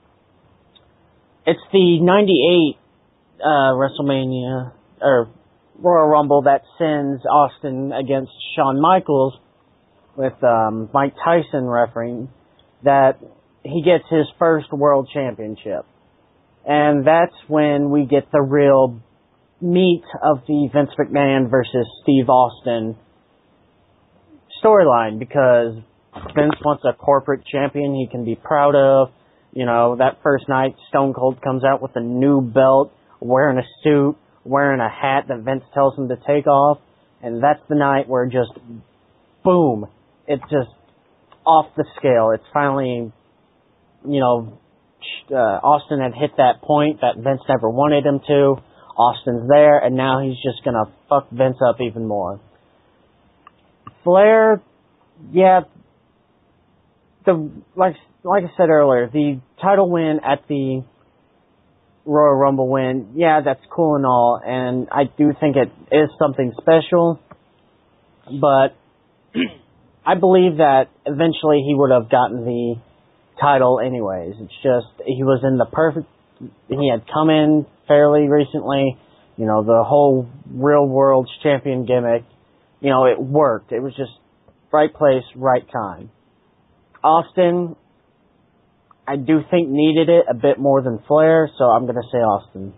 it's the ninety-eight, uh, WrestleMania, or Royal Rumble that sends Austin against Shawn Michaels with, um, Mike Tyson refereeing, that he gets his first world championship. And that's when we get the real meat of the Vince McMahon versus Steve Austin storyline, because Vince wants a corporate champion he can be proud of. You know, that first night, Stone Cold comes out with a new belt, wearing a suit, wearing a hat that Vince tells him to take off, and that's the night where just, boom, it's just off the scale. It's finally, you know, uh, Austin had hit that point that Vince never wanted him to. Austin's there, and now he's just going to fuck Vince up even more. Flair, yeah, the like like I said earlier, the title win at the Royal Rumble win, yeah, that's cool and all, and I do think it is something special, but I believe that eventually he would have gotten the title anyways. It's just, he was in the perfect, he had come in fairly recently, you know, the whole real world champion gimmick, you know, it worked. It was just right place, right time. Austin, I do think needed it a bit more than Flair, so I'm going to say Austin.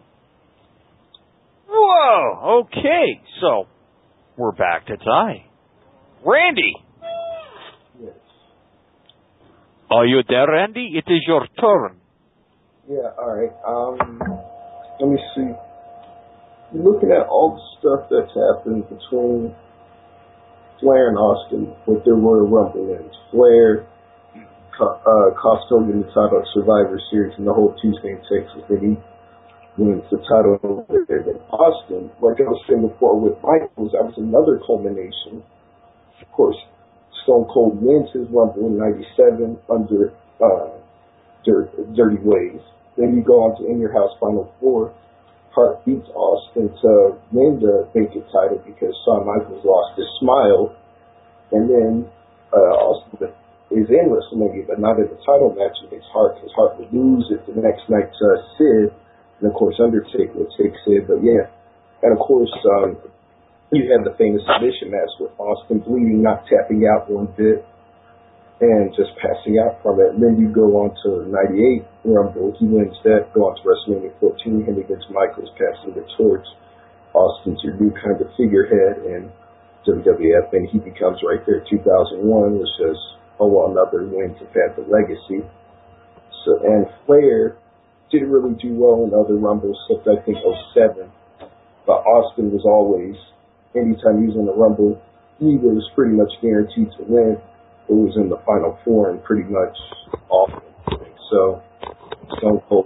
Whoa, okay, so we're back to tie. Randy. Yes. Are you there, Randy? It is your turn. Yeah, alright. Um, let me see. Looking at all the stuff that's happened between Flair and Austin with their Royal Rumble wins. Flair uh, cost Hogan the title of Survivor Series and the whole Tuesday in Texas. Then he wins the title over there. Then Austin, like I was saying before with Michaels, that was another culmination. Of course, Stone Cold wins his Rumble in ninety-seven under uh, Dirt, Dirty Ways. Then you go on to In Your House Final Four. Hart beats Austin to win the vacant title because Shawn Michaels lost his smile. And then uh, Austin is in WrestleMania, but not in the title match against Hart, because Hart would lose it the next night to uh, Sid. And of course, Undertaker would take Sid. But yeah, and of course, um, you had the famous submission match with Austin bleeding, not tapping out one bit, and just passing out from it. And then you go on to ninety-eight Rumble. He wins that. Go on to WrestleMania fourteen. Him against Michaels, passing the torch. Austin's your new kind of figurehead in W W F, and he becomes right there two thousand one, which is oh well, another win to add the legacy. So and Flair didn't really do well in other Rumbles, except I think oh seven. But Austin was always, anytime he was in the Rumble, he was pretty much guaranteed to win. It was in the Final Four and pretty much often. So, Stone Cold.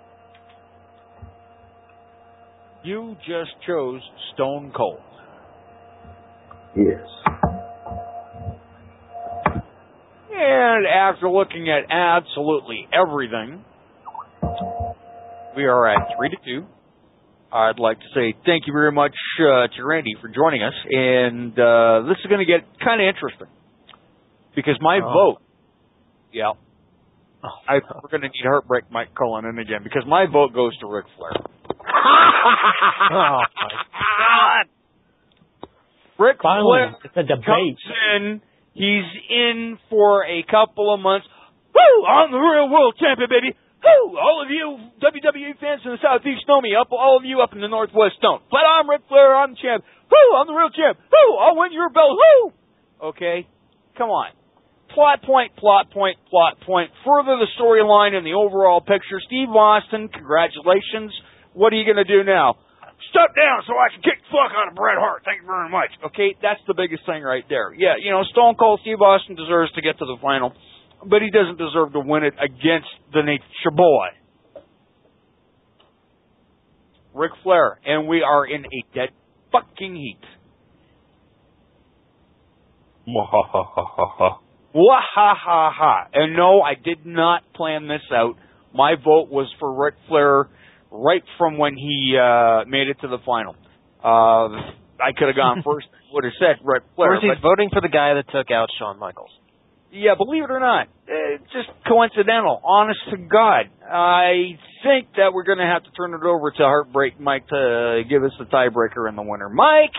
You just chose Stone Cold. Yes. And after looking at absolutely everything, we are at three to two. I'd like to say thank you very much uh, to Randy for joining us, and uh, this is going to get kind of interesting. Because my oh. vote, yeah, oh. I, we're going to need Heartbreak Mike calling in again, because my vote goes to Ric Flair. Oh, my God. Ric Finally, Flair it's a debate. comes in, he's in for a couple of months. Woo! I'm the real world champion, baby. Woo! All of you W W E fans in the Southeast know me. Up, all of you up in the Northwest don't. But I'm Ric Flair, I'm the champ. Woo! I'm the real champ. Woo! I'll win your belt. Woo! Okay? Come on. Plot point, plot point, plot point. Further the storyline and the overall picture. Steve Austin, congratulations. What are you going to do now? Step down so I can kick the fuck out of Bret Hart. Thank you very much. Okay, that's the biggest thing right there. Yeah, you know, Stone Cold Steve Austin deserves to get to the final, but he doesn't deserve to win it against the Nature Boy. Ric Flair, and we are in a dead fucking heat. Mwahahaha. Wahahaha. And no, I did not plan this out. My vote was for Ric Flair right from when he uh, made it to the final. Uh, I could have gone first. Would have said Ric Flair. Or is he voting for the guy that took out Shawn Michaels? Yeah, believe it or not, it's just coincidental. Honest to God, I think that we're going to have to turn it over to Heartbreak Mike to give us the tiebreaker and the winner. Mike.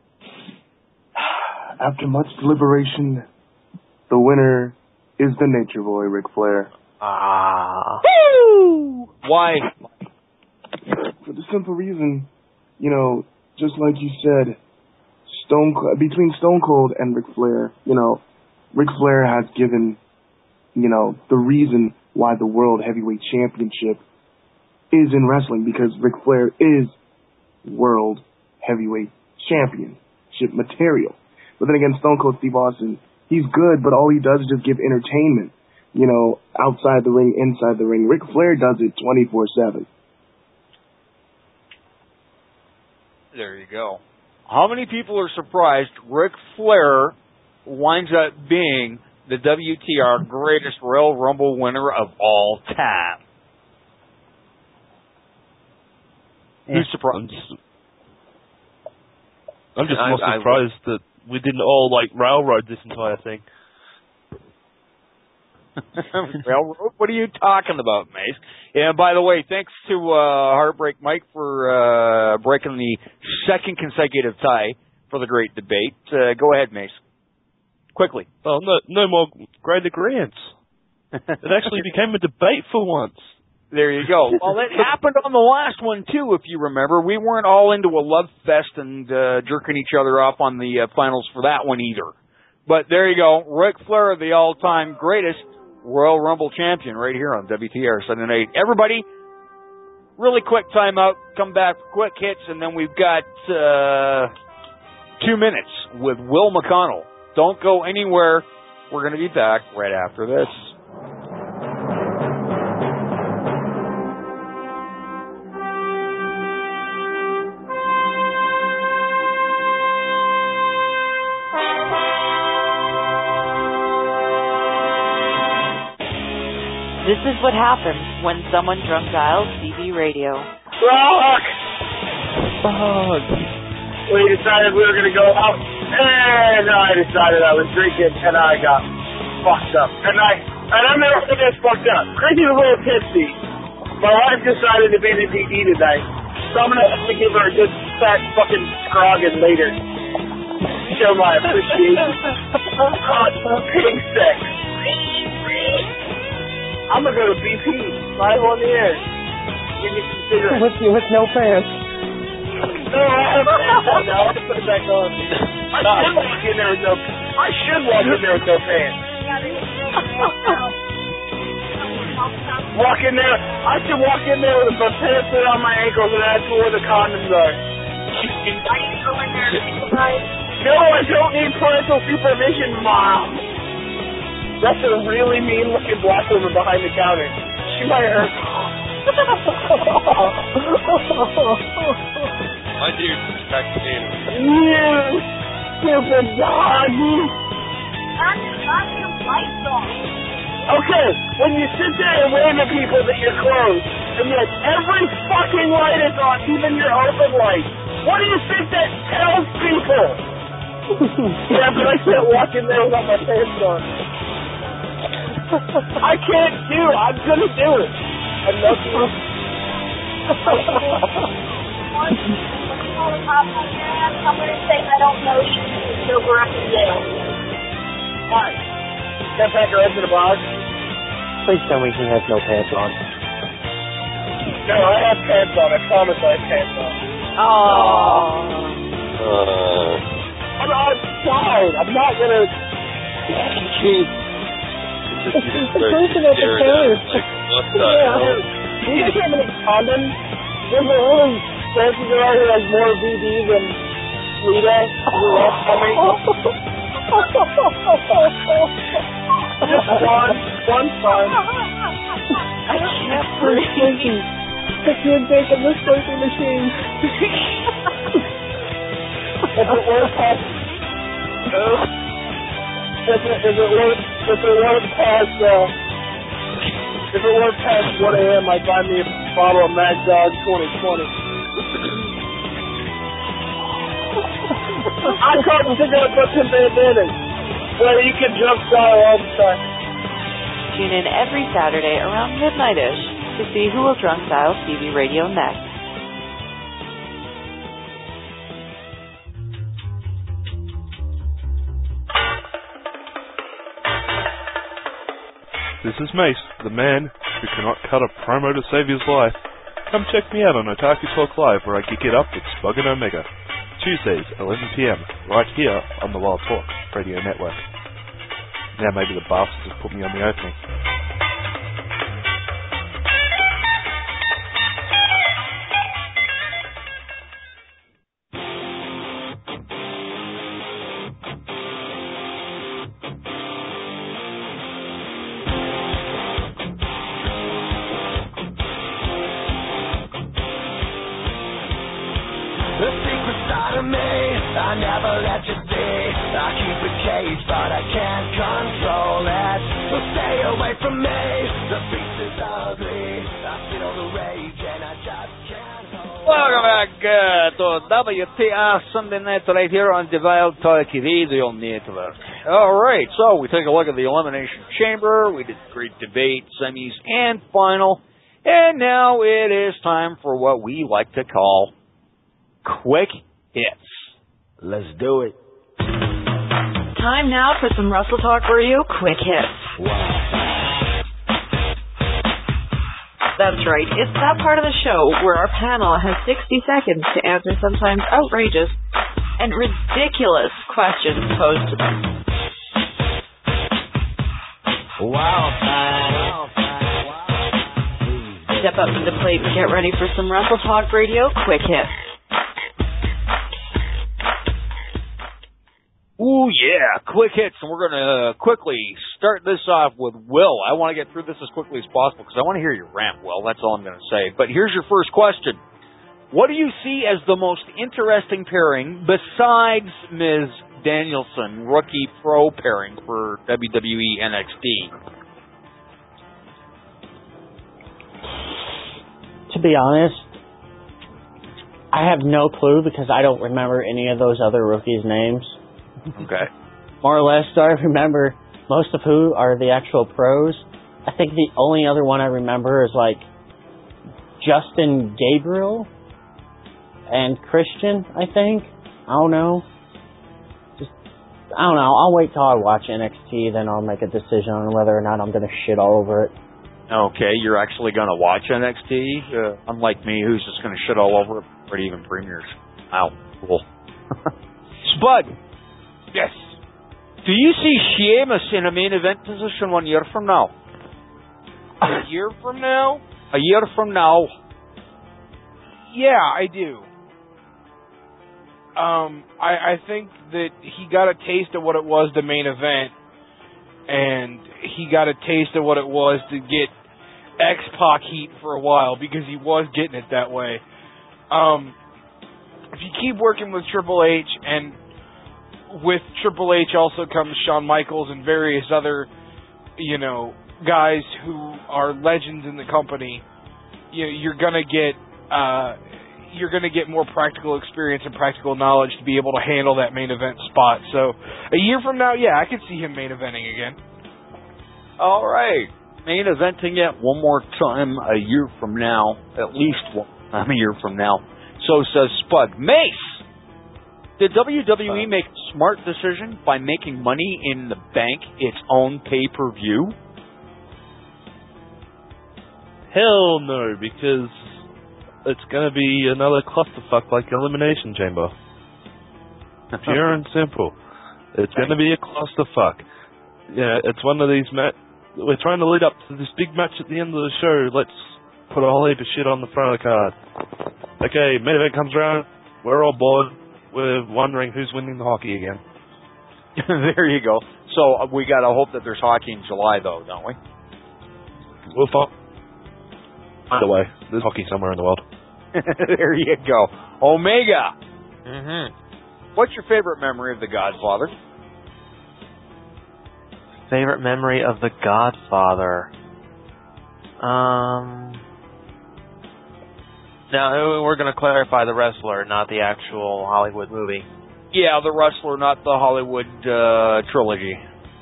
After much deliberation, the winner is the Nature Boy, Ric Flair. Ah. Woo! Why? For the simple reason, you know, just like you said, Stone between Stone Cold and Ric Flair, you know, Ric Flair has given, you know, the reason why the World Heavyweight Championship is in wrestling, because Ric Flair is World Heavyweight Championship material. But then again, Stone Cold Steve Austin, he's good, but all he does is just give entertainment. you know, outside the ring, inside the ring. Ric Flair does it twenty-four seven. There you go. How many people are surprised Ric Flair winds up being the W T R greatest Royal Rumble winner of all time? Who's surprised? I'm just, I'm just I- more I- surprised that we didn't all, like, railroad this entire thing. Railroad? What are you talking about, Mace? And by the way, thanks to uh, Heartbreak Mike for uh, breaking the second consecutive tie for the great debate. Uh, go ahead, Mace. Quickly. Oh, no, no more great agreements. It actually became a debate for once. There you go. Well, it happened on the last one, too, if you remember. We weren't all into a love fest and uh, jerking each other up on the uh, finals for that one either. But there you go. Ric Flair, the all-time greatest Royal Rumble champion right here on W T R Sunday night. Everybody, really quick timeout. Come back for quick hits, and then we've got uh, two minutes with Will McConnell. Don't go anywhere. We're going to be back right after this. This is what happens when someone drunk dials C B radio. Fuck! Fuck! We decided we were going to go out, and I decided I was drinking, and I got fucked up. And I, and I'm never going to get fucked up. Crazy's a little tipsy. My wife decided to be the D D tonight, so I'm going to have to give her a good fat fucking scroggin later. Show my appreciation. Hot pig sex. I'm gonna go to B P live on the air. Give me some cigarettes. With you, with no pants. No, I have pants. No, I'll put it back on. I should walk in there with no. I should walk in there with no pants. Walk in there. I should walk in there with my pants on my ankles and ask where the condoms are. I need to go in there to No, I don't need parental supervision, Mom. That's a really mean-looking black woman behind the counter. She might hurt. My dude, back to Dana. You stupid doggy. Okay, when you sit there and wave at people that you're closed, and yet every fucking light is on, even your open light, what do you think that tells people? Yeah, but I can't walk in there without my pants on. I can't do it. I'm gonna do it. I'm not doing it. I'm gonna say I don't know you. So we're up in jail. Hi. Can I pack her into the box? Please tell me he has no pants on. No, I have pants on. I promise I have pants on. Oh. Uh, I'm outside. I'm not gonna. just person at the counter. Like, what the hell? Do you guys have any condoms? There's a really fancy girl who has more V D than Lita. Who lost coming. Just one, one fun. I can't breathe. I can't take in this sleeping machine. If it weren't past, if it, if it weren't, if it weren't past, uh, if it weren't past one a m, I'd buy me a bottle of Mad Dog twenty twenty. I caught the cigarette books and bandanas, where you can jump style all the time. Tune in every Saturday around midnight-ish to see who will drunk dial C B radio next. This is Mace, the man who cannot cut a promo to save his life. Come check me out on Otaku Talk Live, where I kick it up with Spug and Omega. Tuesdays, eleven p m, right here on the Wild Talk Radio Network. Now maybe the bastards have put me on the opening. let you be. I keep it caged, but I can't control it. So stay away from me. The beast is ugly. I feel the rage and I just can't hold it. Welcome back uh, to W T R Sunday Night right here on the Wild Talk Radio Network. All right, so we take a look at the Elimination Chamber. We did great debate, semis, and final. And now it is time for what we like to call quick hits. Let's do it. Time now for some Wrestle Talk Radio quick hits. That's right. It's that part of the show where our panel has sixty seconds to answer sometimes outrageous and ridiculous questions posed to them. Wow, wow. Step up to the plate and get ready for some Wrestle Talk Radio quick hits. Ooh, yeah, quick hits. And we're going to quickly start this off with Will. I want to get through this as quickly as possible because I want to hear your rant, Will. That's all I'm going to say. But here's your first question. What do you see as the most interesting pairing besides Miz Danielson, rookie pro pairing for W W E N X T? To be honest, I have no clue because I don't remember any of those other rookies' names. Okay. More or less, so I remember most of who are the actual pros. I think the only other one I remember is like Justin Gabriel and Christian, I think. I don't know. Just, I don't know. I'll wait till I watch N X T, then I'll make a decision on whether or not I'm going to shit all over it. Okay, you're actually going to watch N X T? Uh, unlike me, who's just going to shit all over it before it even premieres. Wow, cool. Spud! Yes. Do you see Sheamus in a main event position one year from now? A year from now? A year from now. Yeah, I do. Um, I, I think that he got a taste of what it was the main event, and he got a taste of what it was to get X-Pac heat for a while because he was getting it that way. Um, if you keep working with Triple H, and with Triple H also comes Shawn Michaels and various other, you know, guys who are legends in the company, you, you're gonna get uh, you're gonna get more practical experience and practical knowledge to be able to handle that main event spot. So a year from now, yeah, I could see him main eventing again. All right. Main eventing it one more time a year from now. At least one time a year from now. So says Spud. Mace! Did W W E make a smart decision by making Money in the Bank its own pay-per-view? Hell no, because it's going to be another clusterfuck like Elimination Chamber. Pure and simple. It's going to be a clusterfuck. Yeah, it's one of these ma- we're trying to lead up to this big match at the end of the show. Let's put a whole heap of shit on the front of the card. Okay, main event comes around. We're all bored. We're wondering who's winning the hockey again. There you go. So uh, we got to hope that there's hockey in July, though, don't we? We'll find. By the way, there's hockey somewhere in the world. There you go. Omega. Mm-hmm. What's your favorite memory of The Godfather? Favorite memory of The Godfather? Um... Now, we're going to clarify the wrestler, not the actual Hollywood movie. Yeah, the wrestler, not the Hollywood uh, trilogy.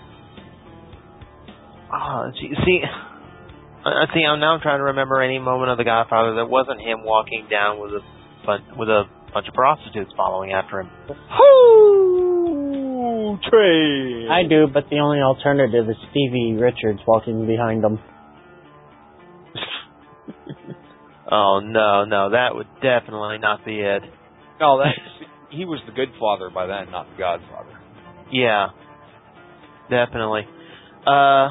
Oh, see, see, uh, see, I'm now trying to remember any moment of The Godfather that wasn't him walking down with a with a bunch of prostitutes following after him. Hoo! Trey! I do, but the only alternative is Stevie Richards walking behind them. Oh, no, no, that would definitely not be it. No, that he was the good father by then, not the Godfather. Yeah, definitely. Uh,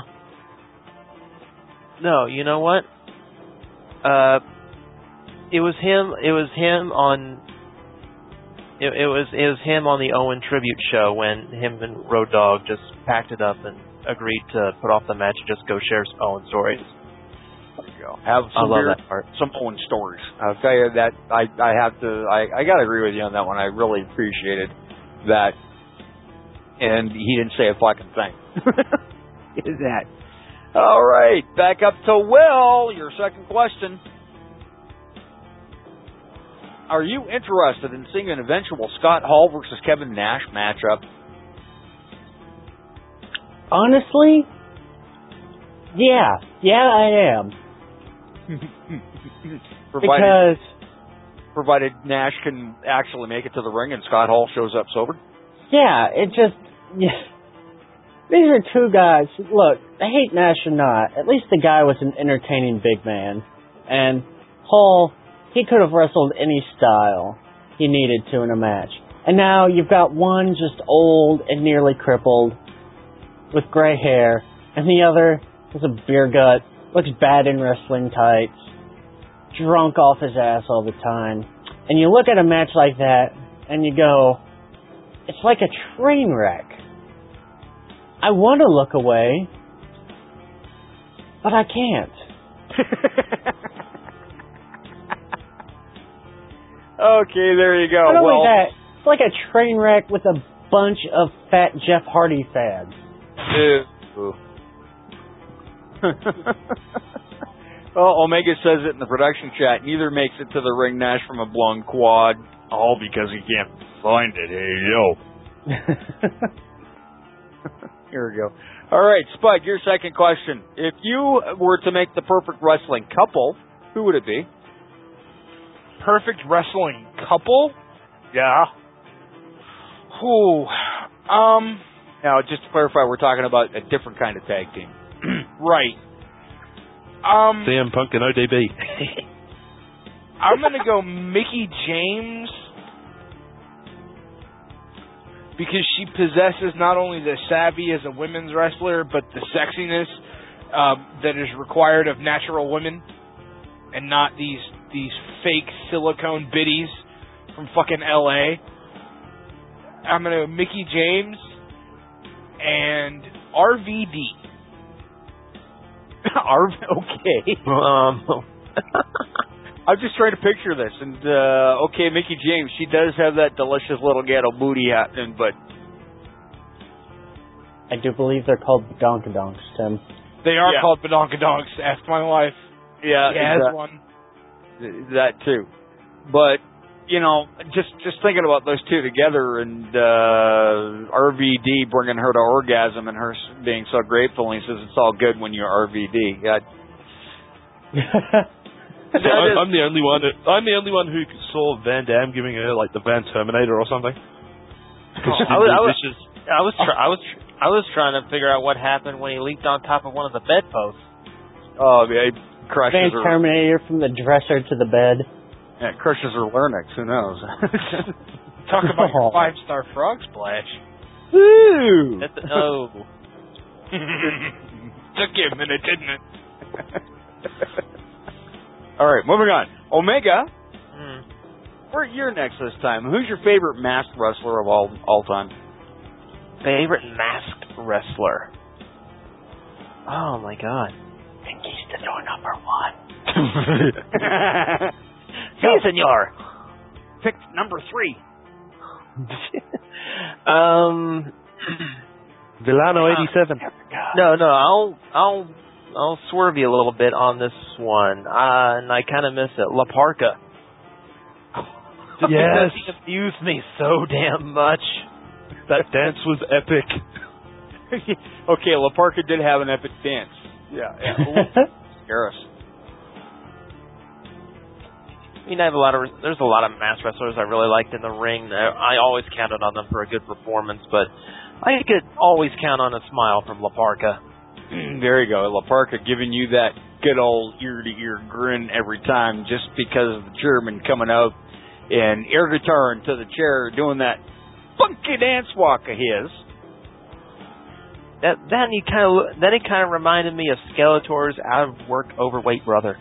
no, you know what? Uh, it was him. It was him on. It, it was it was him on the Owen tribute show when him and Road Dogg just packed it up and agreed to put off the match and just go share some Owen stories. There you go. Have some I love weird, that part. some Owen stories. I'll tell you that I I have to I I gotta agree with you on that one. I really appreciated that, and he didn't say a fucking thing. Is that? All right, back up to Will. Your second question. Are you interested in seeing an eventual Scott Hall versus Kevin Nash matchup? Honestly, yeah. Yeah, I am. provided, Because... Provided Nash can actually make it to the ring and Scott Hall shows up sober? Yeah, it just... Yeah. These are two guys. Look, I hate Nash or not. At least the guy was an entertaining big man. And Hall, he could have wrestled any style he needed to in a match. And now you've got one just old and nearly crippled with gray hair, and the other has a beer gut, looks bad in wrestling tights, drunk off his ass all the time. And you look at a match like that, and you go, it's like a train wreck. I want to look away, but I can't. Okay, there you go. Not only Well, that, it's like a train wreck with a bunch of fat Jeff Hardy fads. Ew. Well, Omega says it in the production chat. Neither makes it to the ring. Nash from a blown quad, all because he can't find it. Hey, yo. Here we go. All right, Spike, your second question. If you were to make the perfect wrestling couple, who would it be? Perfect wrestling couple? Yeah. Who? Um. Now, just to clarify, we're talking about a different kind of tag team. Right. Um. C M Punk and O D B. I'm gonna go Mickie James because she possesses not only the savvy as a women's wrestler, but the sexiness uh, that is required of natural women, and not these these fake silicone biddies from fucking L A. I'm gonna go Mickie James and R V D. R V D, okay. Um, I'm just trying to picture this, and uh, okay, Mickie James, she does have that delicious little ghetto booty happening, but I do believe they're called Badonkadonks, Tim. They are Yeah. called Badonkadonks. Ask my wife. yeah, She has exact- one. that too. But you know, just just thinking about those two together, and uh, R V D bringing her to orgasm, and her being so grateful, and he says it's all good when you're R V D. God. I'm, I'm the only one. Who, I'm the only one who saw Van Damme giving her like the Van Terminator or something. Oh, I was, I was, I was, try, I was, I was trying to figure out what happened when he leaped on top of one of the bedposts. Oh, yeah, he crushes Van her. Terminator from the dresser to the bed. Yeah, it crushes her larynx. Who knows? Talk about your five-star frog splash. Woo! That's, oh. Took you a minute, didn't it? All right, moving on. Omega, Mm. we're you're next this time. Who's your favorite masked wrestler of all all time? Favorite masked wrestler? Oh my god. think he's the door number one. Si, senor. Pick number three. um, Villano eighty-seven. No, no, I'll, I'll, I'll swerve you a little bit on this one, uh, and I kind of miss it. La Parka. Just Yes. because he amused me so damn much. That dance was epic. Okay, La Parka did have an epic dance. Yeah, yeah. Scare us. I mean, I have a lot of, there's a lot of masked wrestlers I really liked in the ring. I always counted on them for a good performance, but I could always count on a smile from La Parka. There you go. La Parka giving you that good old ear-to-ear grin every time just because of the German coming out and air guitar into the chair doing that funky dance walk of his. That then he kind of then it kind of reminded me of Skeletor's out of work overweight brother.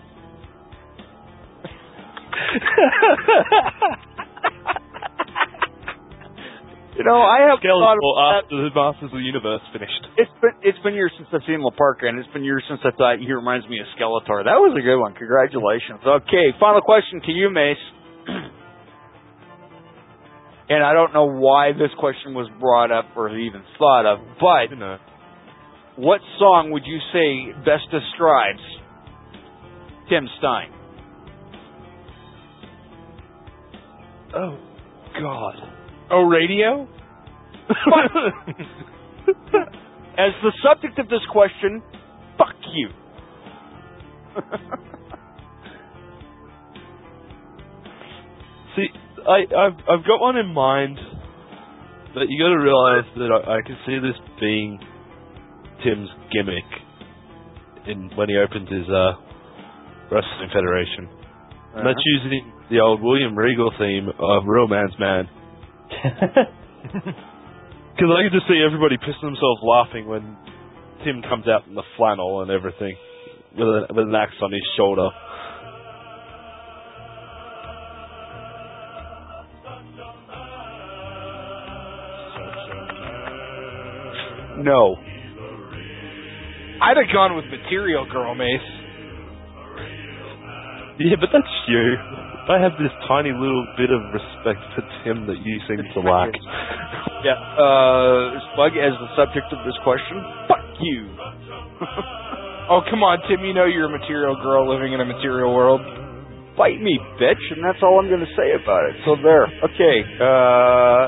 You know, I have thought Skeletor about after the Masters of the Universe finished. It's been it's been years since I've seen La Parka, and it's been years since I thought he reminds me of Skeletor. That was a good one. Congratulations. Okay, final question to you, Mace. and I don't know why this question was brought up or even thought of, but You know. what song would you say best describes Tim Stein? Oh, God. Oh, radio? As the subject of this question, fuck you. See, I, I've, I've got one in mind, but you got to realize that I, I can see this being Tim's gimmick in when he opens his uh, Wrestling Federation. Uh-huh. And that's using the old William Regal theme of Real Man's Man. Because I can just see everybody pissing themselves laughing when Tim comes out in the flannel and everything, with, a, with an axe on his shoulder. No. I'd have gone with Material Girl, Mace. Yeah, but that's you. I have this tiny little bit of respect for Tim that you seem to lack. Yeah, uh, Spug, as the subject of this question, fuck you. Oh, come on, Tim, you know you're a material girl living in a material world. Fight me, bitch, and that's all I'm going to say about it. So there. Okay, uh...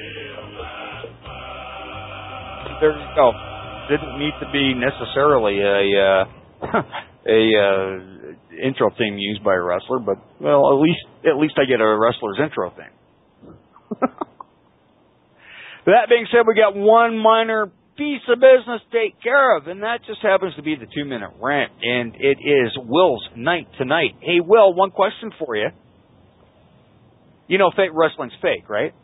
there you go. Didn't need to be necessarily a, uh, a, uh, intro theme used by a wrestler, but, well, at least, at least I get a wrestler's intro theme. That being said, we got one minor piece of business to take care of, and that just happens to be the two-minute rant, and it is Will's night tonight. Hey, Will, one question for you. You know fake wrestling's fake, right?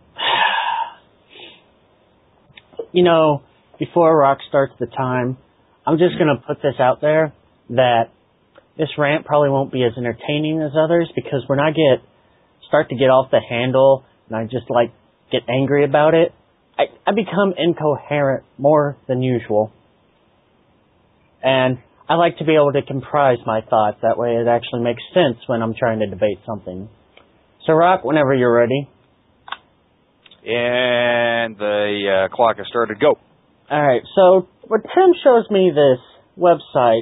You know, before Rock starts the time, I'm just going to put this out there that this rant probably won't be as entertaining as others, because when I get start to get off the handle and I just like get angry about it, I, I become incoherent more than usual. And I like to be able to comprise my thoughts. That way it actually makes sense when I'm trying to debate something. So, Rock, whenever you're ready. And the uh, clock has started. Go. All right. So, when Tim shows me this website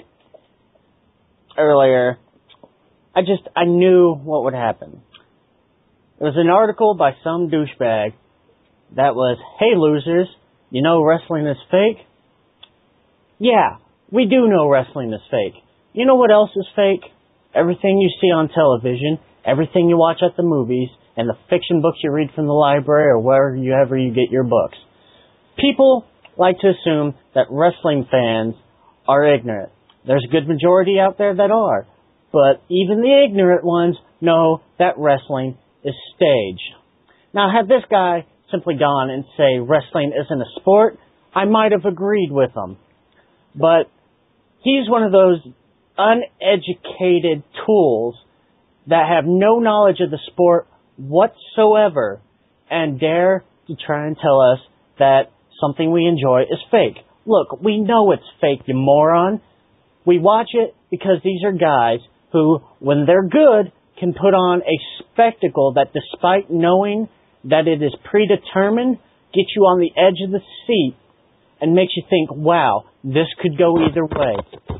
earlier, I just, I knew what would happen. It was an article by some douchebag that was, hey losers, you know wrestling is fake? Yeah, we do know wrestling is fake. You know what else is fake? Everything you see on television, everything you watch at the movies, and the fiction books you read from the library or wherever you get your books. People like to assume that wrestling fans are ignorant. There's a good majority out there that are. But even the ignorant ones know that wrestling is staged. Now, had this guy simply gone and say wrestling isn't a sport, I might have agreed with him. But he's one of those uneducated tools that have no knowledge of the sport whatsoever and dare to try and tell us that something we enjoy is fake. Look, we know it's fake, you moron. We watch it because these are guys who, when they're good, can put on a spectacle that, despite knowing that it is predetermined, gets you on the edge of the seat and makes you think, wow, this could go either way.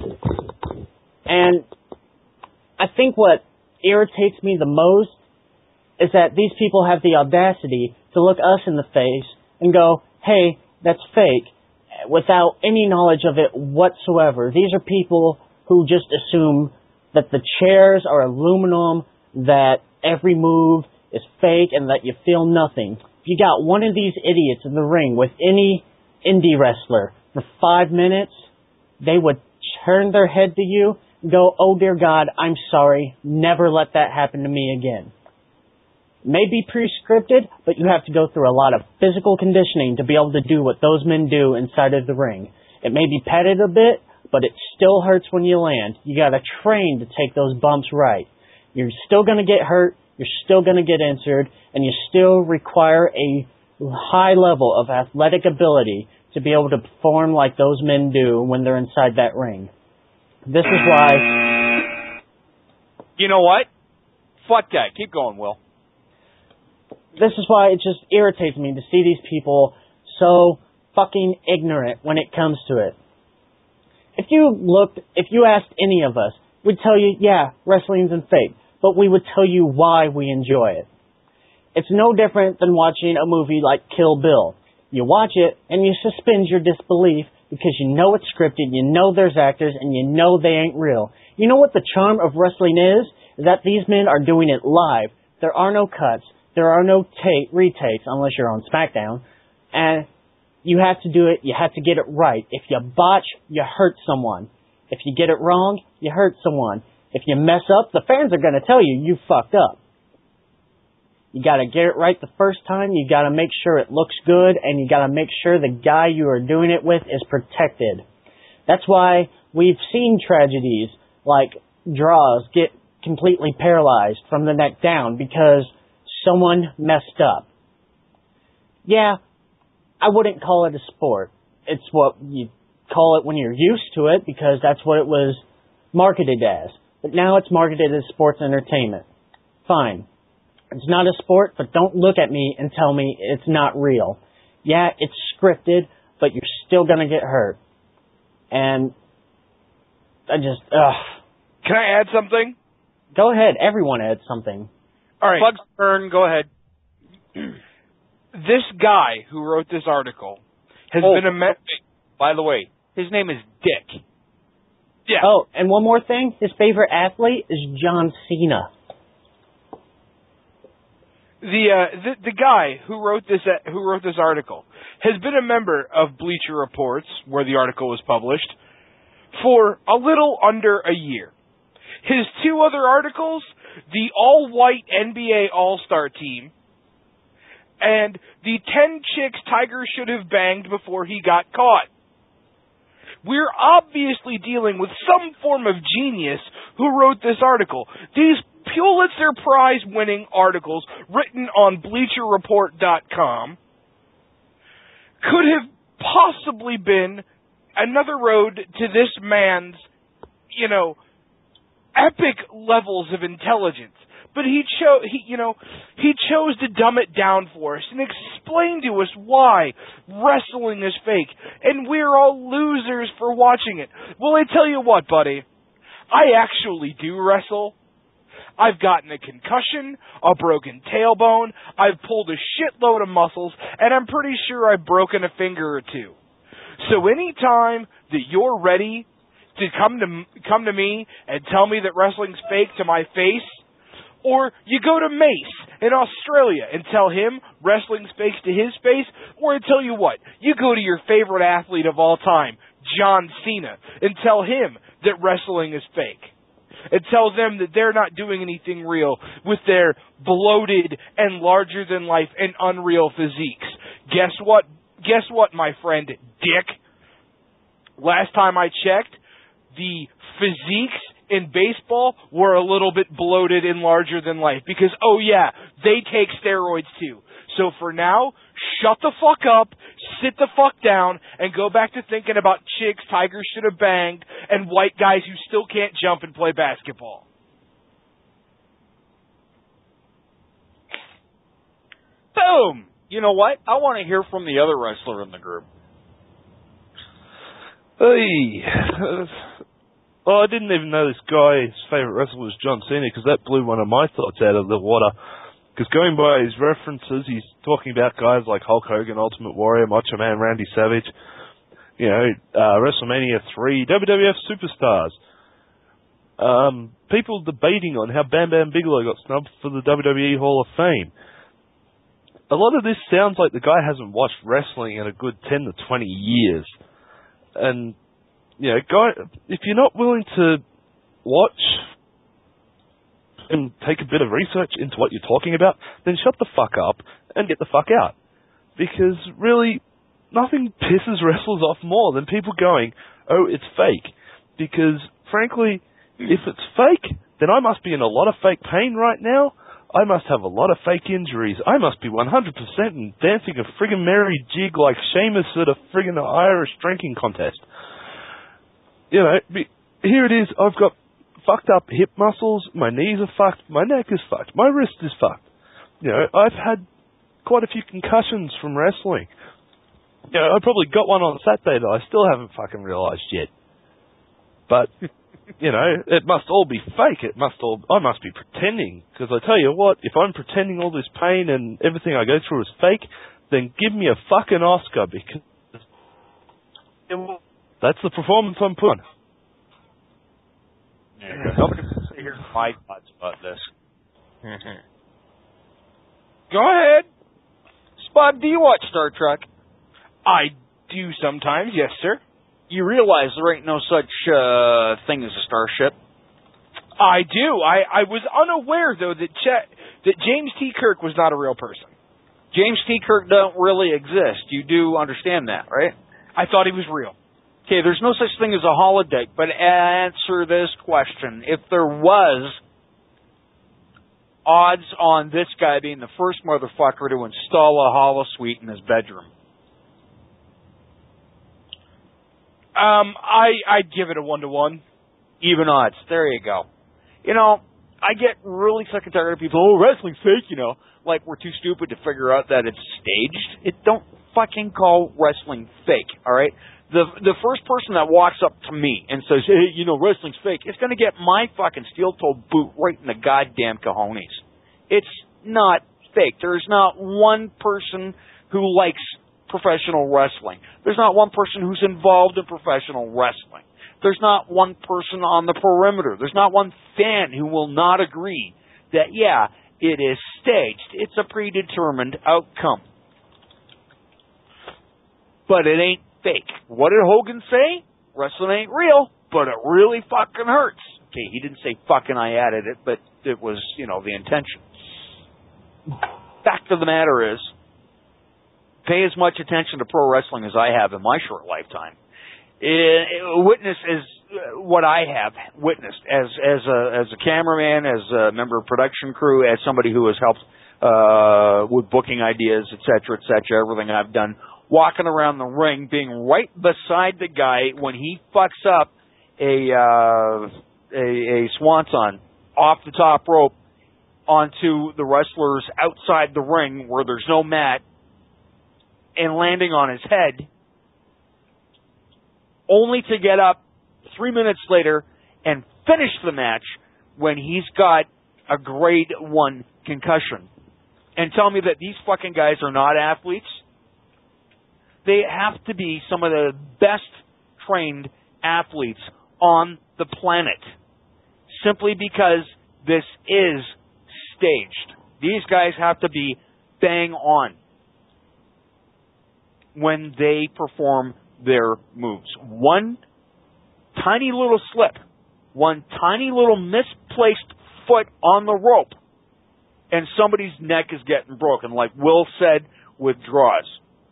And I think what irritates me the most is that these people have the audacity to look us in the face and go, hey, that's fake, without any knowledge of it whatsoever. These are people who just assume that the chairs are aluminum, that every move is fake, and that you feel nothing. If you got one of these idiots in the ring with any indie wrestler for five minutes, they would turn their head to you and go, oh dear God, I'm sorry, never let that happen to me again. It may be pre-scripted, but you have to go through a lot of physical conditioning to be able to do what those men do inside of the ring. It may be padded a bit, but it still hurts when you land. You got to train to take those bumps right. You're still going to get hurt, you're still going to get injured, and you still require a high level of athletic ability to be able to perform like those men do when they're inside that ring. This is why... You know what? Fuck that. Keep going, Will. this is why it just irritates me to see these people so fucking ignorant when it comes to it. If you looked, if you asked any of us, we'd tell you, yeah, wrestling's in fake, but we would tell you why we enjoy it. It's no different than watching a movie like Kill Bill. You watch it and you suspend your disbelief because you know it's scripted, you know there's actors, and you know they ain't real. You know what the charm of wrestling is? Is that these men are doing it live. There are no cuts. There are no take, retakes unless you're on SmackDown. And you have to do it. You have to get it right. If you botch, you hurt someone. If you get it wrong, you hurt someone. If you mess up, the fans are going to tell you you fucked up. You got to get it right the first time. You got to make sure it looks good, and you got to make sure the guy you are doing it with is protected. That's why we've seen tragedies like draws get completely paralyzed from the neck down because someone messed up. Yeah, I wouldn't call it a sport. It's what you call it when you're used to it because that's what it was marketed as. But now it's marketed as sports entertainment. Fine. It's not a sport, but don't look at me and tell me it's not real. Yeah, it's scripted, but you're still going to get hurt. And I just, ugh. Can I add something? Go ahead. Everyone add something. All right. Plug's turn. Go ahead. This guy who wrote this article has oh, been a me- by the way, his name is Dick. Yeah. Oh, and one more thing. His favorite athlete is John Cena. The, uh, the the guy who wrote this uh, who wrote this article has been a member of Bleacher Reports, where the article was published, for a little under a year. His two other articles, the all-white N B A All-Star Team, and the ten chicks Tiger should have banged before he got caught. We're obviously dealing with some form of genius who wrote this article. These Pulitzer Prize-winning articles written on Bleacher Report dot com could have possibly been another road to this man's, you know, epic levels of intelligence. But he chose, he, you know, he chose to dumb it down for us and explain to us why wrestling is fake, and we're all losers for watching it. Well, I tell you what, buddy, I actually do wrestle. I've gotten a concussion, a broken tailbone, I've pulled a shitload of muscles, and I'm pretty sure I've broken a finger or two. So anytime that you're ready to come to come to me and tell me that wrestling's fake to my face, or you go to Mace in Australia and tell him wrestling's fake to his face, or I tell you what, you go to your favorite athlete of all time, John Cena, and tell him that wrestling is fake. And tell them that they're not doing anything real with their bloated and larger-than-life and unreal physiques. Guess what? Guess what, my friend Dick? Last time I checked, the physiques in baseball were a little bit bloated and larger than life because, oh yeah, they take steroids too. So for now, shut the fuck up, sit the fuck down, and go back to thinking about chicks Tiger should have banged and white guys who still can't jump and play basketball. Boom! You know what? I want to hear from the other wrestler in the group. Hey. Oh, I didn't even know this guy's favourite wrestler was John Cena because that blew one of my thoughts out of the water. Because going by his references, he's talking about guys like Hulk Hogan, Ultimate Warrior, Macho Man, Randy Savage, you know, uh, WrestleMania three, W W F superstars. Um, people debating on how Bam Bam Bigelow got snubbed for the W W E Hall of Fame. A lot of this sounds like the guy hasn't watched wrestling in a good ten to twenty years. And, you know, guy, if you're not willing to watch and take a bit of research into what you're talking about, then shut the fuck up and get the fuck out. Because really, nothing pisses wrestlers off more than people going, oh, it's fake. Because, frankly, if it's fake, then I must be in a lot of fake pain right now. I must have a lot of fake injuries. I must be one hundred percent dancing a friggin' merry jig like Sheamus at a friggin' Irish drinking contest. You know, here it is, I've got fucked up hip muscles, my knees are fucked, my neck is fucked, my wrist is fucked. You know, I've had quite a few concussions from wrestling. You know, I probably got one on Saturday that I still haven't fucking realised yet. But, you know, it must all be fake. It must all, I must be pretending. Because I tell you what, if I'm pretending all this pain and everything I go through is fake, then give me a fucking Oscar, because that's the performance I'm putting. Yeah, nobody wants to hear my thoughts about this. Go ahead. Spud, do you watch Star Trek? I do sometimes, yes, sir. You realize there ain't no such uh, thing as a starship? I do. I, I was unaware, though, that Ch- that James T. Kirk was not a real person. James T. Kirk don't really exist. You do understand that, right? I thought he was real. Okay, there's no such thing as a holodeck, but answer this question. If there was, odds on this guy being the first motherfucker to install a holosuite in his bedroom? Um, I, I'd give it a one-to-one. Even odds. There you go. You know, I get really sick and tired of people, oh, wrestling's fake, you know. Like we're too stupid to figure out that it's staged. It don't fucking call wrestling fake, all right? The the first person that walks up to me and says, hey, you know, wrestling's fake, it's going to get my fucking steel-toed boot right in the goddamn cojones. It's not fake. There's not one person who likes professional wrestling. There's not one person who's involved in professional wrestling. There's not one person on the perimeter. There's not one fan who will not agree that, yeah, it is staged. It's a predetermined outcome. But it ain't fake. What did Hogan say? Wrestling ain't real, but it really fucking hurts. Okay, he didn't say fucking, I added it, but it was, you know, the intention. Fact of the matter is, pay as much attention to pro wrestling as I have in my short lifetime. It, it, witness is what I have witnessed as as a as a cameraman, as a member of production crew, as somebody who has helped uh, with booking ideas, et cetera, et cetera. Everything I've done, walking around the ring, being right beside the guy when he fucks up a uh, a, a swanton off the top rope onto the wrestlers outside the ring where there's no mat, and landing on his head, only to get up three minutes later and finish the match when he's got a grade one concussion. And tell me that these fucking guys are not athletes? They have to be some of the best trained athletes on the planet. Simply because this is staged. These guys have to be bang on when they perform their moves. One tiny little slip, one tiny little misplaced foot on the rope, and somebody's neck is getting broken, like Will said with draws.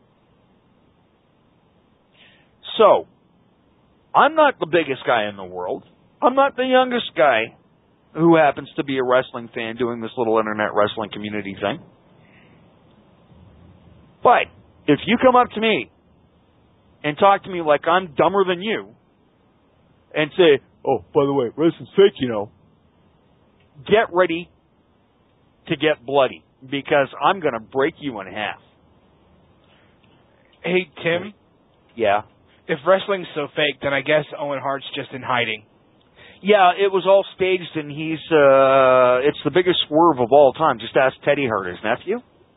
So, I'm not the biggest guy in the world. I'm not the youngest guy who happens to be a wrestling fan doing this little internet wrestling community thing. But if you come up to me and talk to me like I'm dumber than you and say, oh, by the way, wrestling's fake, you know, get ready to get bloody, because I'm going to break you in half. Hey, Tim? Yeah? If wrestling's so fake, then I guess Owen Hart's just in hiding. Yeah, it was all staged, and he's, uh, it's the biggest swerve of all time. Just ask Teddy Hart, his nephew.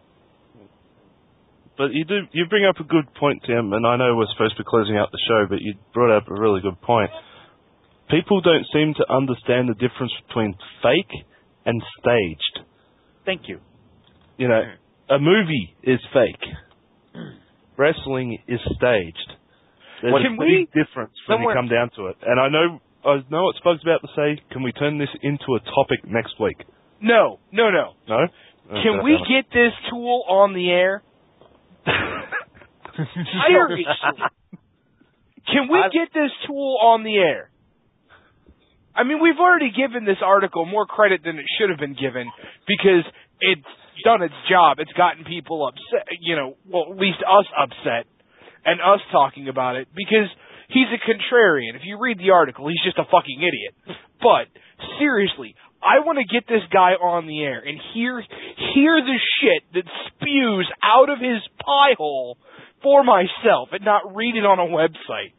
But you do, you bring up a good point, Tim, and I know we're supposed to be closing out the show, but you brought up a really good point. People don't seem to understand the difference between fake and staged. Thank you. You know, a movie is fake. Wrestling is staged. There's Well, a can big we- difference when you somewhere- come down to it. And I know, I know what Spug's about to say. Can we turn this into a topic next week? No, no, no. No? Can we get this tool on the air? Seriously. Can we get this tool on the air? I mean, we've already given this article more credit than it should have been given because it's done its job. It's gotten people upset, you know, well, at least us upset and us talking about it because he's a contrarian. If you read the article, he's just a fucking idiot. But seriously, I want to get this guy on the air and hear hear the shit that spews out of his pie hole for myself and not read it on a website.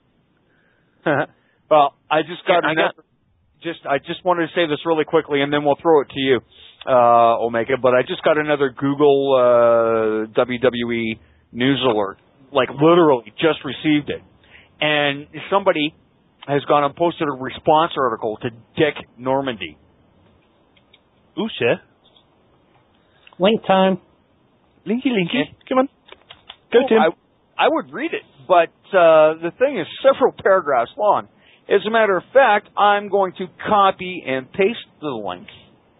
Well, I just got Yeah, I another. Just I just wanted to say this really quickly, and then we'll throw it to you, uh, Omega. But I just got another Google uh, W W E news alert. Like literally, just received it, and somebody has gone and posted a response article to Dick Normandy. Ooh, shit. Link time. Linky, linky. Come on. Go, Oh, Tim. I, I would read it, but uh, the thing is several paragraphs long. As a matter of fact, I'm going to copy and paste the link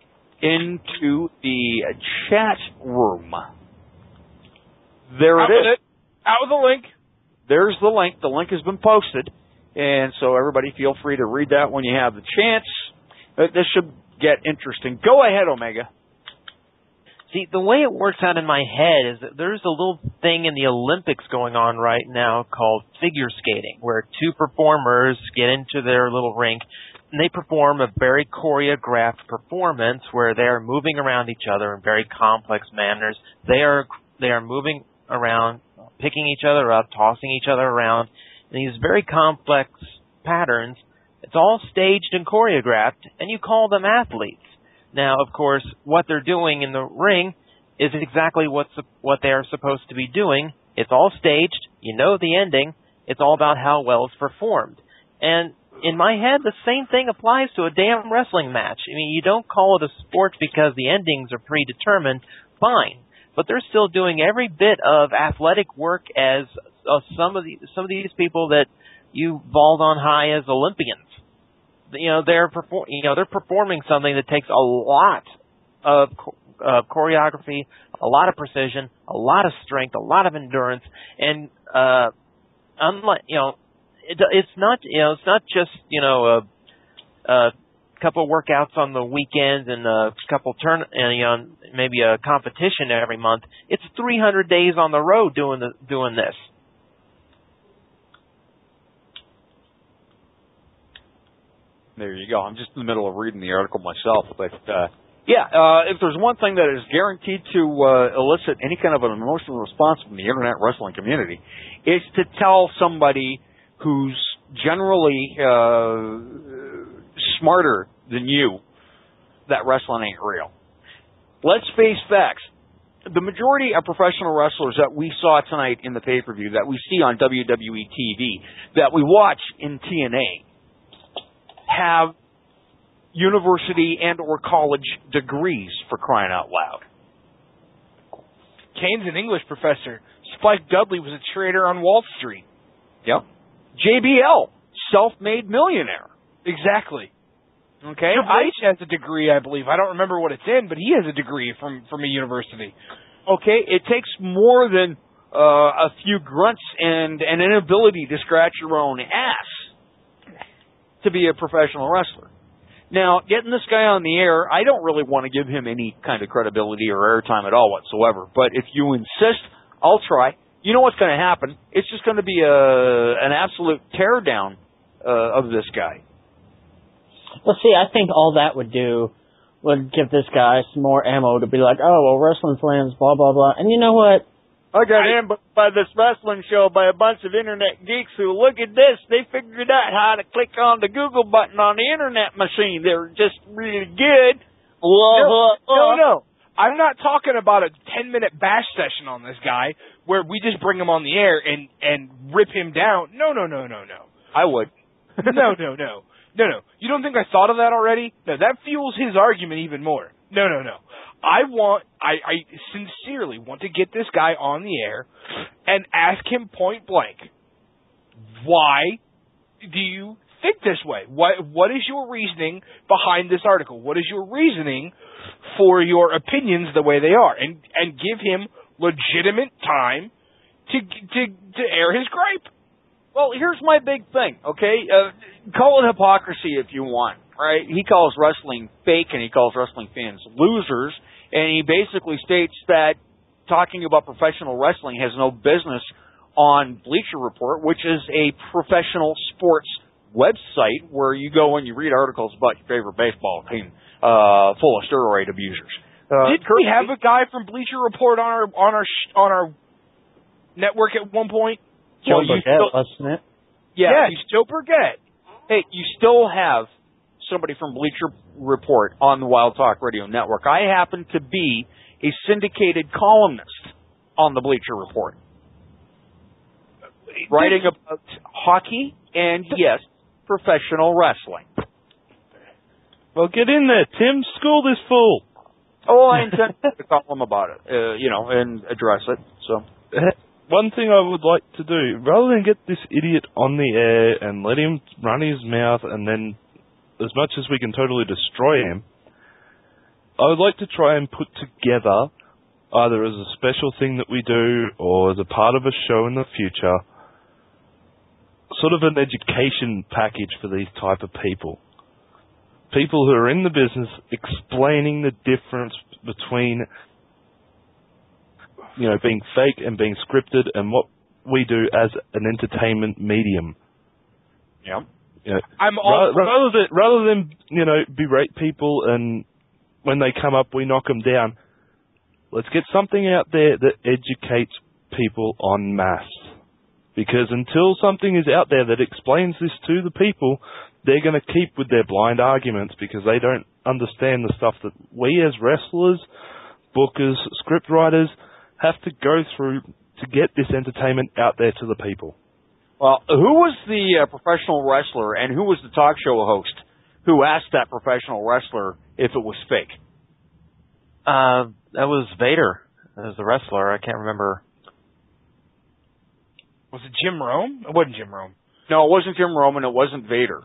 into the chat room. There Out it with is. it. Out with the link. There's the link. The link has been posted, and so everybody feel free to read that when you have the chance. Uh, This should get interesting. Go ahead, Omega. See, the way it works out in my head is that there's a little thing in the Olympics going on right now called figure skating, where two performers get into their little rink and they perform a very choreographed performance where they are moving around each other in very complex manners. They are they are moving around, picking each other up, tossing each other around in these very complex patterns. It's all staged and choreographed, and you call them athletes. Now, of course, what they're doing in the ring is exactly what's, what they're supposed to be doing. It's all staged. You know the ending. It's all about how well it's performed. And in my head, the same thing applies to a damn wrestling match. I mean, you don't call it a sport because the endings are predetermined. Fine. But they're still doing every bit of athletic work as uh, some of the, some of these people that you vault on high as Olympians. You know, they're perform, you know, they're performing something that takes a lot of uh, choreography, a lot of precision, a lot of strength, a lot of endurance, and uh, unlike, you know, it, it's not, you know, it's not just, you know, a, a couple of workouts on the weekends and a couple turn, and you know, maybe a competition every month. It's three hundred days on the road doing the doing this. There you go. I'm just in the middle of reading the article myself, but uh, yeah, uh, if there's one thing that is guaranteed to uh, elicit any kind of an emotional response from the internet wrestling community, it's to tell somebody who's generally uh, smarter than you that wrestling ain't real. Let's face facts. The majority of professional wrestlers that we saw tonight in the pay-per-view, that we see on W W E T V, that we watch in T N A, have university and or college degrees, for crying out loud. Kane's an English professor. Spike Dudley was a trader on Wall Street. Yep. J B L, self-made millionaire. Exactly. Okay. Triple H has a degree, I believe. I don't remember what it's in, but he has a degree from, from a university. Okay, it takes more than uh, a few grunts and an inability to scratch your own ass to be a professional wrestler. Now, getting this guy on the air, I don't really want to give him any kind of credibility or airtime at all whatsoever. But if you insist, I'll try. You know what's going to happen? It's just going to be a an absolute teardown uh, of this guy. Well, see, I think all that would do would give this guy some more ammo to be like, oh, well, wrestling fans, blah, blah, blah. And you know what? I got in by this wrestling show by a bunch of internet geeks who, look at this, they figured out how to click on the Google button on the internet machine. They're just really good. No, no, no. I'm not talking about a ten-minute bash session on this guy where we just bring him on the air and, and rip him down. No, no, no, no, no. I would. no, no, no. No, no. You don't think I thought of that already? No, that fuels his argument even more. No, no, no. I want, I, I sincerely want to get this guy on the air and ask him point blank, why do you think this way? What, what is your reasoning behind this article? What is your reasoning for your opinions the way they are? And, and give him legitimate time to, to, to air his gripe. Well, here's my big thing, okay? Uh, call it hypocrisy if you want, right? He calls wrestling fake and he calls wrestling fans losers, and he basically states that talking about professional wrestling has no business on Bleacher Report, which is a professional sports website where you go and you read articles about your favorite baseball team, uh, full of steroid abusers. Uh, Did we have a guy from Bleacher Report on our on our sh- on our network at one point? Joe Well, you Burgett, still- wasn't it? Yeah, Yes, you, Joe Burgett. hey, you still have somebody from Bleacher Report on the Wild Talk Radio Network. I happen to be a syndicated columnist on the Bleacher Report, writing about hockey and, yes, professional wrestling. Well, get in there, Tim. School this fool. Oh, I intend to column about it, uh, you know, and address it. So, one thing I would like to do, rather than get this idiot on the air and let him run his mouth and then, as much as we can totally destroy him, I would like to try and put together, either as a special thing that we do or as a part of a show in the future, sort of an education package for these type of people. People who are in the business explaining the difference between, you know, being fake and being scripted and what we do as an entertainment medium. yeah. You know, I'm all rather, rather than rather than you know berate people and when they come up we knock them down. Let's get something out there that educates people en masse. Because until something is out there that explains this to the people, they're going to keep with their blind arguments because they don't understand the stuff that we as wrestlers, bookers, script writers have to go through to get this entertainment out there to the people. Well, who was the uh, professional wrestler and who was the talk show host who asked that professional wrestler if it was fake? Uh, that was Vader as the wrestler. I can't remember. Was it Jim Rome? It wasn't Jim Rome. No, it wasn't Jim Rome and it wasn't Vader.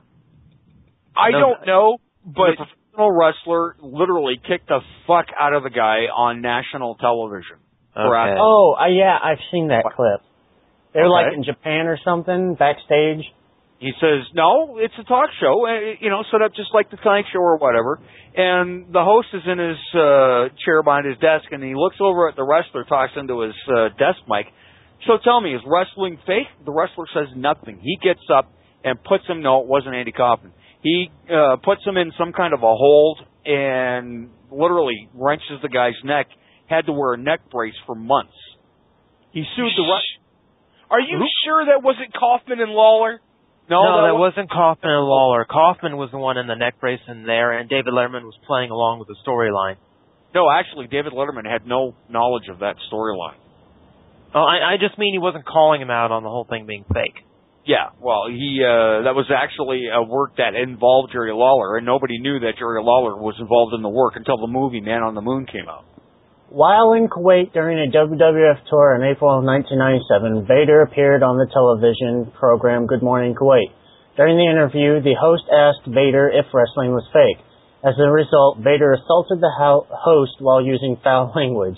I No, don't know, but the professional wrestler literally kicked the fuck out of the guy on national television. for Okay. asking- Oh, uh, yeah, I've seen that clip. They're Okay. like in Japan or something, backstage. He says, no, it's a talk show, uh, you know, set up just like the Tonight Show or whatever. And the host is in his uh, chair behind his desk, and he looks over at the wrestler, talks into his uh, desk mic. So tell me, is wrestling fake? The wrestler says nothing. He gets up and puts him, no, it wasn't Andy Kaufman. He uh, puts him in some kind of a hold and literally wrenches the guy's neck, had to wear a neck brace for months. He sued the wrestler. Are you sure that wasn't Kaufman and Lawler? No, No, that, that wasn't Kaufman and Lawler. Kaufman was the one in the neck brace in there, and David Letterman was playing along with the storyline. No, actually, David Letterman had no knowledge of that storyline. Oh, I, I just mean he wasn't calling him out on the whole thing being fake. Yeah, well, he uh, that was actually a work that involved Jerry Lawler, and nobody knew that Jerry Lawler was involved in the work until the movie Man on the Moon came out. While in Kuwait during a W W F tour in April of nineteen ninety-seven, Vader appeared on the television program Good Morning Kuwait. During the interview, the host asked Vader if wrestling was fake. As a result, Vader assaulted the ho- host while using foul language.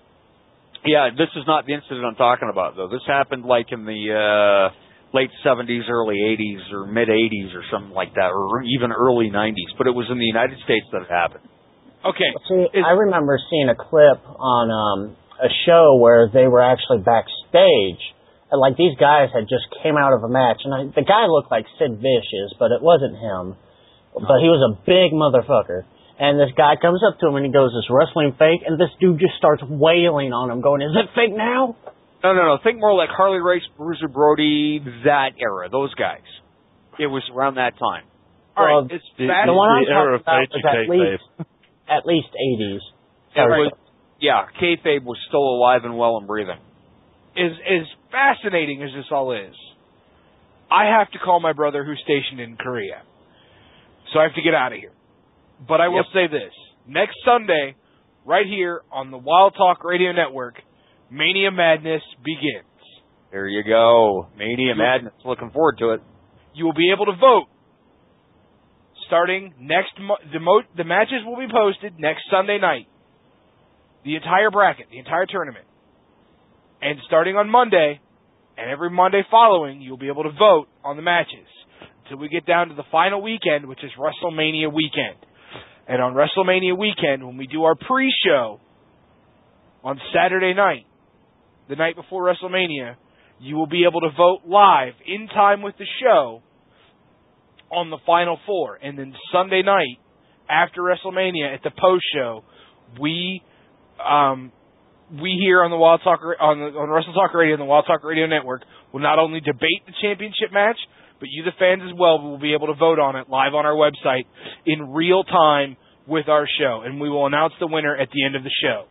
Yeah, this is not the incident I'm talking about, though. This happened like in the uh, late seventies, early eighties, or mid-eighties or something like that, or even early nineties. But it was in the United States that it happened. Okay. See, I remember seeing a clip on um, a show where they were actually backstage. And, like, these guys had just came out of a match. And I, the guy looked like Sid Vicious, but it wasn't him. But he was a big motherfucker. And this guy comes up to him and he goes, "Is wrestling fake?" And this dude just starts wailing on him, going, "Is it fake now?" No, no, no. Think more like Harley Race, Bruiser Brody, that era, those guys. It was around that time. All Well, right, it's the, fast. the one I'm the era talking of about was at K F C, least, at least eighties. It was, yeah, kayfabe was still alive and well and breathing. As as fascinating as this all is, I have to call my brother who's stationed in Korea. So I have to get out of here. But I will Yep. say this. Next Sunday, right here on the Wild Talk Radio Network, Mania Madness begins. There you go. Mania Madness. Looking forward to it. You will be able to vote starting next mo- the mo- the matches will be posted next Sunday night. The entire bracket, the entire tournament. And starting on Monday and every Monday following, you'll be able to vote on the matches until we get down to the final weekend, which is WrestleMania weekend. And on WrestleMania weekend, when we do our pre-show on Saturday night, the night before WrestleMania, you will be able to vote live in time with the show on the Final Four. And then Sunday night, after WrestleMania, at the post show, we um, we here on the Wild Talk on the on Wrestle Talk Radio and the Wild Talk Radio Network will not only debate the championship match, but you, the fans, as well, will be able to vote on it live on our website in real time with our show, and we will announce the winner at the end of the show.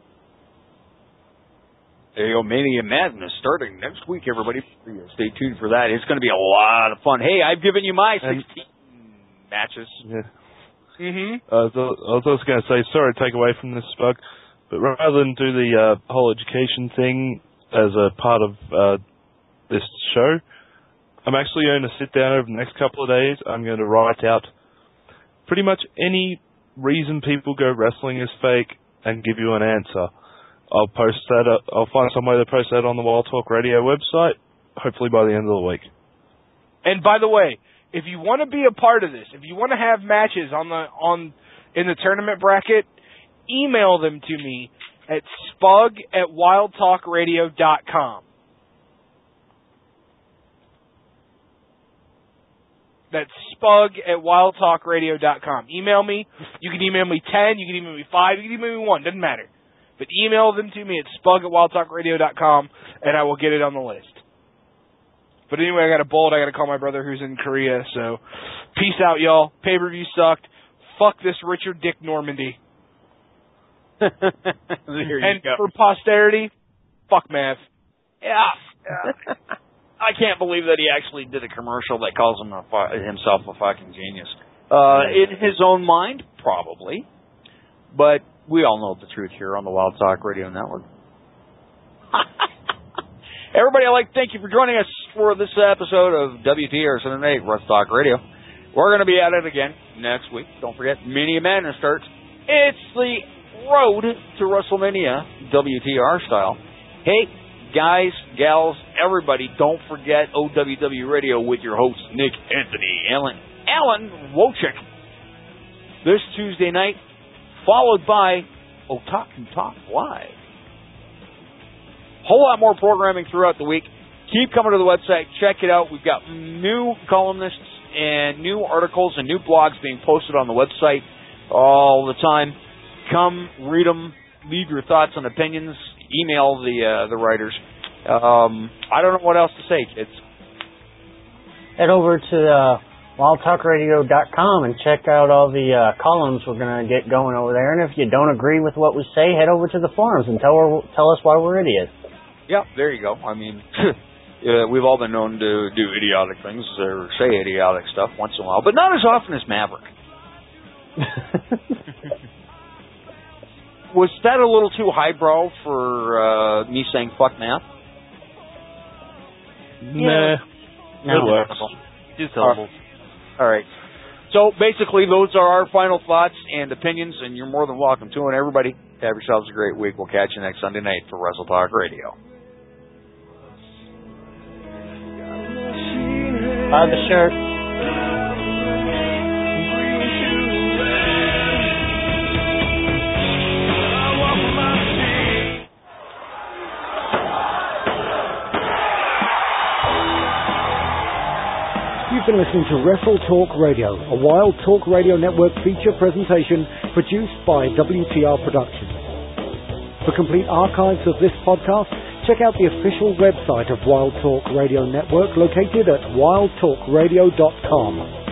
There you go, Mania Madness starting next week, everybody. Stay tuned for that. It's going to be a lot of fun. Hey, I've given you my sixteen matches. Yeah. Mm-hmm. Uh, I was also going to say, sorry to take away from this, Spug, but rather than do the uh, whole education thing as a part of uh, this show, I'm actually going to sit down over the next couple of days. I'm going to write out pretty much any reason people go wrestling is fake and give you an answer. I'll post that up, I'll find some way to post that on the Wild Talk Radio website, hopefully by the end of the week. And by the way, if you want to be a part of this, if you want to have matches on the on in the tournament bracket, email them to me at spug at wildtalkradio dot com. That's spug at wildtalkradio dot com. Email me. You can email me ten, you can email me five, you can email me one, doesn't matter. But email them to me at spug at wildtalkradio dot com, and I will get it on the list. But anyway, I got a bolt. I got to call my brother who's in Korea. So, peace out, y'all. Pay-per-view sucked. Fuck this Richard Dick Normandy. There you and go. for posterity, fuck Mav. Yeah. yeah. I can't believe that he actually did a commercial that calls him a fu- himself a fucking genius. Uh, in his own mind, probably. But we all know the truth here on the Wild Talk Radio Network. Everybody, I'd like to thank you for joining us for this episode of W T R seven eight Wrestle Talk Radio. We're going to be at it again next week. Don't forget, Mania Madness starts. It's the road to WrestleMania, W T R style. Hey, guys, gals, everybody, don't forget O W W Radio with your host, Nick Anthony Allen, Alan Wojcik. This Tuesday night, followed by Otaku Talk Live. Whole lot more programming throughout the week. Keep coming to the website. Check it out. We've got new columnists and new articles and new blogs being posted on the website all the time. Come, read them, leave your thoughts and opinions. Email the uh, the writers. Um, I don't know what else to say, kids. Head over to uh, wild talk radio dot com and check out all the uh, columns we're going to get going over there. And if you don't agree with what we say, head over to the forums and tell her, tell us why we're idiots. Yeah, there you go. I mean, uh, we've all been known to do idiotic things or say idiotic stuff once in a while, but not as often as Maverick. Was that a little too highbrow for uh, me saying fuck math? Nah. No. It works. Two syllables. All right. So basically, those are our final thoughts and opinions, and you're more than welcome to it. Everybody, have yourselves a great week. We'll catch you next Sunday night for Wrestle Talk Radio. Buy the shirt. You've been listening to Wrestle Talk Radio, a Wild Talk Radio Network feature presentation produced by W T R Productions. For complete archives of this podcast, check out the official website of Wild Talk Radio Network located at wild talk radio dot com.